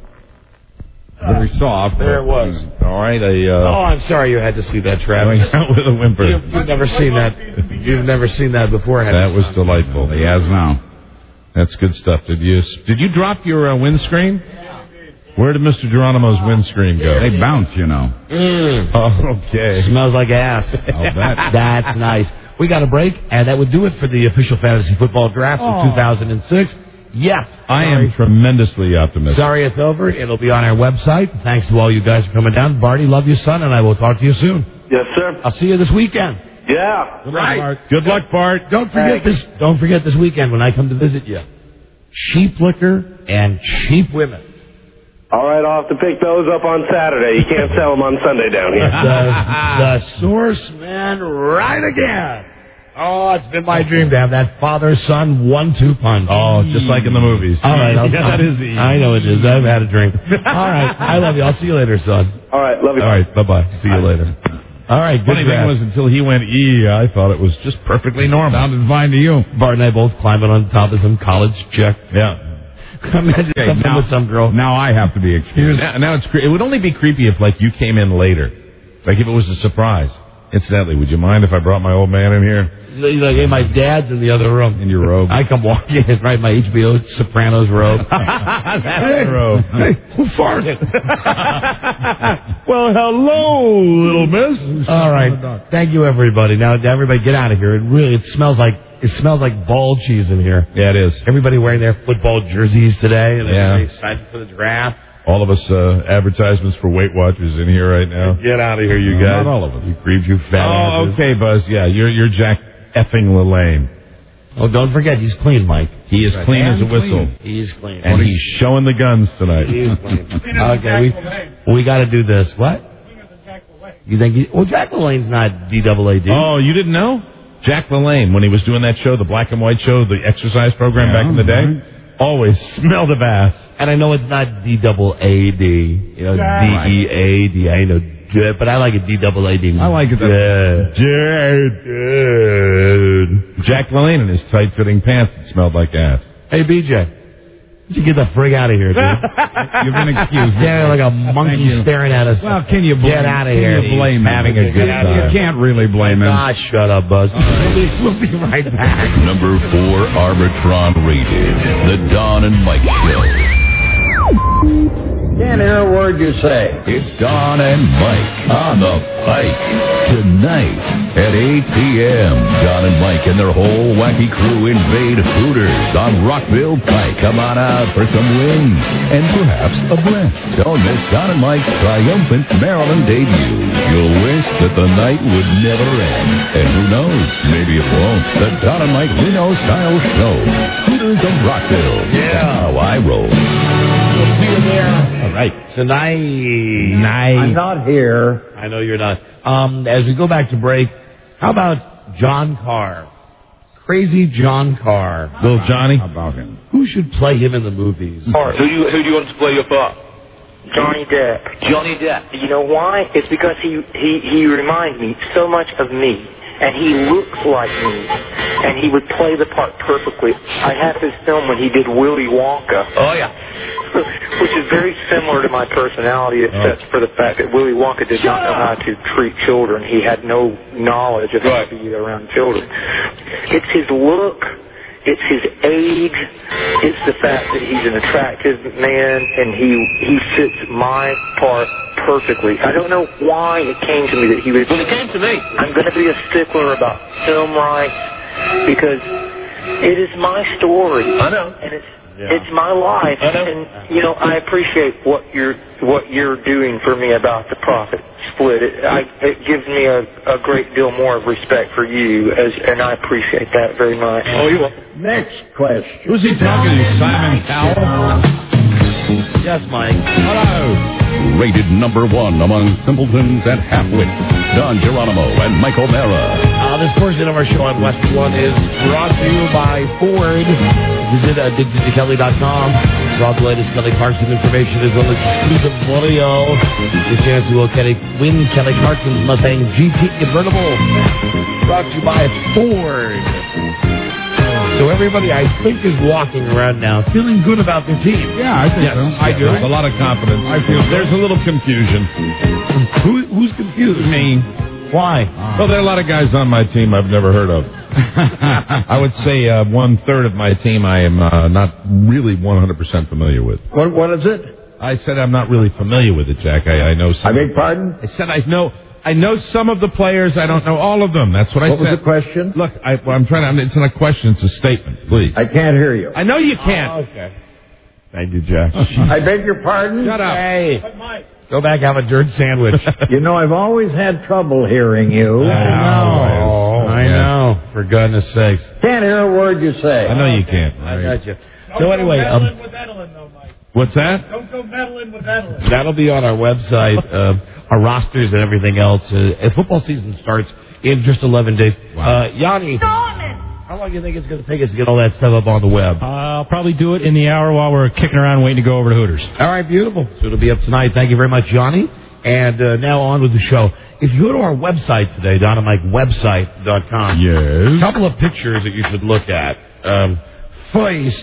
Very soft. There it was. All right. I'm sorry you had to see that, Travis. Going out with a whimper. You've never seen that. You've never seen that before, have That was delightful. He has now. That's good stuff. Did you drop your windscreen? Where did Mr. Geronimo's windscreen go? They bounce, you know. Oh, okay. Smells like ass. I'll bet. That's nice. We got a break, and that would do it for the official fantasy football draft of 2006. Yes. I am tremendously optimistic. Sorry it's over. It'll be on our website. Thanks to all you guys for coming down. Barty, love you, son, and I will talk to you soon. Yes, sir. I'll see you this weekend. Yeah. Good luck, Bart. Don't forget this weekend when I come to visit you. Cheap liquor and cheap women. All right, I'll have to pick those up on Saturday. You can't sell them on Sunday down here. The source man right again. Oh, it's been my dream to have that father-son 1-2 punch. Oh, just like in the movies. All right. That is easy. I know it is. I've had a drink. All right. I love you. I'll see you later, son. All right, love you. All right, bye-bye. See you later. All right. Funny thing was, until he went I thought it was just perfectly normal. Sounded fine to you. Bart and I both climbing on top of some college chick. Yeah. Imagine something with some girl. Now I have to be excused. Now it's it would only be creepy if, like, you came in later. Like, if it was a surprise. Incidentally, would you mind if I brought my old man in here? Like, hey, my dad's in the other room. In your robe. I come walking in, right, my HBO Sopranos robe. That robe. Hey, who farted? Well, hello, little miss. All right. Thank you, everybody. Now, everybody get out of here. It smells like ball cheese in here. Yeah, it is. Everybody wearing their football jerseys today, and they're excited for the draft. All of us advertisements for Weight Watchers in here right now. Get out of here, you guys. Not all of us. You creeps, you fat asses. Okay, Buzz. Yeah, you're Jack effing LaLanne. Oh, don't forget, he's clean, Mike. He is clean as a whistle. He's clean. And he's showing the guns tonight. He's clean. Okay, we got to do this. What? You think Jack LaLanne's not DAAD. Oh, you didn't know? Jack LaLanne, when he was doing that show, the black and white show, the exercise program back in the day, always smelled of ass. And I know it's not DAAD, DEAD. I know, but I like it DAAD. I like it. Jack LaLanne in his tight-fitting pants that smelled like ass. Hey, BJ. You get the frig out of here, dude. You've been excused. Standing like a monkey staring at us. Well, can you blame Get out of here. Can you blame having a good time. You can't really blame him. Ah, shut up, Buzz. We'll be right back. Number 4 Arbitron rated. The Don and Mike Show. Can't hear a word you say. It's Don and Mike on the Pike. Tonight at 8 p.m., Don and Mike and their whole wacky crew invade Hooters on Rockville Pike. Come on out for some wings and perhaps a blast. Don't miss Don and Mike's triumphant Maryland debut. You'll wish that the night would never end. And who knows, maybe it won't. The Don and Mike Reno Style Show. Hooters of Rockville. Yeah. That's how I roll. We'll see you there. All right. Tonight. I'm not here. I know you're not. As we go back to break, how about John Carr? Crazy John Carr. Little Johnny? How about him? Who should play him in the movies? Who do you want to play your part? Johnny Depp. Johnny Depp. You know why? It's because he reminds me so much of me. And he looks like me. And he would play the part perfectly. I have this film when he did Willy Wonka. Oh, yeah. Which is very similar to my personality, except for the fact that Willy Wonka did not know how to treat children. He had no knowledge of how to be around children. It's his look. It's his age. It's the fact that he's an attractive man, and he fits my part perfectly. I don't know why it came to me that he was... Well, it came to me. I'm going to be a stickler about film rights because it is my story. I know. And it's my life. I know. And, I appreciate what you're doing for me about the profit split. It gives me a great deal more of respect for you, and I appreciate that very much. Oh, you will. Next question. Who's he talking to? Simon Cowell? Yes, Mike. Hello. Rated number 1 among simpletons and halfwits, Don Geronimo and Mike O'Mara. This portion of our show on West One is brought to you by Ford. Visit digitkelly.com for all the latest Kelly Clarkson information as well as exclusive audio. Your chance to win Kelly Clarkson's Mustang GT convertible. Brought to you by Ford. So everybody, I think, is walking around now feeling good about their team. Yeah, I think so. I do. There's a lot of confidence. I feel there's a little confusion. Who's confused? Me. Why? Well, there are a lot of guys on my team I've never heard of. I would say 1/3 of my team I am not really 100% familiar with. What is it? I said I'm not really familiar with it, Jack. I know some. I beg pardon? I said I know some of the players. I don't know all of them. That's what I said. What was the question? Look, I'm trying to... It's not a question. It's a statement, please. I can't hear you. I know you can't. Oh, okay. Thank you, Jack. I beg your pardon? Shut up. Hey. Go back, have a dirt sandwich. You know, I've always had trouble hearing you. I know. For goodness sakes. Can't hear a word you say. I know you can't. I got you. So anyway, what's that? Don't go meddling with meddling. That'll be on our website, our rosters and everything else. Football season starts in just 11 days. Wow. Yanni, how long do you think it's going to take us to get all that stuff up on the web? I'll probably do it in the hour while we're kicking around waiting to go over to Hooters. All right, beautiful. So it'll be up tonight. Thank you very much, Yanni. And now on with the show. If you go to our website today, DonnaMikeWebsite.com, yes, a couple of pictures that you should look at. First,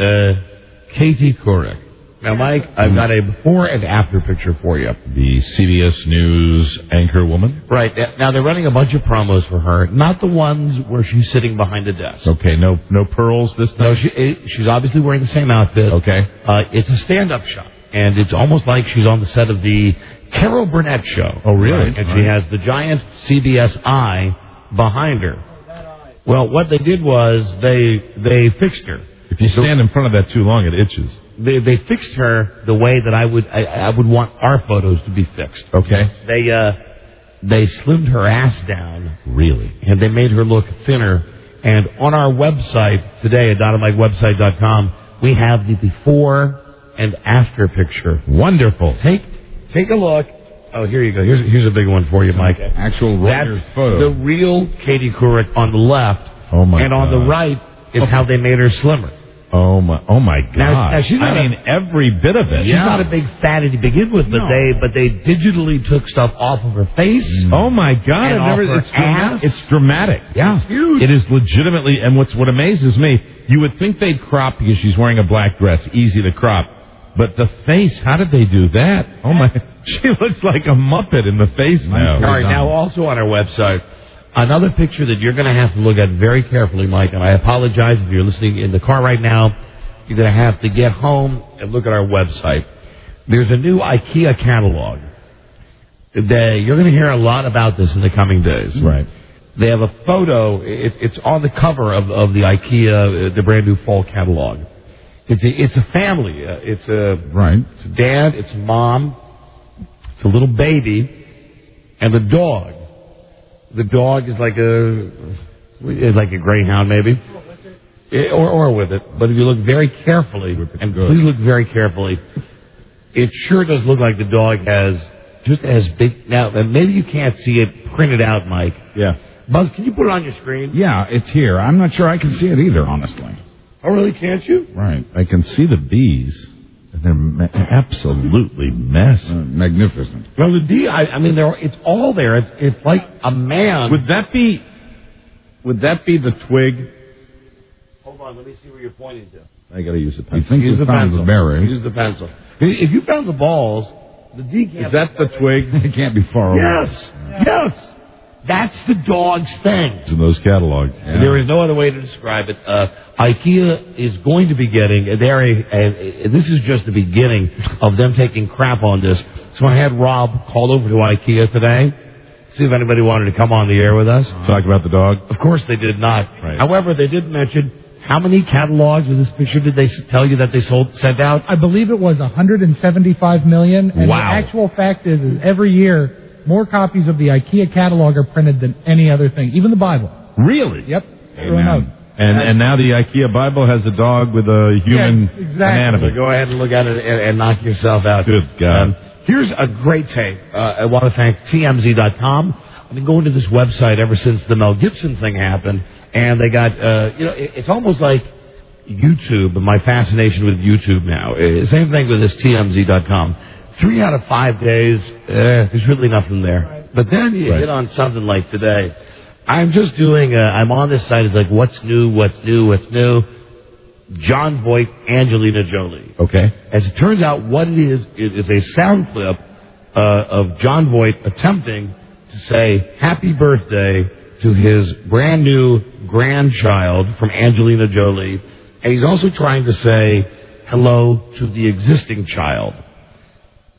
Katie Couric. Now, Mike, I've got a before and after picture for you. The CBS News anchor woman? Right. Now, they're running a bunch of promos for her, not the ones where she's sitting behind a desk. Okay, no pearls this time? No, she's obviously wearing the same outfit. Okay. It's a stand-up shot, and it's almost like she's on the set of the Carol Burnett show. Oh, really? Right? And she has the giant CBS eye behind her. Well, what they did was they fixed her. If you stand in front of that too long, it itches. They fixed her the way that I would want our photos to be fixed. Okay. They slimmed her ass down. Really? And they made her look thinner. And on our website today at DonnaMikeWebsite.com, we have the before and after picture. Wonderful. Take a look. Oh, here you go. Here's a big one for you, Mike. Actual Reuters photo. The real Katie Couric on the left. Oh my and God. on the right is how they made her slimmer. Oh my God! Now she's not every bit of it. She's not a big fatty to begin with, but they digitally took stuff off of her face. Oh my God! It's dramatic. Yeah, it's huge. It is legitimately, and what amazes me, you would think they'd crop because she's wearing a black dress, easy to crop, but the face, how did they do that? Oh my! She looks like a Muppet in the face now. All right, now also on our website. Another picture that you're going to have to look at very carefully, Mike, and I apologize if you're listening in the car right now. You're going to have to get home and look at our website. There's a new IKEA catalog. You're going to hear a lot about this in the coming days. Right. They have a photo. It's on the cover of the IKEA, the brand new fall catalog. It's a family. It's a dad, it's a mom, it's a little baby, and a dog. The dog is like a greyhound, maybe, or with it. But if you look very carefully, and please look very carefully, it sure does look like the dog has just as big. Now, maybe you can't see it printed out, Mike. Yeah. Buzz, can you put it on your screen? Yeah, it's here. I'm not sure I can see it either, honestly. Oh, really? Can't you? Right. I can see the bees. They're absolutely magnificent. Well, the D, I mean, it's all there. It's like a man. Would that be the twig? Hold on, let me see where you're pointing to. I got to use a pencil. You think use you found the berry? Use the pencil. If you found the balls, the D can't. Is that the twig? It can't be far away. Yes. That's the dog's thing. It's in those catalogs. Yeah. There is no other way to describe it. IKEA is going to be getting, this is just the beginning of them taking crap on this. So I had Rob call over to IKEA today, see if anybody wanted to come on the air with us. Talk about the dog? Of course they did not. Right. However, they did mention, how many catalogs with this picture did they tell you that they sent out? I believe it was 175 million. And wow. The actual fact is every year, more copies of the IKEA catalog are printed than any other thing, even the Bible. Really? Yep. And now the IKEA Bible has a dog with a human anatomy. So go ahead and look at it and knock yourself out. Good God. Here's a great tape. I want to thank TMZ.com. I've been going to this website ever since the Mel Gibson thing happened, and they got, it's almost like YouTube, my fascination with YouTube now. Same thing with this TMZ.com. 3 out of 5 days, there's really nothing there. But then you hit on something like today. I'm just doing, I'm on this site, it's like, what's new? John Voight, Angelina Jolie. Okay. As it turns out, what it is a sound clip of John Voight attempting to say happy birthday to his brand new grandchild from Angelina Jolie. And he's also trying to say hello to the existing child.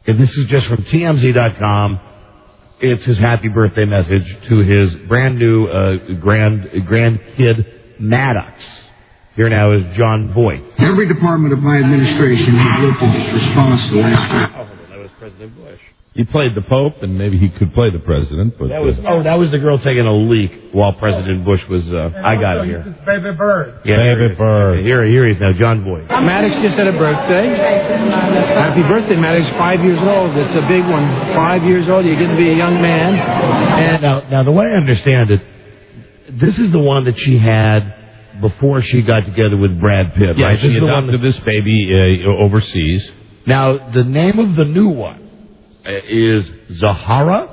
And this is just from TMZ.com. It's his happy birthday message to his brand new grandkid, Maddox. Here now is John Voight. Every department of my administration has looked at its response to last week. That was President Bush. He played the Pope, and maybe he could play the President. But that was the girl taking a leak while President Bush was. I got it here. It's Baby Bird. Yeah, Baby Bird. Here he is now, John Voight. Maddox just had a birthday. Happy birthday, Maddox. 5 years old. It's a big one. 5 years old. You're going to be a young man. And now the way I understand it, this is the one that she had before she got together with Brad Pitt, yeah, right? She adopted this baby overseas. Now, the name of the new one is Zahara.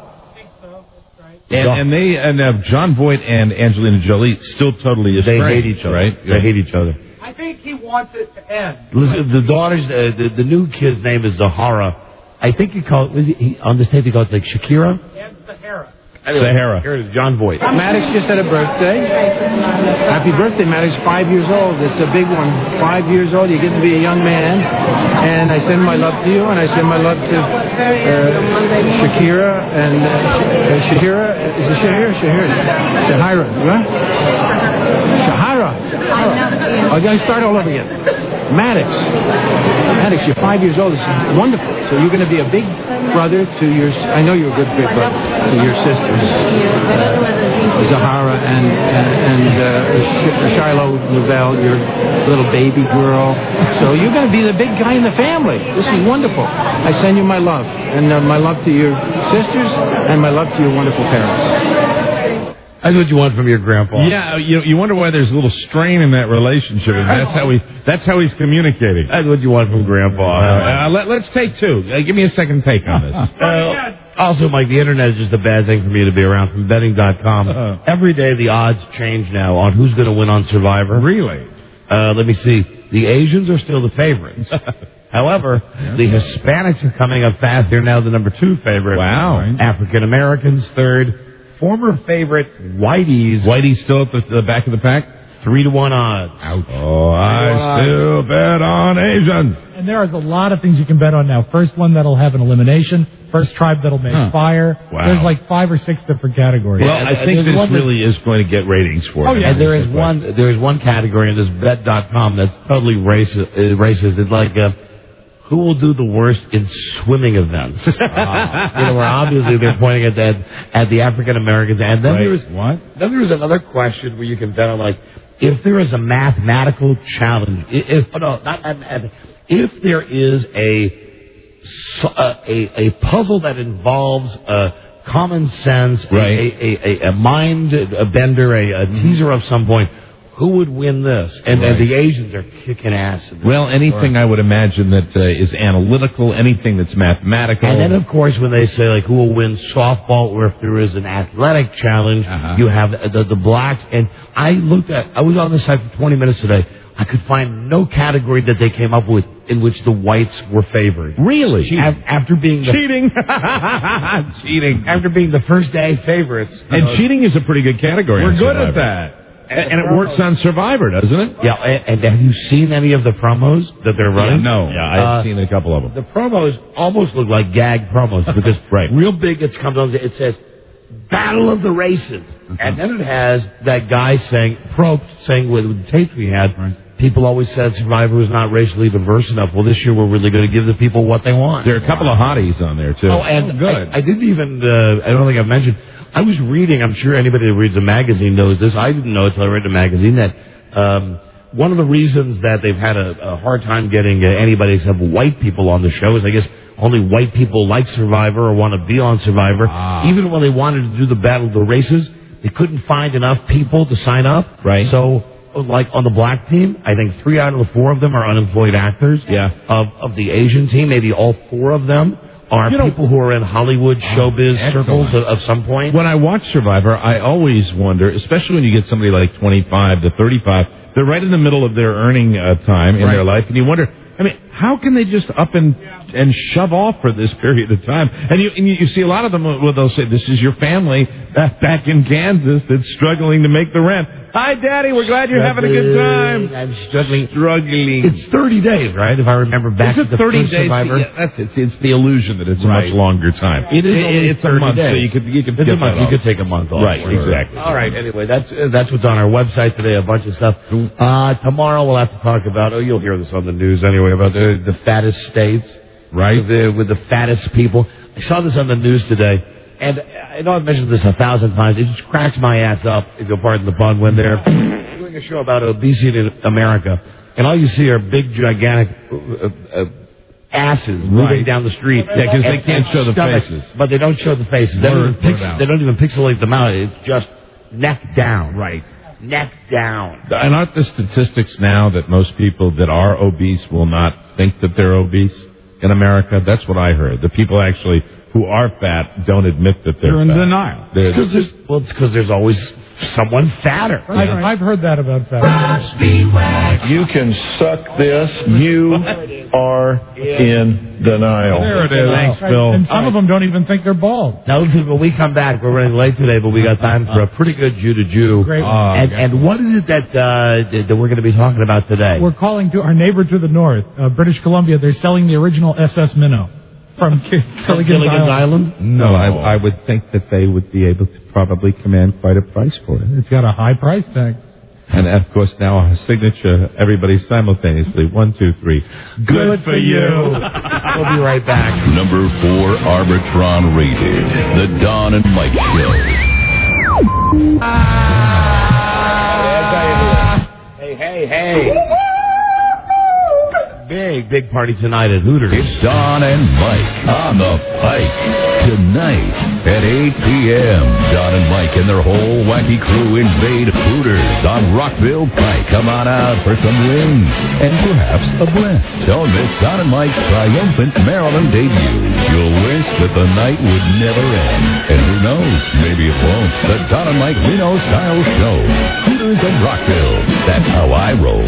And John Voight and Angelina Jolie still totally estranged. They hate each other, right? They hate each other. I think he wants it to end. Listen, the daughter's, the new kid's name is Zahara. I think he called, on this tape he called it like Shakira? And Sahara. Anyway, Sahara. Here is John Voight. Maddox just had a birthday. Happy birthday, Maddox. 5 years old. It's a big one. 5 years old. You're getting to be a young man. And I send my love to you, and I send my love to Shakira and Shahira. Is it Shahira? Shahira. What? Shahara. I got to start all over again. Maddox, you're 5 years old. It's wonderful. So you're going to be a big brother to your. I know you're a good big brother to your sisters, Zahara and Shiloh Novell, your little baby girl. So you're going to be the big guy in the family. This is wonderful. I send you my love, and my love to your sisters, and my love to your wonderful parents. That's what you want from your grandpa. Yeah, you wonder why there's a little strain in that relationship, and that's how he's communicating. That's what you want from grandpa. Let's take two. Give me a second take on this. Also, Mike, the internet is just a bad thing for me to be around. From betting.com, every day the odds change now on who's going to win on Survivor. Really? Let me see. The Asians are still the favorites. However, the Hispanics are coming up fast. They're now the number 2 favorite. Wow. African Americans third. Former favorite Whitey's. Whitey's still at the back of the pack? 3-1 odds. Ouch. Oh, I still bet on Asians. And there is a lot of things you can bet on now. First one that'll have an elimination. First tribe that'll make fire. Wow. There's like 5 or 6 different categories. Well, I think this really is going to get ratings for it. Oh, yeah. And there is one category in this bet.com that's totally racist. It's like who will do the worst in swimming events? Where obviously they're pointing at the African Americans. And then there's another question where you can bet on, like, if there is a mathematical challenge, if there is a puzzle that involves common sense, a mind bender, a teaser of some point, who would win this? And the Asians are kicking ass. Well, anything I would imagine that is analytical, anything that's mathematical. And then, of course, when they say, like, who will win softball, or if there is an athletic challenge, you have the blacks. And I was on the site for 20 minutes today. I could find no category that they came up with in which the whites were favored. Really? After being cheating. Cheating. After being the first day favorites. And cheating is a pretty good category. We're good at that. And it works on Survivor, doesn't it? Yeah, and have you seen any of the promos that they're running? No. Yeah, I've seen a couple of them. The promos almost look like gag promos because real big it comes on, it says, Battle of the Races. And then it has that guy saying with the tapes we had, people always said Survivor was not racially diverse enough. Well, this year we're really going to give the people what they want. There are a couple of hotties on there, too. Oh, and good. I didn't even, I don't think I've mentioned, I was reading, I'm sure anybody that reads a magazine knows this. I didn't know until I read the magazine that one of the reasons that they've had a hard time getting anybody except white people on the show is, I guess, only white people like Survivor or want to be on Survivor. Even when they wanted to do the Battle of the Races, they couldn't find enough people to sign up. Right. So, like on the black team, I think 3 out of the 4 of them are unemployed actors. Yeah. Of the Asian team, maybe all 4 of them are people who are in Hollywood showbiz circles of some point. When I watch Survivor, I always wonder, especially when you get somebody like 25 to 35, they're right in the middle of their earning time in their life, and you wonder, I mean, how can they just up and and shove off for this period of time. And you see a lot of them where they'll say, this is your family back in Kansas that's struggling to make the rent. Hi, Daddy, we're glad you're having a good time. I'm struggling. Struggling. It's 30 days, right? If I remember back to the 30 first days? Survivor. Yeah, that's it. It's the illusion that it's a much longer time. It's a month, so you could it's a month. You could take a month off. Right, exactly. All right, anyway, that's what's on our website today, a bunch of stuff. Tomorrow we'll have to talk about, you'll hear this on the news anyway, about the fattest states. Right. With the fattest people. I saw this on the news today. And I know I've mentioned this 1,000 times. It just cracks my ass up, if you'll pardon the pun, when they're doing a show about obesity in America. And all you see are big, gigantic asses moving down the street. Yeah, because they can't show the faces. But they don't show the faces. They don't even pixelate them out. It's just neck down. Right. Neck down. And aren't the statistics now that most people that are obese will not think that they're obese in America? That's what I heard. The people actually who are fat don't admit that they're in fat. denial. It's because there's always someone fatter. I've heard that about fat. You can suck this. You are in denial. There it is. Thanks, Bill. And some of them don't even think they're bald. Now, when we come back, we're running late today, but we got time for a pretty good Jew to Jew. Great. And what is it that we're going to be talking about today? We're calling to our neighbor to the north, British Columbia. They're selling the original SS Minnow from Gilligan's Island. No, I would think that they would be able to probably command quite a price for it. It's got a high price tag. And, of course, now our signature, everybody simultaneously. 1, 2, 3. Good for you. We'll be right back. Number 4 Arbitron rated. The Don and Mike Show. Hey. Big party tonight at Hooters. It's Don and Mike on the Pike. Tonight at 8 p.m., Don and Mike and their whole wacky crew invade Hooters on Rockville Pike. Come on out for some wings and perhaps a blast. Don't miss Don and Mike's triumphant Maryland debut. You'll wish that the night would never end. And who knows, maybe it won't. The Don and Mike Reno Style Show. Hooters of Rockville. That's how I roll.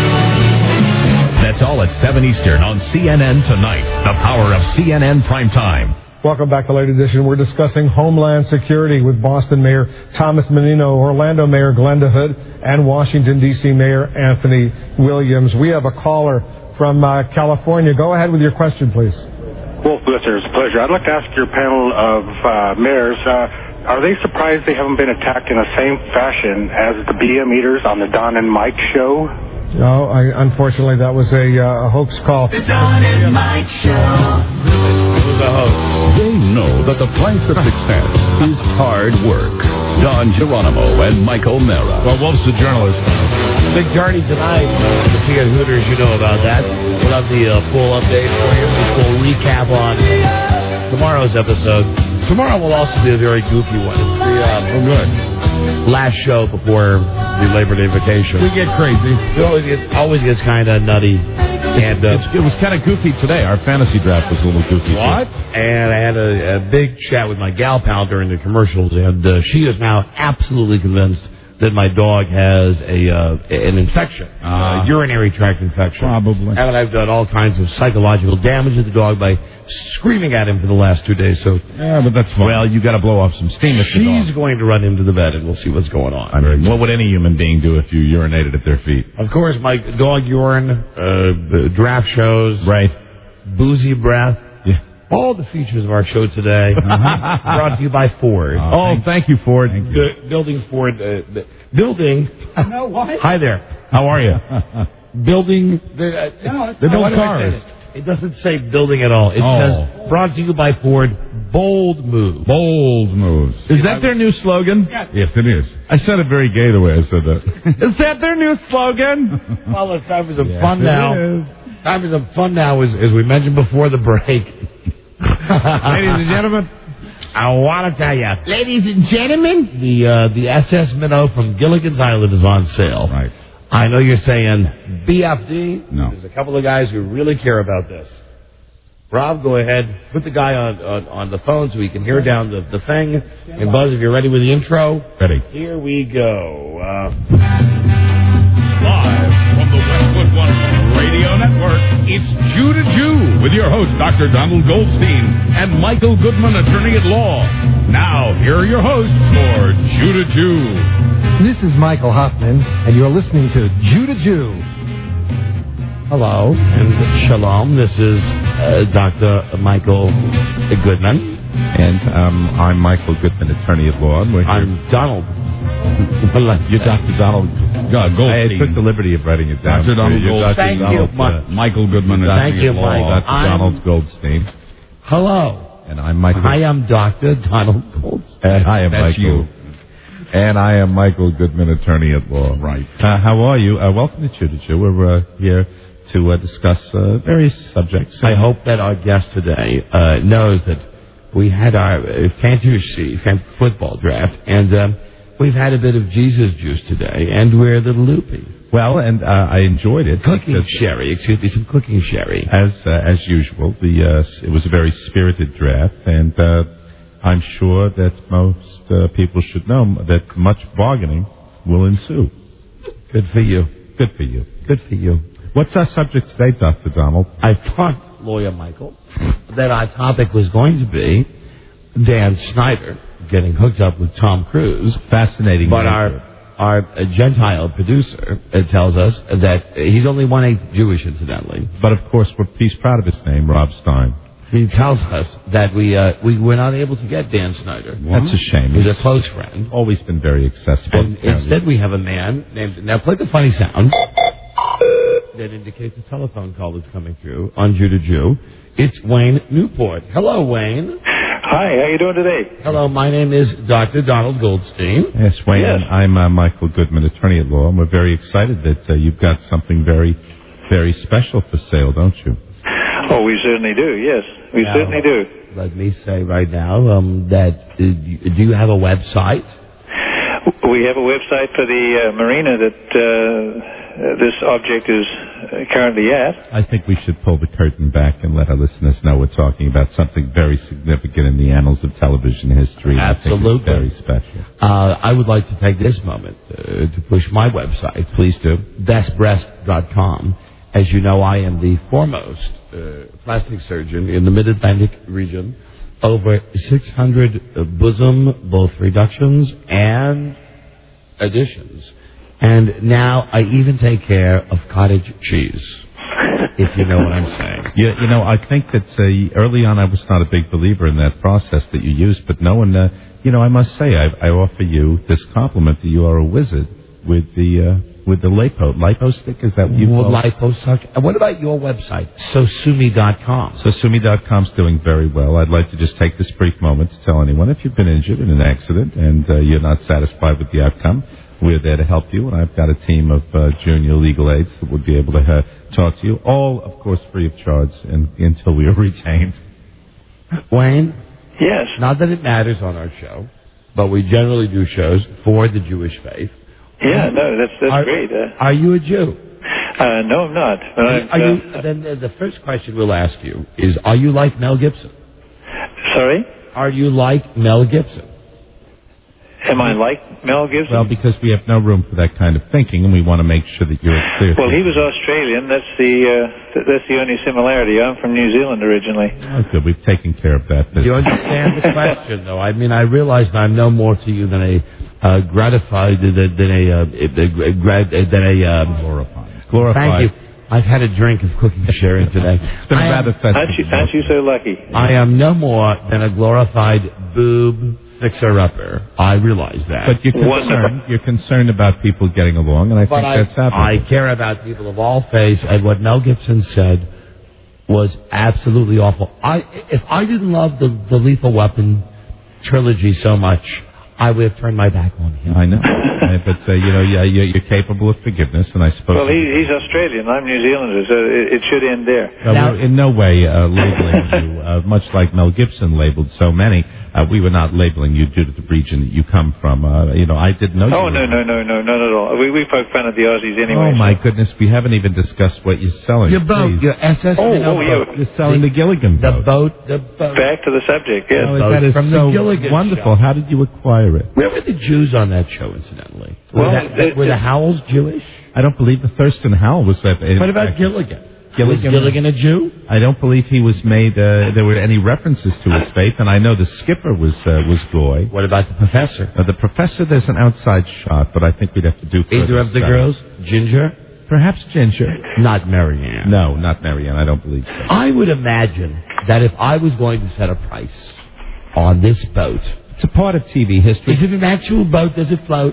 That's all at 7 Eastern on CNN Tonight. The power of CNN Primetime. Welcome back to Late Edition. We're discussing Homeland Security with Boston Mayor Thomas Menino, Orlando Mayor Glenda Hood, and Washington, D.C. Mayor Anthony Williams. We have a caller from California. Go ahead with your question, please. Wolf Blitzer, it's a pleasure. I'd like to ask your panel of mayors, are they surprised they haven't been attacked in the same fashion as the BM eaters on the Don and Mike show? No, unfortunately, that was a hoax call. The Don and Mike Show. It was a hoax. They know that the price of success is hard work. Don Geronimo and Michael Mara. Well, Wolf's the journalist. Big journey tonight. The Tea at Hooters, you know about that. We'll have the full update for you, the full recap on tomorrow's episode. Tomorrow will also be a very goofy one. It's the last show before the Labor Day vacation. We get crazy. It always gets kind of nutty. And it was kind of goofy today. Our fantasy draft was a little goofy. What? And I had a big chat with my gal pal during the commercials, and she is now absolutely convinced that my dog has an infection, a urinary tract infection. Probably. And I've done all kinds of psychological damage to the dog by screaming at him for the last 2 days. So, yeah, but that's fine. Well, you got to blow off some steam. She's going to run him to the bed, and we'll see what's going on. I mean, what would any human being do if you urinated at their feet? Of course, my dog urine, draft shows, right? Boozy breath. All the features of our show today brought to you by Ford. Thank you, Ford. Building Ford. Building. No, what? Hi there. How are you? Building. They build cars. It doesn't say building at all. It says brought to you by Ford. Bold moves. Bold moves. Is that their new slogan? Yes, it is. I said it very gay the way I said that. Is that their new slogan? Well, it's time for some fun now. Time for some fun now, as we mentioned before the break. Ladies and gentlemen, I want to tell you, ladies and gentlemen, the SS Minnow from Gilligan's Island is on sale. Right. I know you're saying BFD. No. There's a couple of guys who really care about this. Rob, go ahead. Put the guy on the phone so he can hear down the thing. And Buzz, if you're ready with the intro. Ready. Here we go. Live from the Westwood One Radio network, it's Jew to Jew with your host, Dr. Donald Goldstein, and Michael Goodman, attorney at law. Now, here are your hosts for Jew to Jew. This is Michael Hoffman, and you're listening to Jew to Jew. Hello, and shalom. This is Dr. Michael Goodman. And I'm Michael Goodman, attorney at law. I'm Donald. You're Dr. Donald Goldstein. I took the liberty of writing it down. Dr. Donald Goldstein. Thank you. Michael Goodman, Thank you, Michael. Dr. Donald Goldstein. Hello. And I'm Michael. I am Dr. Donald Goldstein. And I am That's Michael. you. And I am Michael Goodman, attorney at law. Right. How are you? Welcome to Jew to Jew. We're here to discuss various subjects. I hope that our guest today knows that we had our fantasy football draft, and we've had a bit of Jesus juice today, and we're a little loopy. Well, and I enjoyed it. Cooking sherry, excuse me, some cooking sherry. As usual, it was a very spirited draft, and I'm sure that most people should know that much bargaining will ensue. Good for you. Good for you. Good for you. What's our subject today, Dr. Donald? I thought, Lawyer Michael, that our topic was going to be Dan Snyder getting hooked up with Tom Cruise. Fascinating. But our Gentile producer tells us that he's only 1/8 Jewish, incidentally. But, of course, he's proud of his name, Rob Stein. He tells us that we were not able to get Dan Snyder. That's a shame. He's a close friend. Always been very accessible. And instead we have a man named... Now, play the funny sound that indicates a telephone call is coming through on Jew to Jew. It's Wayne Newport. Hello, Wayne. Hi, how you doing today? Hello, my name is Dr. Donald Goldstein. Yes, Wayne. Yes. I'm Michael Goodman, attorney at law, and we're very excited that you've got something very, very special for sale, don't you? Oh, we certainly do, yes. We certainly do. Let me say right now that do you have a website? We have a website for the marina that this object is currently at. I think we should pull the curtain back and let our listeners know we're talking about something very significant in the annals of television history. Absolutely. I think it's very special. I would like to take this moment to push my website. Please do. bestbreast.com. As you know, I am the foremost plastic surgeon in the Mid-Atlantic region. Over 600 bosom, both reductions and additions. And now I even take care of cottage cheese, if you know what I'm saying. You know, I think that early on I was not a big believer in that process that you used, but no one, I must say, I offer you this compliment that you are a wizard with the lipo stick. Is that what you call it? Lipo. What about your website, Sosumi.com? Sosumi.com's doing very well. I'd like to just take this brief moment to tell anyone, if you've been injured in an accident and you're not satisfied with the outcome, we're there to help you, and I've got a team of junior legal aids that would be able to talk to you, all, of course, free of charge until we are retained. Wayne? Yes? Not that it matters on our show, but we generally do shows for the Jewish faith. Yeah, no, that's great. Are you a Jew? No, I'm not. Then the first question we'll ask you is, are you like Mel Gibson? Sorry? Are you like Mel Gibson? Am I like Mel Gibson? Well, because we have no room for that kind of thinking, and we want to make sure that you're clear. Well, he was Australian. That's the only similarity. I'm from New Zealand originally. Oh, good. We've taken care of that. Do you understand the question, though? I mean, I realize that I'm no more to you than a glorified. Glorified. Thank you. I've had a drink of cooking sherry today. It's been rather festive. Aren't you so lucky? I am no more than a glorified boob fixer-upper. I realize that. But you're concerned about people getting along, and I think that's happening. I care about people of all faiths, and what Mel Gibson said was absolutely awful. If I didn't love the Lethal Weapon trilogy so much, I would have turned my back on him. I know. But, you're capable of forgiveness, and I suppose... Well, he's Australian. I'm New Zealander, so it should end there. We're in no way labeling you, much like Mel Gibson labeled so many. We were not labeling you due to the region that you come from. I didn't know you Oh, no, not at all. We poke fun at the Aussies anyway. Oh, my goodness. We haven't even discussed what you're selling. Your boat, your SS boat. You're selling the Gilligan boat. The boat. Back to the subject, yes. Oh, that is from so the Gilligan wonderful. show. How did you acquire it? Where were the Jews on that show, incidentally? Well, were the Howells Jewish? I don't believe the Thurston Howell was that. What about Gilligan? Gilligan a Jew? I don't believe he was made. There were any references to his faith, and I know the skipper was Goy. What about the professor? The professor, there's an outside shot, but I think we'd have to do further Either of the studies. girls? Ginger? Perhaps Ginger. Not Marianne. No, not Marianne. I don't believe so. I would imagine that if I was going to set a price on this boat, it's a part of TV history. Is it an actual boat? Does it float?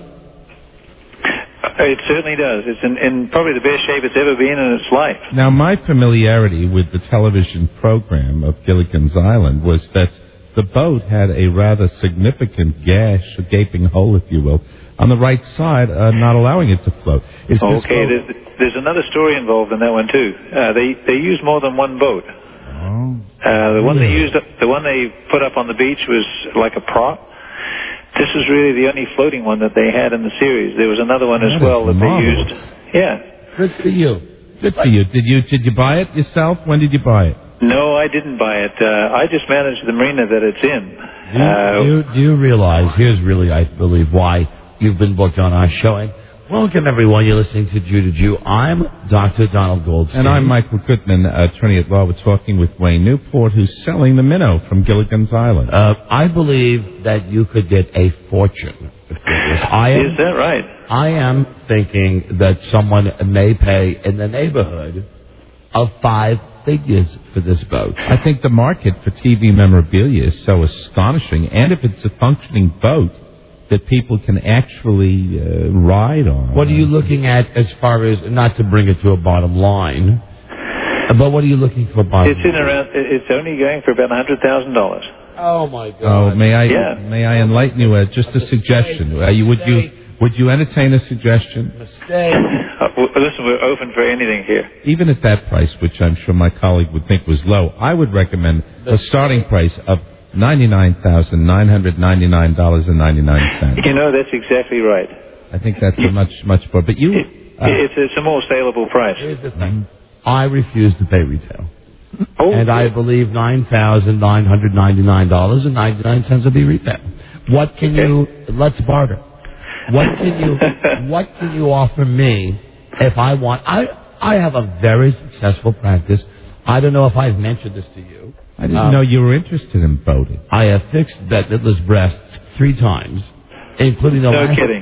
It certainly does. It's in probably the best shape it's ever been in its life. Now, my familiarity with the television program of Gilligan's Island was that the boat had a rather significant gash, a gaping hole, if you will, on the right side, not allowing it to float. There's another story involved in that one too. They used more than one boat. The one they put up on the beach was like a prop. This is really the only floating one that they had in the series. There was another one as well that they used. Yeah. Good for you. Good for you. Did you buy it yourself? When did you buy it? No, I didn't buy it. I just managed the marina that it's in. Do you realize, here's really, I believe, why you've been booked on our show. Welcome, everyone. You're listening to Jew to Jew. I'm Dr. Donald Goldstein. And I'm Michael Goodman, attorney at law. We're talking with Wayne Newport, who's selling the minnow from Gilligan's Island. I believe that you could get a fortune. Is that right? I am thinking that someone may pay in the neighborhood of 5 figures for this boat. I think the market for TV memorabilia is so astonishing, and if it's a functioning boat that people can actually ride on. What are you looking at as far as, not to bring it to a bottom line, but what are you looking for bottom line? It's only going for about $100,000. Oh, my God. Oh, may I enlighten you? Just a suggestion. Would you entertain a suggestion? Mistake. Listen, we're open for anything here. Even at that price, which I'm sure my colleague would think was low, I would recommend a starting price of $99,999.99. You know, that's exactly right. I think that's a much more. But you, it's a more saleable price. Here's the thing. I refuse to pay retail. And I believe $9,999.99 will be retail. What can you? Let's barter. What can you offer me if I want? I have a very successful practice. I don't know if I've mentioned this to you. I didn't know you were interested in boating. I have fixed Bette Midler's breasts 3 times, including the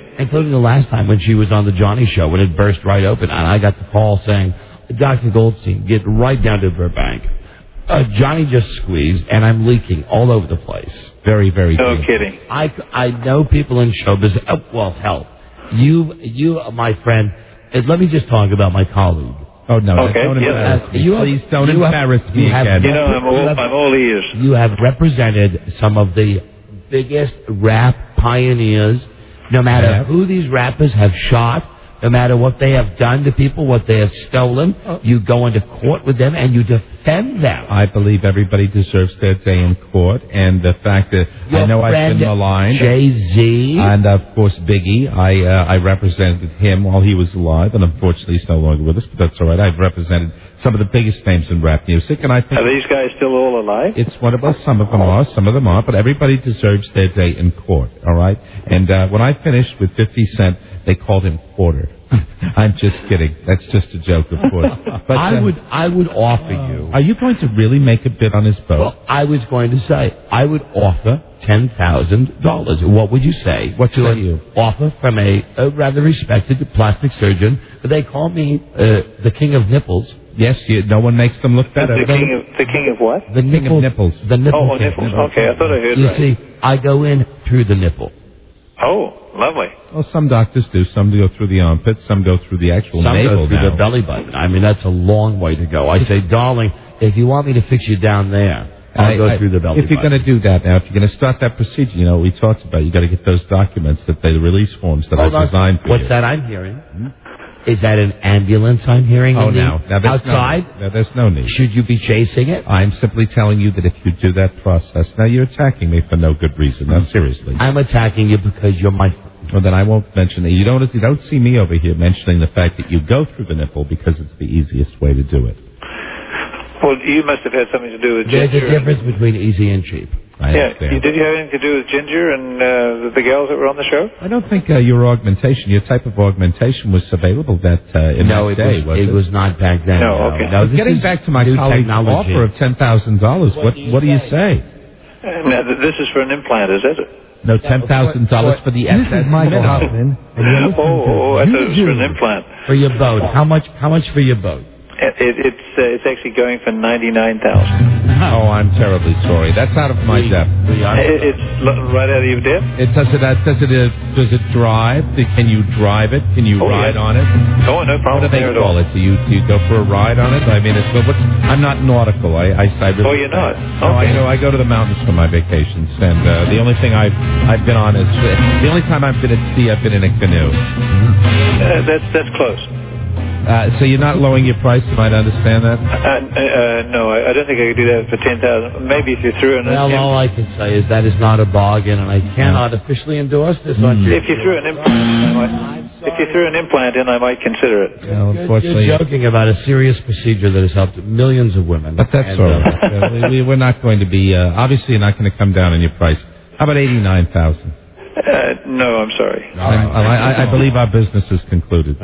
last time when she was on the Johnny Show when it burst right open, and I got the call saying, "Dr. Goldstein, get right down to Burbank. Johnny just squeezed, and I'm leaking all over the place." Very, very. No kidding. I know people in show business. Oh, well, hell, you, my friend. Let me just talk about my colleague. Oh, no. Okay. Don't embarrass me. Please don't embarrass me again. You know, I'm all ears. You have represented some of the biggest rap pioneers, no matter who these rappers have shot, no matter what they have done to people, what they have stolen. You go into court with them and you defend them. I believe everybody deserves their day in court, and the fact that I know I've been maligned. Jay-Z. And, of course, Biggie. I represented him while he was alive, and unfortunately he's no longer with us, but that's all right. I've represented some of the biggest names in rap music, and I think... Are these guys still all alive? It's one of us. Some of them are, some of them aren't, but everybody deserves their day in court, all right? And when I finished with 50 Cent, they called him Porter. I'm just kidding. That's just a joke, of course. But I would offer you. Are you going to really make a bid on his boat? Well, I was going to say I would offer $10,000. What would you say? What say you? Offer from a rather respected plastic surgeon. They call me the king of nipples. Yes, no one makes them look better. The king of what? The king of nipples. The nipple. Oh, nipples. Okay, I thought I heard You see, I go in through the nipple. Oh, lovely. Well, some doctors do. Some go through the armpit. Some go through the actual navel. Some go through the belly button. I mean, that's a long way to go. I say, darling, if you want me to fix you down there, I'll go through the belly button. If you're going to do that now, if you're going to start that procedure, you know, we talked about, you got to get those documents, the release forms that I designed for you. What's that I'm hearing? Is that an ambulance I'm hearing? Oh, no. Outside? No, there's no need. Should you be chasing it? I'm simply telling you that if you do that process, now you're attacking me for no good reason. Now, seriously. I'm attacking you because you're my... Well, then I won't mention it. You don't see me over here mentioning the fact that you go through the nipple because it's the easiest way to do it. Well, you must have had something to do with There's a difference between easy and cheap. understand. Did you have anything to do with Ginger and the gals that were on the show? I don't think your augmentation, your type of augmentation was available that in that day, was it? It was not back then. No, okay. No, this Getting is back to my new colleague's technology. offer of $10,000, what do you say? Now, this is for an implant, is it? No, $10,000 for the SS. This is Michael Hoffman. And you're listening to I thought it was for an implant. For your boat. How much for your boat? It's actually going for $99,000. Oh, I'm terribly sorry. That's out of my depth. It's right out of your depth. Does it drive? Can you drive it? Can you ride on it? Oh, no problem. What do they call it? Do you go for a ride on it? I mean, I'm not nautical. I really. Oh, you're not. No, Okay. I go to the mountains for my vacations, and the only thing I've been on is the only time I've been at sea. I've been in a canoe. That's close. So you're not lowering your price? You might understand that. No, I don't think I could do that for $10,000. Maybe if you threw in. Well, all I can say is that is not a bargain, and I cannot officially endorse this on you. If you threw an implant in, I might consider it. Well, unfortunately, You're joking about a serious procedure that has helped millions of women. But that's all right. We're not going to be. Obviously, you're not going to come down on your price. How about $89,000? No, I'm sorry. I believe our business is concluded.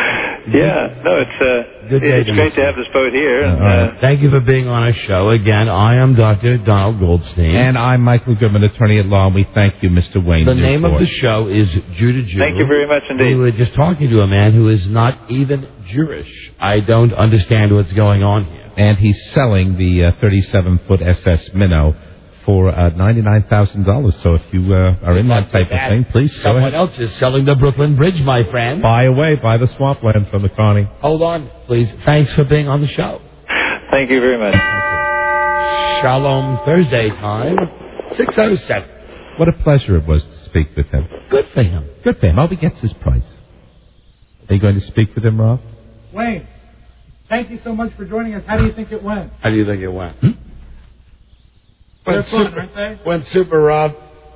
It's great to have this boat here. Thank you for being on our show. Again, I am Dr. Donald Goldstein. And I'm Michael Goodman, attorney at law, and we thank you, Mr. Wayne. The name of the show is Judah Jew. Thank you very much indeed. We were just talking to a man who is not even Jewish. I don't understand what's going on here. And he's selling the 37-foot SS Minnow for $99,000. So if you are in that type of thing, please go Someone ahead. else is selling the Brooklyn Bridge, my friend. Buy the swampland from the Connie. Hold on, please. Thanks for being on the show. Thank you very much. Shalom Thursday time, 6:07. What a pleasure it was to speak with him. Good for him. Good for him. I hope he gets his price. Are you going to speak with him, Rob? Wayne, thank you so much for joining us. How do you think it went? How do you think it went? They're fun, aren't they? Went super, Rob.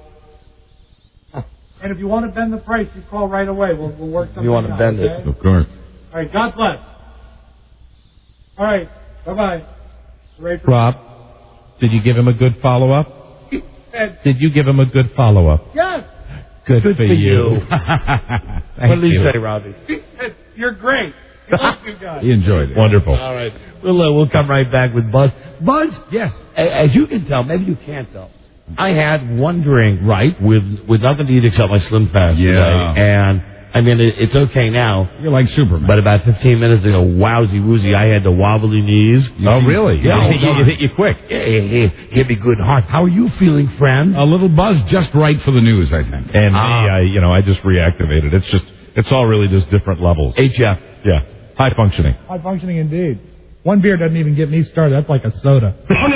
And if you want to bend the price, you call right away. We'll work something out. You want to bend okay? it? Of course. All right, God bless. All right, bye-bye. Ready for Rob, did you give him a good follow-up? Did you give him a good follow-up? Yes. Good for you. What did he say, Robbie? You're great. He loves you guys. He enjoyed it. Wonderful. All right. We'll come right back with Buzz. Buzz? Yes. As you can tell, maybe you can't tell, I had one drink, right, with nothing to eat except my Slim Fast today. And, I mean, it's okay now. You're like Superman. But about 15 minutes ago, wowsy woozy, I had the wobbly knees. Oh, really? Yeah. It hit you quick. Give me good heart. How are you feeling, friend? A little buzz just right for the news, I think. And I just reactivated. It's all really just different levels. HF. Yeah. High functioning. High functioning indeed. One beer doesn't even get me started. That's like a soda.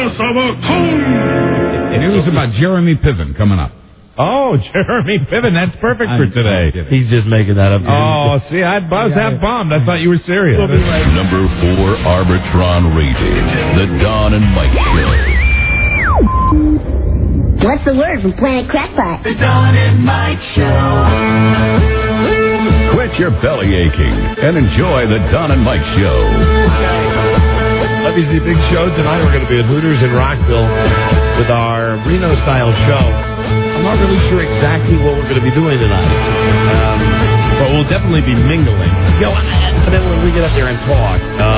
News about Jeremy Piven coming up. Oh, Jeremy Piven. That's perfect for today. He's just making that up. Oh, see, Buzz had bombed. I thought you were serious. Number 4 Arbitron rated. The Don and Mike Show. What's the word from Planet Crackpot? The Don and Mike Show. Quit your belly aching and enjoy the Don and Mike Show. Let me see, big show tonight. We're going to be at Hooters in Rockville with our Reno-style show. I'm not really sure exactly what we're going to be doing tonight. But we'll definitely be mingling. And then when we get up there and talk,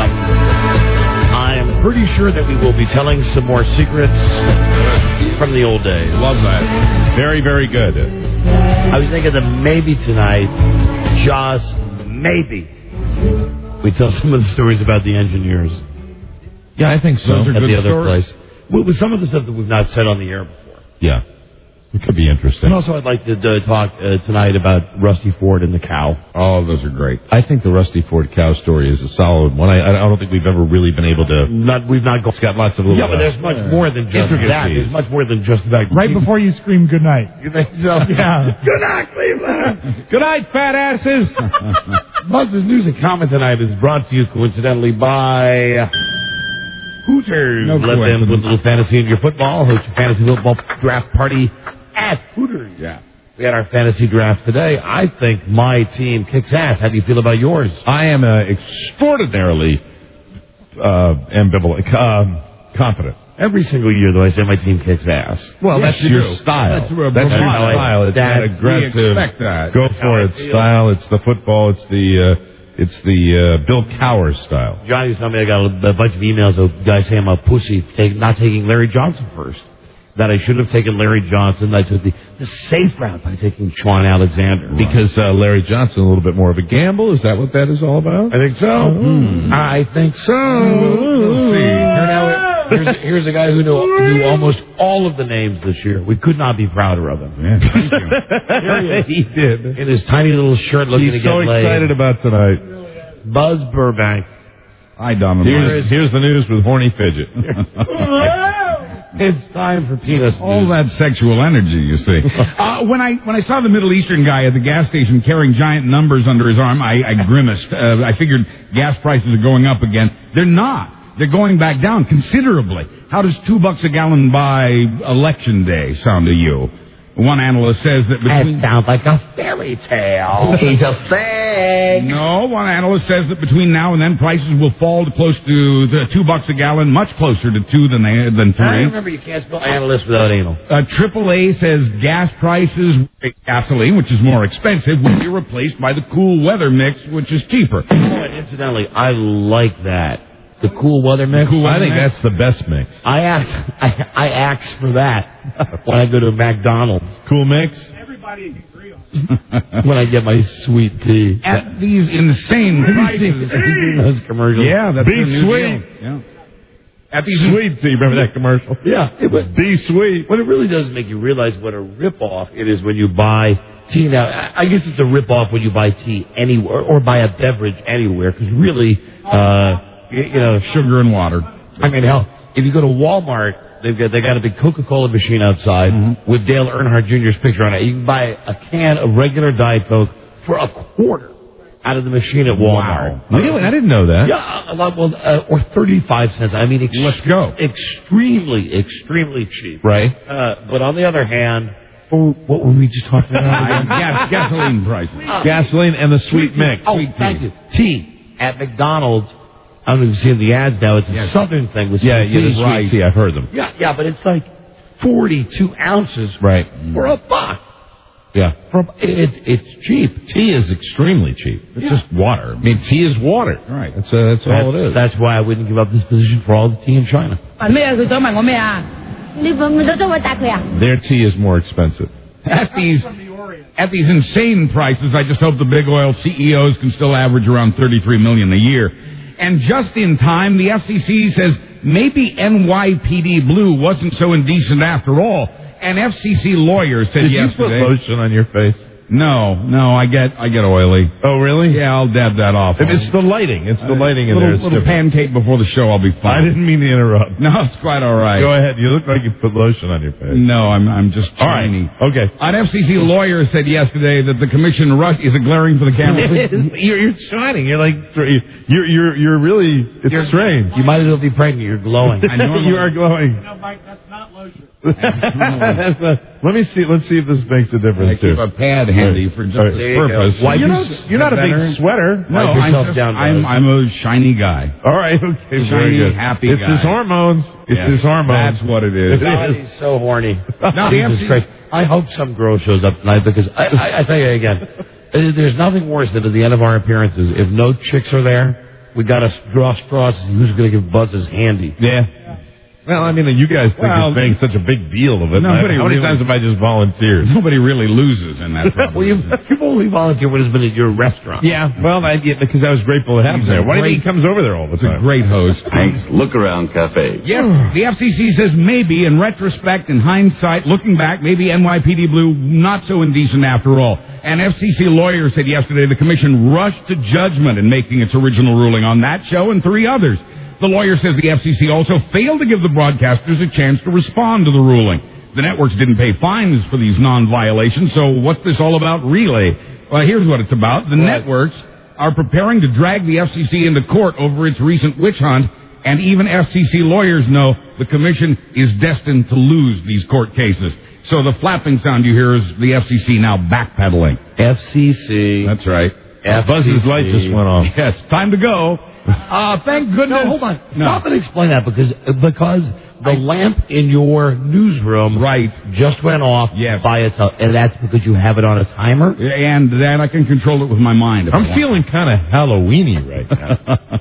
I'm pretty sure that we will be telling some more secrets from the old days. Love that. Very, very good. I was thinking that maybe tonight, just maybe, we tell some of the stories about the engineers. Yeah, I think so. Those are at good the other stories. place. With some of the stuff that we've not said on the air before. Yeah. It could be interesting. And also I'd like to talk tonight about Rusty Ford and the cow. Oh, those are great. I think the Rusty Ford cow story is a solid one. I don't think we've ever really been able to... It's got lots of little... Yeah, but there's much more than just that. There's much more than just that. Right before you scream good night. You think so? Yeah. Good night, Cleveland. Good night, fat asses. Buzz's News and Comment tonight is brought to you coincidentally by... Hooters. No Let them coincidence. put a little fantasy in your football. Host your fantasy football draft party at Hooters. Yeah. We had our fantasy draft today. I think my team kicks ass. How do you feel about yours? I am extraordinarily ambivalent, confident. Every single year, though, I say my team kicks ass. Well, Yes, that's you your do. style. That's That's your style. It's that aggressive. We expect that. Go for it style. It's the football. It's the Bill Cowher style. Johnny told me I got a bunch of emails of guys saying I'm a pussy not taking Larry Johnson first. That I should have taken Larry Johnson. I took the safe route by taking Sean Alexander. Right. Because Larry Johnson a little bit more of a gamble. Is that what that is all about? I think so. I think so. We'll see. Here's a guy who knew almost all of the names this year. We could not be prouder of him. Yeah, thank you. Here he is. He did. In his tiny little shirt looking to He's get so laid. excited about tonight. Buzz Burbank. Hi, Don. Here's the news with Horny Fidget. It's time for penis All news. that sexual energy, you see. When I saw the Middle Eastern guy at the gas station carrying giant numbers under his arm, I grimaced. I figured gas prices are going up again. They're not. They're going back down considerably. How does $2 a gallon by Election Day sound to you? One analyst says that between... That sounds like a fairy tale. He's a fag. No, one analyst says that between now and then prices will fall to close to the $2 a gallon, much closer to 2 than 3. I remember you can't spell analyst without anal. AAA says gas prices, gasoline, which is more expensive, will be replaced by the cool weather mix, which is cheaper. Oh, and incidentally, I like that. The cool weather mix. I think that's the best mix. I ask for that when I go to McDonald's. Cool mix? Everybody can agree on When I get my sweet tea. At these insane prices. Those commercials. Yeah, that's Be their new sweet. deal. Yeah. At these Sweet tea. Remember that commercial? Yeah. Be sweet. But it really does make you realize what a ripoff it is when you buy tea. Now, I guess it's a ripoff when you buy tea anywhere or buy a beverage anywhere because really, sugar and water. I mean, hell, if you go to Walmart, they got a big Coca-Cola machine outside with Dale Earnhardt Jr.'s picture on it. You can buy a can of regular Diet Coke for $0.25 out of the machine at Walmart. Wow. Really? I didn't know that. Yeah, or 35 cents. I mean, let's go. Extremely cheap. Right. But on the other hand, what were we just talking about? Gasoline prices. Gasoline and the sweet mix. Oh, Sweet tea. thank you. Tea at McDonald's. I don't know if you've seen the ads now. It's a southern thing with Yeah, sweet the tea. sweet tea. I've heard them. Yeah, but it's like 42 ounces Right. for $1. Yeah. It's cheap. Tea is extremely cheap. It's just water. I mean, tea is water. Right. That's all it is. That's why I wouldn't give up this position for all the tea in China. Their tea is more expensive. At these insane prices, I just hope the big oil CEOs can still average around $33 million a year. And just in time, the FCC says maybe NYPD Blue wasn't so indecent after all. An FCC lawyer said Did yesterday... you put lotion on your face? No, I get oily. Oh, really? Yeah, I'll dab that off. It's the lighting. It's the lighting in there. It's little different. pancake before the show, I'll be fine. I didn't mean to interrupt. No, it's quite all right. Go ahead. You look like you put lotion on your face. No, I'm just shiny. All right. Okay. An FCC lawyer said yesterday that the commission is it glaring for the camera? You're shining. You're like you're really. It's strange. You might as well be pregnant. You're glowing. You are glowing. No, Mike, that's not lotion. Let's see if this makes a difference I keep a pad handy for just this purpose. You're not a big sweater. No, I'm a shiny guy. All right, okay, shiny, very good. happy It's guy. his hormones. It's his hormones. That's what it is. He's so horny. No, Jesus Christ. I hope some girl shows up tonight because I tell you again, there's nothing worse than at the end of our appearances. If no chicks are there, we got to draw straws to see who's going to give Buzz his handy. Yeah. Well, I mean, you guys think it's making such a big deal of it. How many times have I just volunteered? Nobody really loses in that problem. Well, you've only volunteered when it's been at your restaurant. Yeah, well, because I was grateful to have him there. Why do you think he comes over there all the time? He's a great host. Thanks. Look Around Cafe. Yeah, the FCC says maybe, in retrospect, in hindsight, looking back, maybe NYPD Blue not so indecent after all. An FCC lawyer said yesterday the commission rushed to judgment in making its original ruling on that show and 3 others. The lawyer says the FCC also failed to give the broadcasters a chance to respond to the ruling. The networks didn't pay fines for these non-violations, so what's this all about really? Well, here's what it's about. The networks are preparing to drag the FCC into court over its recent witch hunt, and even FCC lawyers know the commission is destined to lose these court cases. So the flapping sound you hear is the FCC now backpedaling. FCC. That's right. FCC. Buzz's light just went off. Yes, time to go. Thank goodness. No, hold on. Stop and explain that because the lamp in your newsroom just went off by itself, and that's because you have it on a timer? And then I can control it with my mind. I'm feeling kind of Halloween-y right now.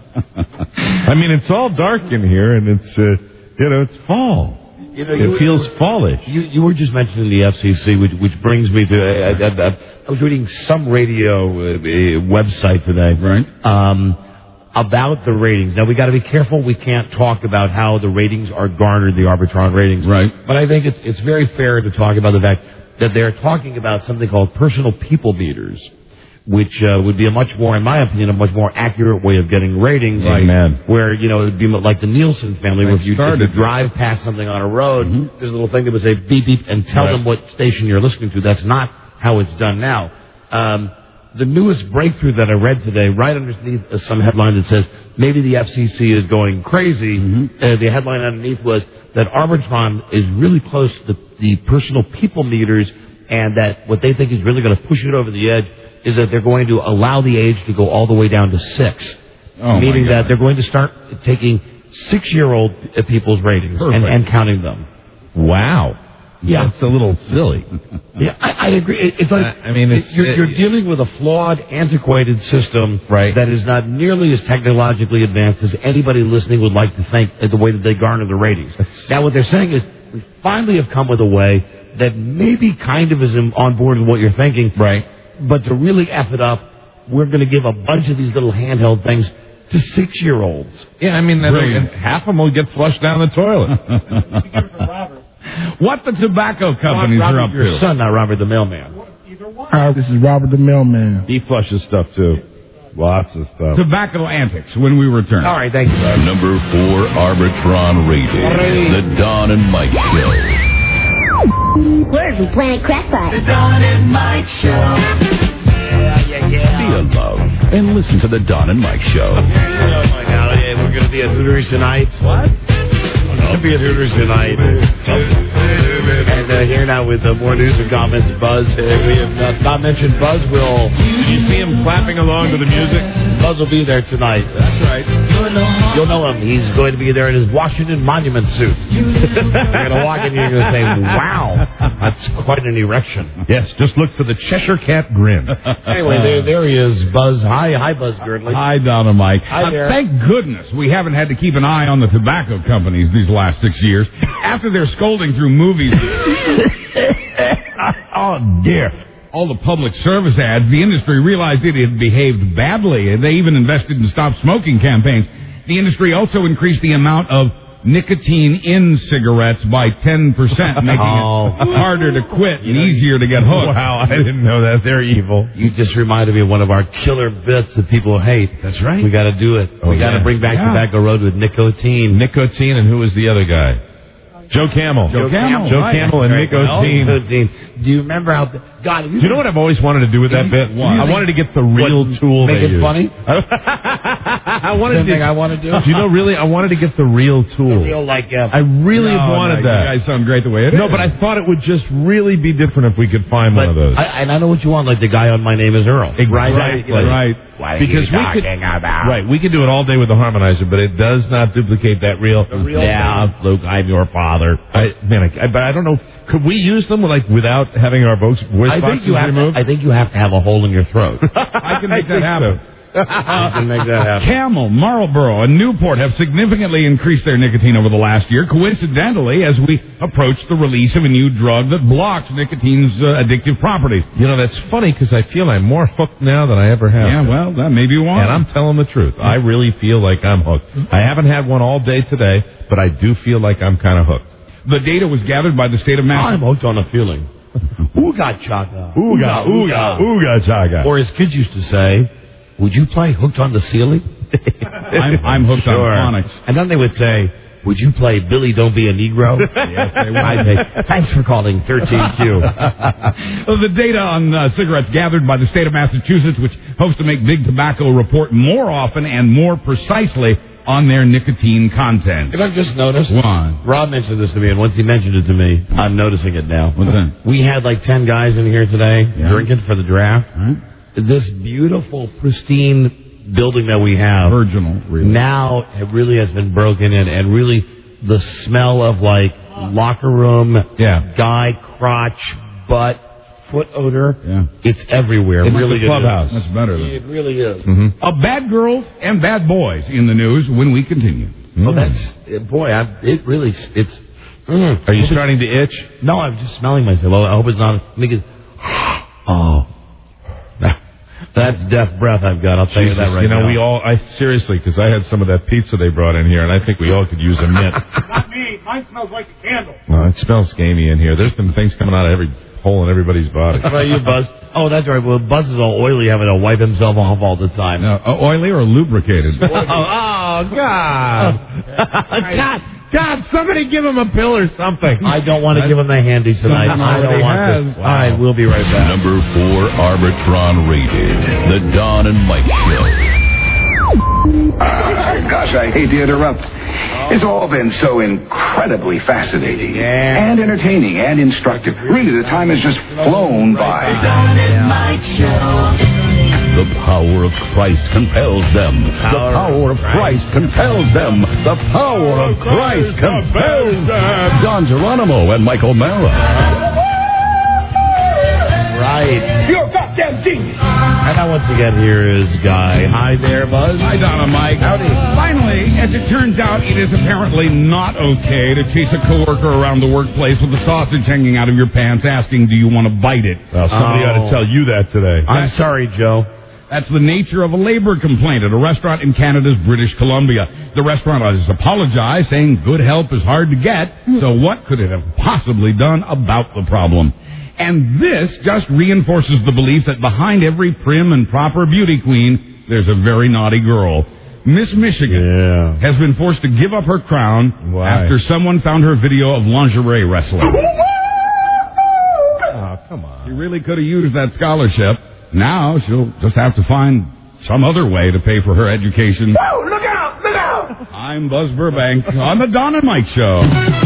I mean, it's all dark in here, and it's, it's fall. It feels fallish. You were just mentioning the FCC, which brings me to... I was reading some radio website today. Right. About the ratings. Now, we got to be careful. We can't talk about how the ratings are garnered, the Arbitron ratings. Right. But I think it's very fair to talk about the fact that they're talking about something called personal people meters, which would be a much more, in my opinion, a much more accurate way of getting ratings. Amen. Where, it'd be like the Nielsen family, where if you drive past something on a road, there's a little thing that would say beep, beep, and tell them what station you're listening to. That's not how it's done now. The newest breakthrough that I read today, right underneath some headline that says, maybe the FCC is going crazy, the headline underneath was that Arbitron is really close to the personal people meters, and that what they think is really going to push it over the edge is that they're going to allow the age to go all the way down to 6. Meaning that they're going to start taking 6-year-old people's ratings and counting them. Wow. Yeah. That's a little silly. Yeah, I agree. It's like you're dealing with a flawed, antiquated system that is not nearly as technologically advanced as anybody listening would like to think the way that they garner the ratings. Now, what they're saying is we finally have come with a way that maybe kind of is on board with what you're thinking. Right. But to really F it up, we're going to give a bunch of these little handheld things to 6-year-olds. Yeah, I mean, half of them will get flushed down the toilet. What the tobacco companies are up to. Your son, not Robert the mailman. This is Robert the mailman. He flushes stuff, too. Lots of stuff. Tobacco antics when we return. All right, thank you. Number 4 Arbitron rating. The Don and Mike Show. Word from Planet Crackpot. The Don and Mike Show. Feel love and listen to the Don and Mike Show. Oh, my God. We're going to be at Hooters tonight. What? We'll be at Hooters tonight. And here now with more news and comments, Buzz. We have not mentioned Buzz. You see him clapping along to the music? Buzz will be there tonight. That's right. You'll know him. He's going to be there in his Washington Monument suit. You're going to walk in here and you're going to say, wow, that's quite an erection. Yes, just look for the Cheshire Cat grin. Anyway, there he is, Buzz. Hi, Buzz Girdley. Hi, Don and Mike. Hi there. Thank goodness we haven't had to keep an eye on the tobacco companies these last 6 years. After their scolding through movies. Oh, dear. All the public service ads, the industry realized it had behaved badly, and they even invested in stop smoking campaigns. The industry also increased the amount of nicotine in cigarettes by 10%, making it harder to quit and easier to get hooked. Wow, I didn't know that. They're evil. You just reminded me of one of our killer bits that people hate. That's right. We got to do it. We got to bring back Tobacco Road with nicotine. Nicotine, and who was the other guy? Joe Camel. Joe Camel. Joe Camel and nicotine. Do you remember how... God, do you know what I've always wanted to do with that bit? I wanted to get the real tool Make they it use. funny? I wanted Same thing I want to do. Do you know, really, I wanted to get the real tool. The real, like... I really wanted that. You guys sound great the way it is. No, but I thought it would just really be different if we could find one of those. And I know what you want, like the guy on My Name is Earl. Right. What because are you talking about? Right, we could do it all day with the harmonizer, but it does not duplicate that real. Luke, I'm your father. But I don't know. Could we use them without having our voice boxes removed? I think you have to have a hole in your throat. I can make that happen. I can make that happen. Camel, Marlboro, and Newport have significantly increased their nicotine over the last year, coincidentally, as we approach the release of a new drug that blocks nicotine's addictive properties. You know, that's funny because I feel I'm more hooked now than I ever have. Yeah, well, that may be one. And I'm telling the truth. I really feel like I'm hooked. I haven't had one all day today, but I do feel like I'm kind of hooked. The data was gathered by the state of Massachusetts. I'm hooked on a feeling. Ooga chaga. Ooga, ooga, ooga chaga. Or as kids used to say, would you play Hooked on the Ceiling? I'm hooked on phonics. And then they would say, would you play Billy Don't Be a Negro? Yes, they would. Thanks for calling 13Q. The data on cigarettes gathered by the state of Massachusetts, which hopes to make Big Tobacco report more often and more precisely on their nicotine content. Have I just noticed? What? Rob mentioned this to me, and once he mentioned it to me, I'm noticing it now. What's that? We had like 10 guys in here today drinking for the draft. This beautiful, pristine building that we have. Virginal, really. Now it really has been broken in, and really the smell of like locker room, guy crotch, butt, foot odor. Yeah. It's everywhere. It's really the clubhouse. Is. That's better than it really is. Mm-hmm. Bad girls and bad boys in the news when we continue. Oh, that's it's. Are you starting to itch? No, I'm just smelling myself. I hope it's not. Oh, that's death breath I've got. I'll tell you that right now. We all. Seriously, because I had some of that pizza they brought in here, and I think we all could use a mint. Not me. Mine smells like a candle. Well, it smells gamey in here. There's been things coming out of every hole in everybody's body. How about you, Buzz? Oh, that's right. Well, Buzz is all oily, having to wipe himself off all the time. Oily or lubricated? Oh, God. God, somebody give him a pill or something. I don't want to give him a handy tonight. I don't want to. Wow. All right, we'll be right back. Number 4, Arbitron rated. The Don and Mike Show. Gosh, I hate to interrupt. It's all been so incredibly fascinating and entertaining and instructive. Really, the time has just flown by. Don and Mike Show. The power of Christ compels them. The power of Christ compels them. The power of Christ compels them. Don Geronimo and Michael Mara. Right. You're a goddamn genius. And now once again, here is Guy. Hi there, Buzz. Hi, Don and Mike. Howdy. Finally, as it turns out, it is apparently not okay to chase a coworker around the workplace with a sausage hanging out of your pants asking, do you want to bite it? Well, somebody ought to tell you that today. I'm sorry, Joe. That's the nature of a labor complaint at a restaurant in Canada's British Columbia. The restaurant has apologized, saying good help is hard to get, so what could it have possibly done about the problem? And this just reinforces the belief that behind every prim and proper beauty queen, there's a very naughty girl. Miss Michigan has been forced to give up her crown after someone found her video of lingerie wrestling. Oh, come on. She really could have used that scholarship. Now she'll just have to find some other way to pay for her education. Whoa, look out, look out! I'm Buzz Burbank on the Don and Mike Show.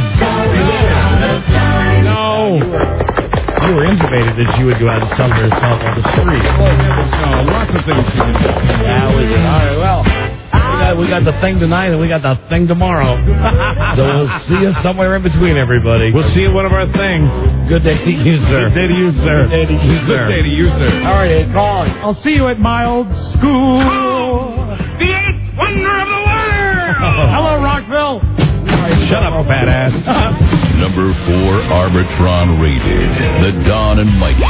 No. You were intimated that she would go out and sell herself on the street. No, lots of things she can do. Yeah, we did. All right, well, we got the thing tonight and we got the thing tomorrow. So we'll see you somewhere in between, everybody. We'll see you at one of our things. Good day to you, sir. Good day to you, sir. Good day to you, sir. Good day to you, sir. All right, calling. I'll see you at my old school. The eighth wonder of the world! Hello, Rockville. Shut up, fat ass. Number 4, Arbitron rated. The Don and Mike